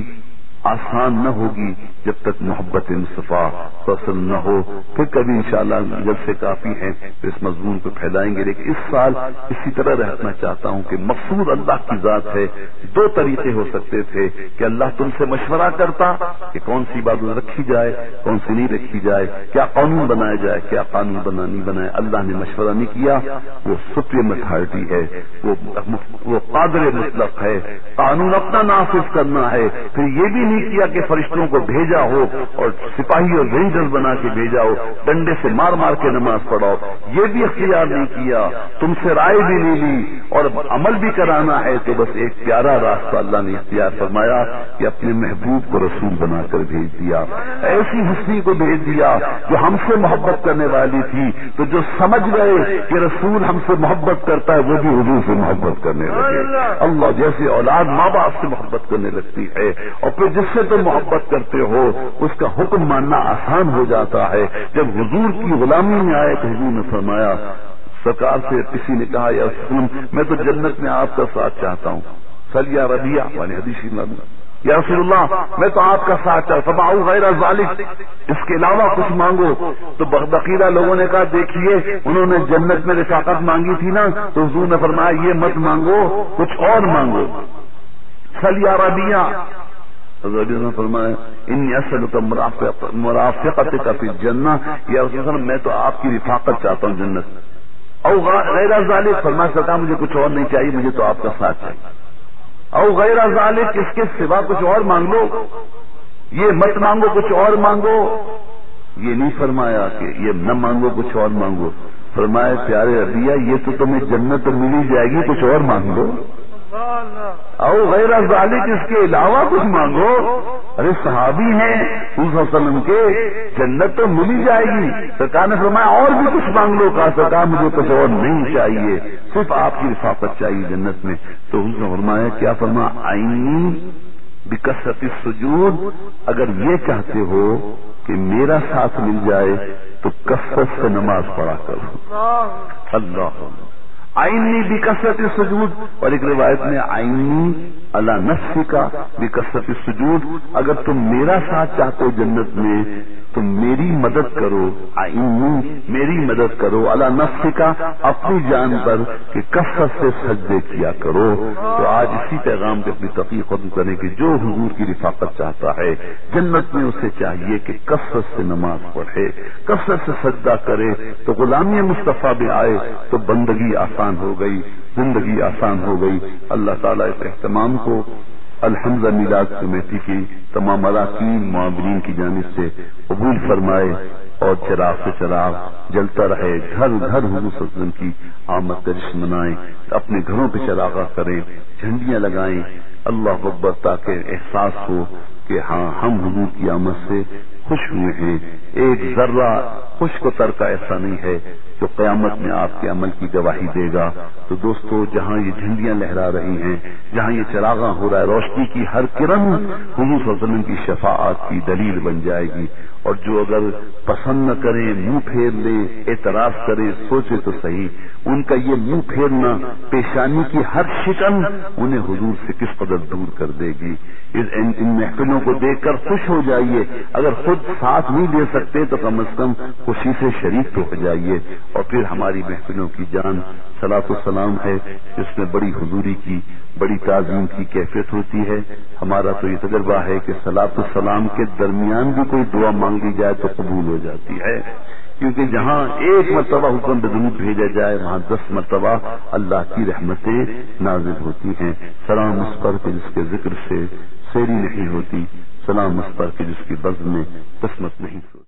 آسان نہ ہوگی جب تک محبت مصطفیٰ صلی اللہ علیہ وسلم نہ ہو۔ پھر کبھی انشاءاللہ جب سے کافی ہیں تو اس مضمون کو پھیلائیں گے، لیکن اس سال اسی طرح رہنا چاہتا ہوں کہ مقصود اللہ کی ذات ہے۔ دو طریقے ہو سکتے تھے کہ اللہ تم سے مشورہ کرتا کہ کون سی عبادت رکھی جائے کون سی نہیں رکھی جائے، کیا قانون بنایا جائے کیا قانون بنا نہیں بنائے۔ اللہ نے مشورہ نہیں کیا، وہ سپریم اتھارٹی ہے، وہ وہ قادر مطلق ہے، قانون اپنا نافذ کرنا ہے۔ پھر یہ بھی نہیں کیا کہ فرشتوں کو بھیجا ہو اور سپاہی اور رینجر بنا کے بھیجا ہو، ڈنڈے سے مار مار کے نماز پڑھاؤ، یہ بھی اختیار نہیں کیا، تم سے رائے بھی نہیں لی، اور عمل بھی کرانا ہے تو بس ایک پیارا راستہ اللہ نے اختیار فرمایا کہ اپنے محبوب کو رسول بنا کر بھیج دیا، ایسی ہستی کو بھیج دیا جو ہم سے محبت کرنے والی تھی۔ تو جو سمجھ گئے کہ رسول ہم سے محبت کرتا ہے وہ بھی حضور سے محبت کرنے لگے۔ اللہ جیسے اولاد ماں باپ سے محبت کرنے لگتی ہے، اور پھر جس سے تم محبت کرتے ہو اس کا حکم ماننا آسان ہو جاتا ہے۔ جب حضور کی غلامی میں آئے تو حضور نے فرمایا، سرکار سے کسی نے کہا یا رسول میں تو جنت میں آپ کا ساتھ چاہتا ہوں، سلیا ربیہ والے حدیث یا رسول اللہ میں تو آپ کا ساتھ چاہتا ہوں، غیر ذالک اس کے علاوہ کچھ مانگو۔ تو بقیدہ لوگوں نے کہا دیکھیے انہوں نے جنت میں رفاقت مانگی تھی نا، تو حضور نے فرمایا یہ مت مانگو، کچھ اور مانگو، سلیا ربیہ۔ حضرت نے فرمایا انی اسألک مرافقتک فی الجنہ، یا رسول اللہ میں تو آپ کی رفاقت چاہتا ہوں جنت۔ او غیر ذالک فرمایا سرکار مجھے کچھ اور نہیں چاہیے، مجھے تو آپ کا ساتھ چاہیے۔ او غیر ذالک اس کے سوا کچھ اور مانگ لو، یہ مت مانگو کچھ اور مانگو۔ یہ نہیں فرمایا کہ یہ نہ مانگو کچھ اور مانگو، فرمایا پیارے ربیہ یہ تو تمہیں جنت تو مل ہی جائے گی، کچھ اور مانگو۔ او غیر ذالک اس کے علاوہ کچھ مانگو۔ ارے صحابی ہیں صلی اللہ علیہ وسلم کے، جنت تو مل ہی جائے گی۔ سرکار نے فرمایا اور بھی کچھ مانگ لو، کہا سرکار مجھے کچھ اور نہیں چاہیے، صرف آپ کی رفاقت چاہیے جنت میں۔ تو حضور نے فرمایا کیا فرمایا عینی بکثرت السجود، اگر یہ چاہتے ہو کہ میرا ساتھ مل جائے تو کثرت سے نماز پڑھا کرو۔ اللہ آئینی بکثرت سجود، اور ایک روایت میں آئینی علی نفسک بکثرت سجود، اگر تم میرا ساتھ چاہتے ہو جنت میں تو میری مدد کرو، آئینی میری مدد کرو، علی نفسک اپنی جان پر کہ کثرت سے سجدے کیا کرو۔ تو آج اسی پیغام کے اپنی تقریر ختم کریں کہ جو حضور کی رفاقت چاہتا ہے جنت میں اسے چاہیے کہ کثرت سے نماز پڑھے، کثرت سے سجدہ کرے، تو غلامی مصطفیٰ میں آئے تو بندگی آسان ہو گئی، زندگی آسان ہو گئی۔ اللہ تعالیٰ اس اہتمام کو الحمزہ میلاد کمیٹی کی تمام اراکین معاونین کی جانب سے قبول فرمائے، اور چراغ سے چراغ جلتا رہے، گھر گھر حضور صلی اللہ علیہ وسلم کی آمد کا جشن منائیں، اپنے گھروں پہ چراغاں کریں، جھنڈیاں لگائیں، اللہ اکبر، تاکہ احساس ہو کہ ہاں ہم حضور کی آمد سے خوش ہوئے ہیں۔ ایک ذرہ خوش کو تر کا ایسا نہیں ہے جو قیامت میں آپ کے عمل کی گواہی دے گا۔ تو دوستو، جہاں یہ جھنڈیاں لہرا رہی ہیں، جہاں یہ چراغاں ہو رہا ہے، روشنی کی ہر کرن حضور صلی اللہ علیہ وسلم کی شفاعت کی دلیل بن جائے گی، اور جو اگر پسند نہ کریں، منہ پھیر لیں، اعتراض کریں، سوچے تو صحیح، ان کا یہ منہ پھیرنا پیشانی کی ہر شکن انہیں حضور سے کس قدر دور کر دے گی۔ ان ان محفلوں کو دیکھ کر خوش ہو جائیے، اگر خود ساتھ نہیں دے سکتے تو کم از کم خوشی سے شریک تو ہو جائیے۔ اور پھر ہماری محفلوں کی جان صلاۃ السلام ہے، جس میں بڑی حضوری کی، بڑی تعظیم کی کیفیت ہوتی ہے۔ ہمارا تو یہ تجربہ ہے کہ صلاۃ السلام کے درمیان بھی کوئی دعا مانگ لی جائے تو قبول ہو جاتی ہے، کیونکہ جہاں ایک مرتبہ حکم بدرود بھیجا جائے وہاں دس مرتبہ اللہ کی رحمتیں نازل ہوتی ہیں۔ سلام اس پر کہ جس کے ذکر سے سیری نہیں ہوتی، سلام اس پر کہ جس کی بزم میں قسمت نہیں ہوتی۔